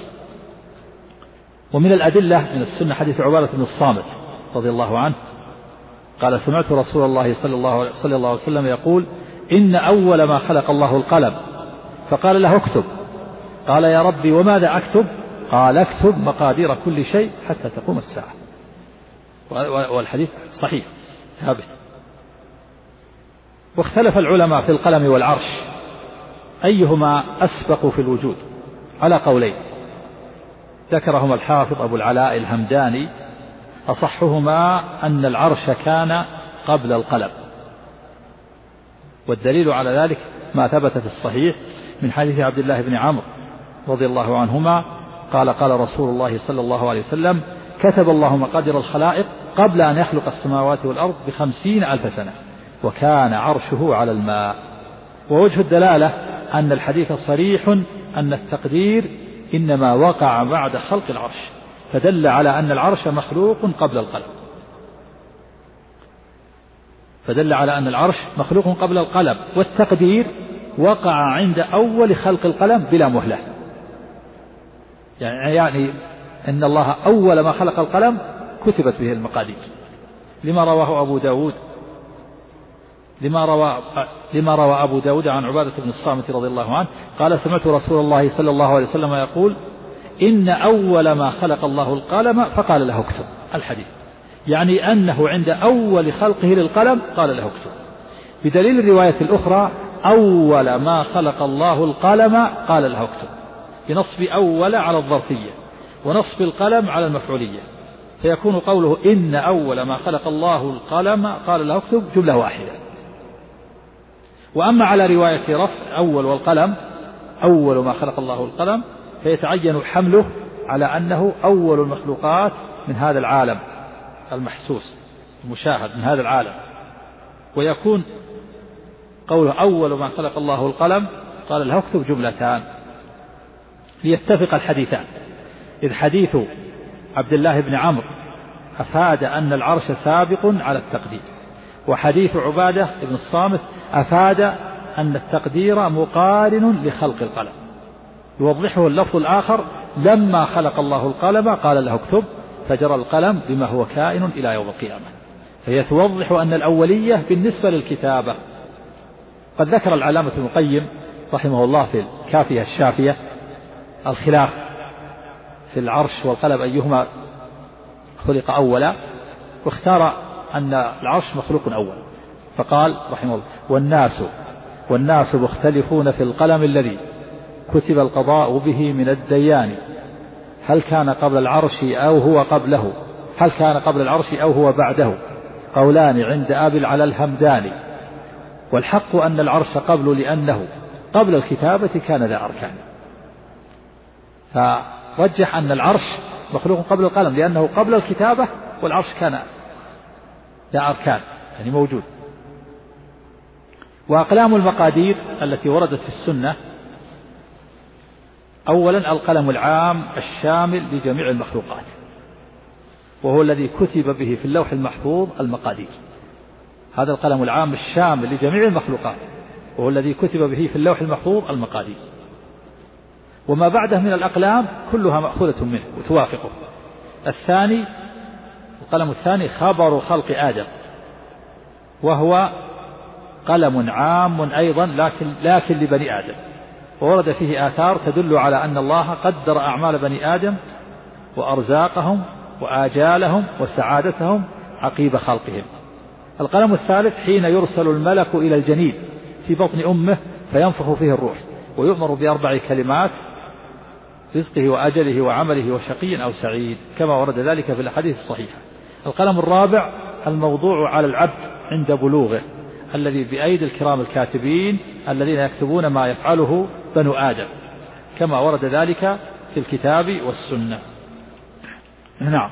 ومن الأدلة من السنة حديث عبادة بن الصامت رضي الله عنه قال سمعت رسول الله صلى الله صلى الله عليه وسلم يقول إن أول ما خلق الله القلم فقال له اكتب قال يا ربي وماذا أكتب قال اكتب مقادير كل شيء حتى تقوم الساعة. والحديث صحيح ثابت. واختلف العلماء في القلم والعرش أيهما أسبق في الوجود على قولين ذكرهما الحافظ أبو العلاء الهمداني. أصحهما أن العرش كان قبل القلم، والدليل على ذلك ما ثبت في الصحيح من حديث عبد الله بن عمرو رضي الله عنهما قال قال رسول الله صلى الله عليه وسلم كتب الله مقادير الخلائق قبل أن يخلق السماوات والأرض بخمسين ألف سنة وكان عرشه على الماء. ووجه الدلالة أن الحديث صريح أن التقدير إنما وقع بعد خلق العرش، فدل على أن العرش مخلوق قبل القلم فدل على أن العرش مخلوق قبل القلم والتقدير وقع عند أول خلق القلم بلا مهلة. يعني, يعني أن الله أول ما خلق القلم كتبت به المقادير لما رواه أبو داود لما روى لما روى أبو داود عن عبادة بن الصامت رضي الله عنه قال سمعت رسول الله صلى الله عليه وسلم يقول إن أول ما خلق الله القلم فقال له اكتب الحديث، يعني أنه عند أول خلقه للقلم قال له اكتب، بدليل الرواية الأخرى أول ما خلق الله القلم قال له اكتب بنصب أول على الظرفية ونصب القلم على المفعولية، فيكون قوله إن أول ما خلق الله القلم قال له اكتب جملة واحدة. وأما على رواية رفع أول والقلم أول ما خلق الله القلم فيتعين حمله على أنه أول المخلوقات من هذا العالم المحسوس المشاهد من هذا العالم، ويكون قوله أول ما خلق الله القلم قال له اكتب جملتان ليتفق الحديثان، إذ حديث عبد الله بن عمرو أفاد أن العرش سابق على التقدير، وحديث عبادة بن الصامت أفاد أن التقدير مقارن لخلق القلم. يوضحه اللفظ الآخر لما خلق الله القلم قال له اكتب فجرى القلم بما هو كائن إلى يوم القيامة، فهي توضح أن الأولية بالنسبة للكتابة. قد ذكر العلامة ابن القيم رحمه الله في الكافية الشافية الخلاف في العرش والقلم أيهما خلق أولا، واختار أن العرش مخلوق أول، فقال رحمه الله والناس والناس مختلفون في القلم الذي كتب القضاء به من الديان، هل كان قبل العرش أو هو قبله هل كان قبل العرش أو هو بعده، قولان عند أبي العلا الهمداني، والحق أن العرش قبل لأنه قبل الكتابة كان ذا أركان. فرجح أن العرش مخلوق قبل القلم لأنه قبل الكتابة، والعرش كان ذا أركان يعني موجود. وأقلام المقادير التي وردت في السنة أولا القلم العام الشامل لجميع المخلوقات، وهو الذي كتب به في اللوح المحفوظ المقادير، هذا القلم العام الشامل لجميع المخلوقات وهو الذي كتب به في اللوح المحفوظ المقادير، وما بعده من الأقلام كلها مأخوذة منه وتوافقه. الثاني القلم الثاني خبر خلق آدم، وهو قلم عام أيضا لكن, لكن لبني آدم، وورد فيه آثار تدل على أن الله قدر أعمال بني آدم وأرزاقهم وآجالهم وسعادتهم عقيب خلقهم. القلم الثالث حين يرسل الملك إلى الجنين في بطن أمه فينفخ فيه الروح ويؤمر بأربع كلمات رزقه وأجله وعمله وشقي أو سعيد، كما ورد ذلك في الحديث الصحيحة. القلم الرابع الموضوع على العبد عند بلوغه، الذي بأيدي الكرام الكاتبين الذين يكتبون ما يفعله بنو آدم، كما ورد ذلك في الكتاب والسنة. نعم.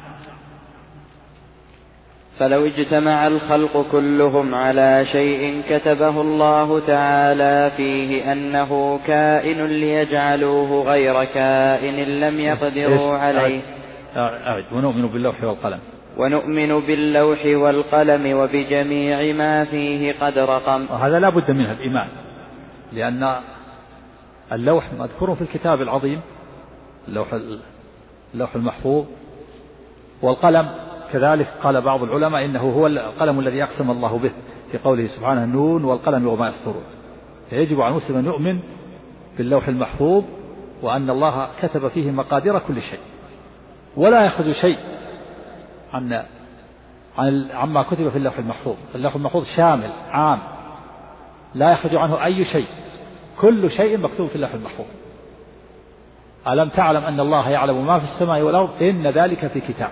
فلو اجتمع الخلق كلهم على شيء كتبه الله تعالى فيه أنه كائن ليجعلوه غير كائن لم يقدروا عليه. أعد ونؤمن باللوح والقلم ونؤمن باللوح والقلم وبجميع ما فيه قد رقم. وهذا لا بد منه الإيمان، لأن اللوح مذكور في الكتاب العظيم، اللوح اللوح المحفوظ، والقلم كذلك قال بعض العلماء إنه هو القلم الذي أقسم الله به في قوله سبحانه النون والقلم وما يسطرون. فيجب على المسلم أن يؤمن باللوح المحفوظ وأن الله كتب فيه مقادير كل شيء، ولا يخرج شيء عن عما كتب في اللوح المحفوظ. اللوح المحفوظ شامل عام لا يخرج عنه أي شيء، كل شيء مكتوب في اللوح المحفوظ. ألم تعلم أن الله يعلم ما في السماء والأرض إن ذلك في كتاب.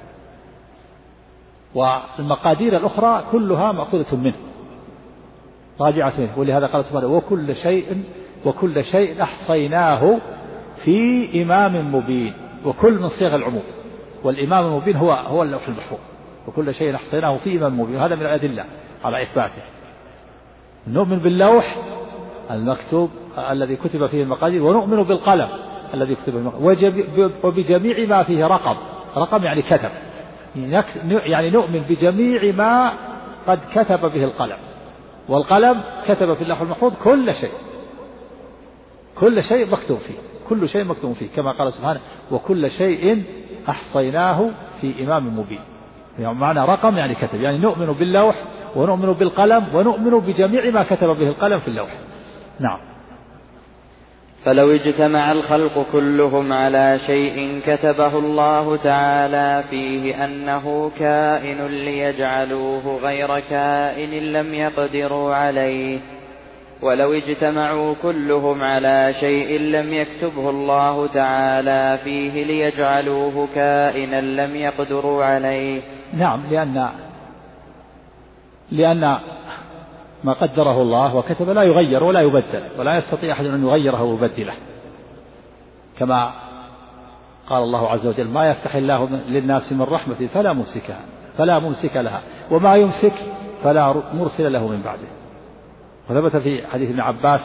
والمقادير الأخرى كلها مأخوذة منه راجعة منه، ولهذا قال سبحانه وكل شيء وكل شيء أحصيناه في إمام مبين. وكل من صيغ العموم، والإمام المبين هو هو اللوح المحفوظ. وكل شيء أحصيناه في إمام مبين، هذا من الأدلة على إثباته. نؤمن باللوح المكتوب الذي كتب فيه المقادير، ونؤمن بالقلم الذي كتب فيه المقادير، وبجميع ما فيه رقم. رقم يعني كتب، يعني نؤمن بجميع ما قد كتب به القلم. والقلم كتب في اللوح المحفوظ كل شيء، كل شيء مكتوب فيه، كل شيء مكتوب فيه، كما قال سبحانه وكل شيء أحصيناه في إمام مبين. يعني معنى رقم يعني كتب، يعني نؤمن باللوح ونؤمن بالقلم ونؤمن بجميع ما كتب به القلم في اللوح. نعم. فلو اجتمع الخلق كلهم على شيء كتبه الله تعالى فيه أنه كائن ليجعلوه غير كائن لم يقدروا عليه، ولو اجتمعوا كلهم على شيء لم يكتبه الله تعالى فيه ليجعلوه كائنا لم يقدروا عليه. نعم، لأن لأن ما قدره الله وكتب لا يغير ولا يبدل، ولا يستطيع أحد أن يغيره ويبدله، كما قال الله عز وجل ما يفتح الله للناس من رحمة فلا ممسكها فلا ممسك لها وما يمسك فلا مرسل له من بعده. وثبت في حديث ابن عباس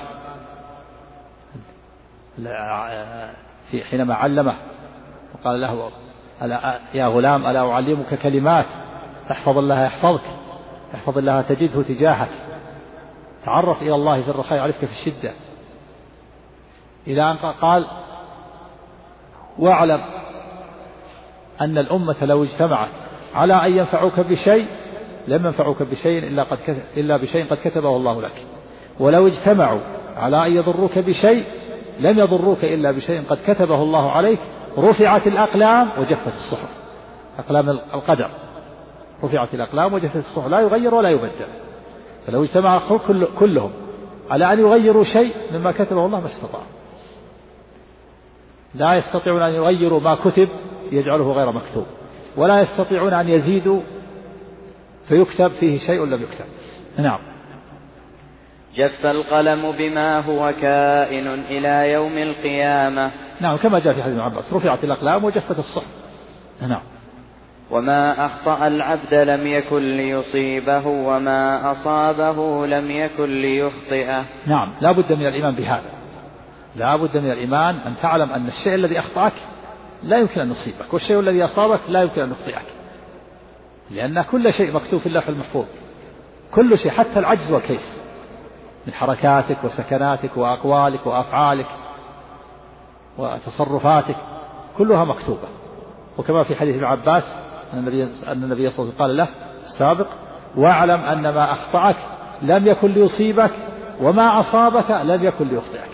في حينما علمه وقال له ألا يا غلام ألا أعلمك كلمات احفظ الله يحفظك، احفظ الله تجده تجاهك، تعرف إلى الله في الرخاء يعرفك في الشدة، إلى أن قال واعلم أن الأمة لو اجتمعت على أن ينفعوك بشيء لم ينفعوك بشيء إلا, قد كتب إلا بشيء قد كتبه الله لك، ولو اجتمعوا على أن يضروك بشيء لم يضروك إلا بشيء قد كتبه الله عليك، رفعت الأقلام وجفت الصحف. أقلام القدر رفعت الأقلام وجفت الصحف، لا يغير ولا يبدل. فلو اجتمع الخلق كلهم على أن يغيروا شيء مما كتبه الله ما استطاعوا، لا يستطيعون أن يغيروا ما كتب يجعله غير مكتوب، ولا يستطيعون أن يزيدوا فيكتب فيه شيء لم يكتب. نعم. جف القلم بما هو كائن إلى يوم القيامة. نعم، كما جاء في حديث ابن عباس رفعت الأقلام وجفت الصحف. نعم. وما أخطأ العبد لم يكن ليصيبه وما أصابه لم يكن ليخطئه. نعم، لا بد من الإيمان بهذا، لا بد من الإيمان أن تعلم أن الشيء الذي أخطأك لا يمكن أن يصيبك، والشيء الذي أصابك لا يمكن أن يخطئك، لأن كل شيء مكتوب في اللوح المحفوظ، كل شيء حتى العجز والكيس من حركاتك وسكناتك وأقوالك وأفعالك وتصرفاتك كلها مكتوبة. وكما في حديث ابن عباس أن النبي أن النبي صلى الله عليه وسلم قال له السابق واعلم أن ما أخطأك لم يكن ليصيبك وما أصابك لم يكن ليخطئك.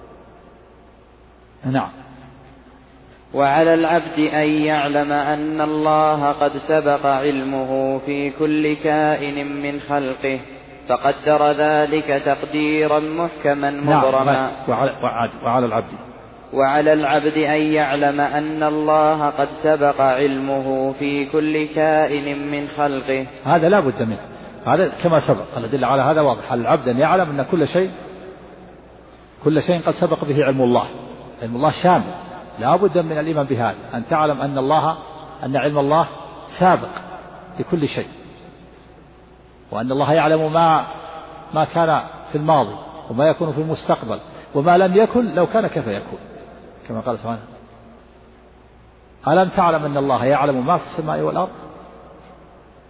نعم. وعلى العبد أن يعلم أن الله قد سبق علمه في كل كائن من خلقه فقدر ذلك تقديرا محكما مبرما. نعم. وعلى, وعلى العبد وعلى العبد أن يعلم أن الله قد سبق علمه في كل كائن من خلقه. هذا لا بد منه، هذا كما سبق الأدلة على هذا واضح. على العبد أن يعلم أن كل شيء كل شيء قد سبق به علم الله، علم الله شامل، لا بد من الإيمان بهذا، أن تعلم أن الله أن علم الله سابق لكل شيء، وأن الله يعلم ما ما كان في الماضي وما يكون في المستقبل وما لم يكن لو كان كيف يكون، كما قال سبحانه ألم تعلم أن الله يعلم ما في السماء والأرض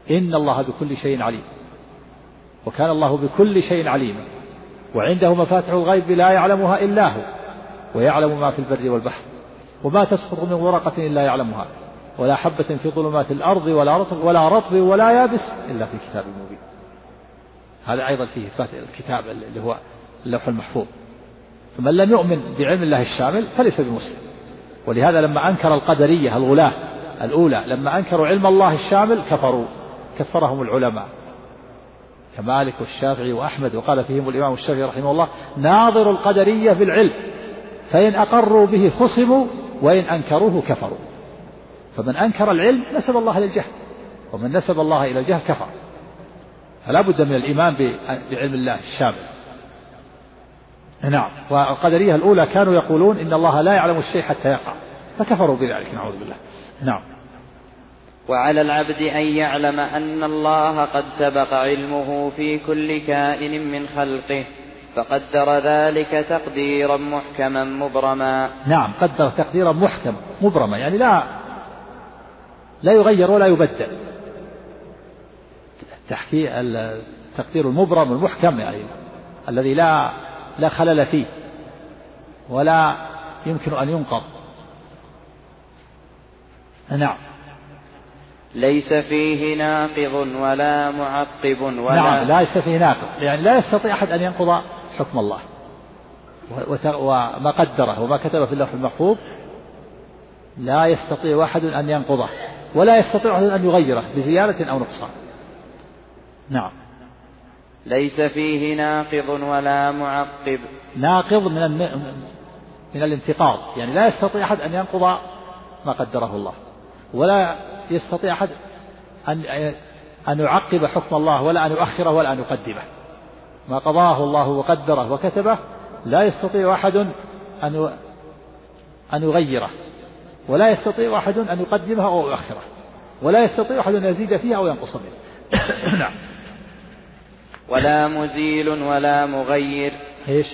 إن الله بكل شيء عليم، وكان الله بكل شيء عليما، وعنده مفاتح الغيب لا يعلمها إلا هو، ويعلم ما في البر والبحر، وما تسقط من ورقة إلا يعلمها، ولا حبة في ظلمات الأرض ولا رطب ولا رطب ولا يابس إلا في كتاب مبين. هذا أيضا فيه إثبات الكتاب اللي هو اللوح المحفوظ. فمن لم يؤمن بعلم الله الشامل فليس بمسلم. ولهذا لما أنكر القدرية الغلاة الأولى لما أنكروا علم الله الشامل كفروا، كفرهم العلماء كمالك والشافعي وأحمد، وقال فيهم الإمام الشافعي رحمه الله: ناظر القدرية بالعلم، فإن أقروا به خصموا وإن أنكروه كفروا. فمن أنكر العلم نسب الله إلى الجهل، ومن نسب الله إلى الجهل كفر. فلا بد من الإيمان بعلم الله الشامل. نعم. والقدرية الأولى كانوا يقولون إن الله لا يعلم الشيء حتى يقع، فكفروا بذلك، نعوذ بالله. نعم. وعلى العبد أن يعلم أن الله قد سبق علمه في كل كائن من خلقه، فقدر ذلك تقديرا محكما مبرما. نعم، قدر تقديرا محكم مبرما، يعني لا لا يغير ولا يبدل. التحكي التقدير المبرم المحكم، يعني الذي لا لا خلل فيه ولا يمكن أن ينقض. نعم. ليس فيه ناقض ولا معقب ولا نعم، ليس فيه ناقض، يعني لا يستطيع أحد أن ينقض حكم الله وما قدره وما كتبه في اللوح المحفوظ. لا يستطيع أحد أن ينقضه، ولا يستطيع أحد أن يغيره بزيادة أو نقصان. نعم. ليس فيه ناقض ولا معقب. ناقض من من الانتقاض، يعني لا يستطيع أحد أن ينقض ما قدره الله، ولا يستطيع أحد أن أن يعقب حكم الله، ولا أن يؤخره، ولا أن يقدمه. ما قضاه الله وقدره وكتبه لا يستطيع أحد أن أن يغيره، ولا يستطيع أحد أن يقدمه أو يؤخره، ولا يستطيع أحد أن يزيد فيها أو ينقص منه. نعم. ولا مزيل ولا مغير. ايش؟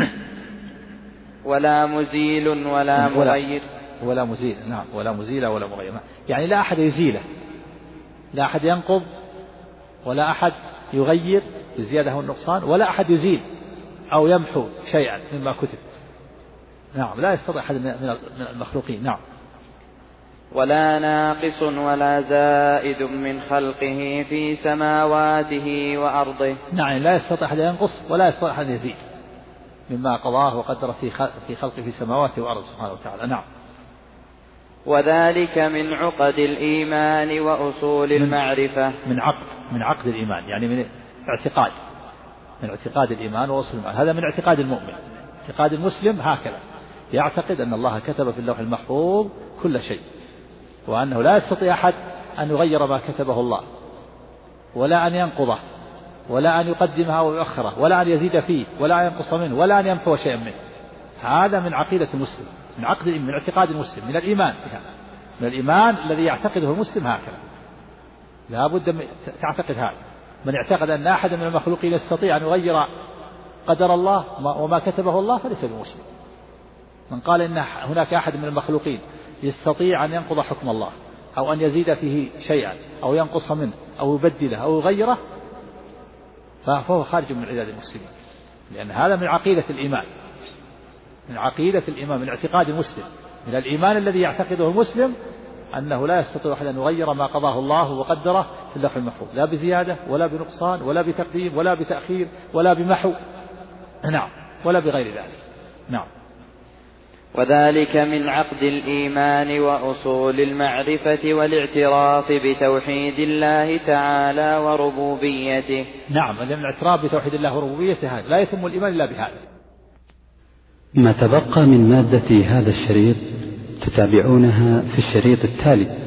ولا مزيل ولا مغير. ولا مزيل. نعم. ولا مزيل ولا مغير، يعني لا أحد يزيله، لا أحد ينقض، ولا أحد يغير بالزيادة أو النقصان، ولا أحد يزيل أو يمحو شيئا مما كتب. نعم، لا يستطيع أحد من المخلوقين. نعم. ولا ناقص ولا زائد من خلقه في سماواته وأرضه. نعم، لا يستطيع أحد ينقص، ولا يستطيع أحد يزيد مما قضاه وقدر في خلقه في سماواته وأرضه سبحانه وتعالى. نعم. وذلك من عقد الإيمان وأصول من المعرفة. من عقد من عقد الإيمان، يعني من اعتقاد من اعتقاد الإيمان وأصول المعرفة. هذا من اعتقاد المؤمن. اعتقاد المسلم هكذا، يعتقد أن الله كتب في اللوح المحفوظ كل شيء، وأنه لا يستطيع أحد أن يغير ما كتبه الله، ولا أن ينقضه، ولا أن يقدمه أو يؤخره، ولا أن يزيد فيه، ولا أن ينقص منه، ولا أن يمحو شيئا منه. هذا من عقيدة المسلم، من عقد من اعتقاد المسلم، من الإيمان بها، من الإيمان الذي يعتقده المسلم هكذا. لا بد تعتقد هذا. من اعتقد أن أحد من المخلوقين يستطيع أن يغير قدر الله وما كتبه الله فليس بمسلم. من قال إن هناك أحد من المخلوقين يستطيع أن ينقض حكم الله، أو أن يزيد فيه شيئا، أو ينقص منه، أو يبدله، أو يغيره، فهو خارج من عداد المسلمين، لأن هذا من عقيدة الإيمان، من عقيدة الإيمان، من اعتقاد المسلم، من الإيمان الذي يعتقده المسلم أنه لا يستطيع أحد أن يغير ما قضاه الله وقدره في اللوح المحفوظ، لا بزيادة ولا بنقصان ولا بتقديم ولا بتأخير ولا بمحو، نعم، ولا بغير ذلك. نعم. وذلك من عقد الإيمان وأصول المعرفة والاعتراف بتوحيد الله تعالى وربوبيته. نعم، لأن الاعتراف بتوحيد الله وربوبيته هذا لا يتم الإيمان إلا بهذا. ما تبقى من مادة هذا الشريط تتابعونها في الشريط التالي.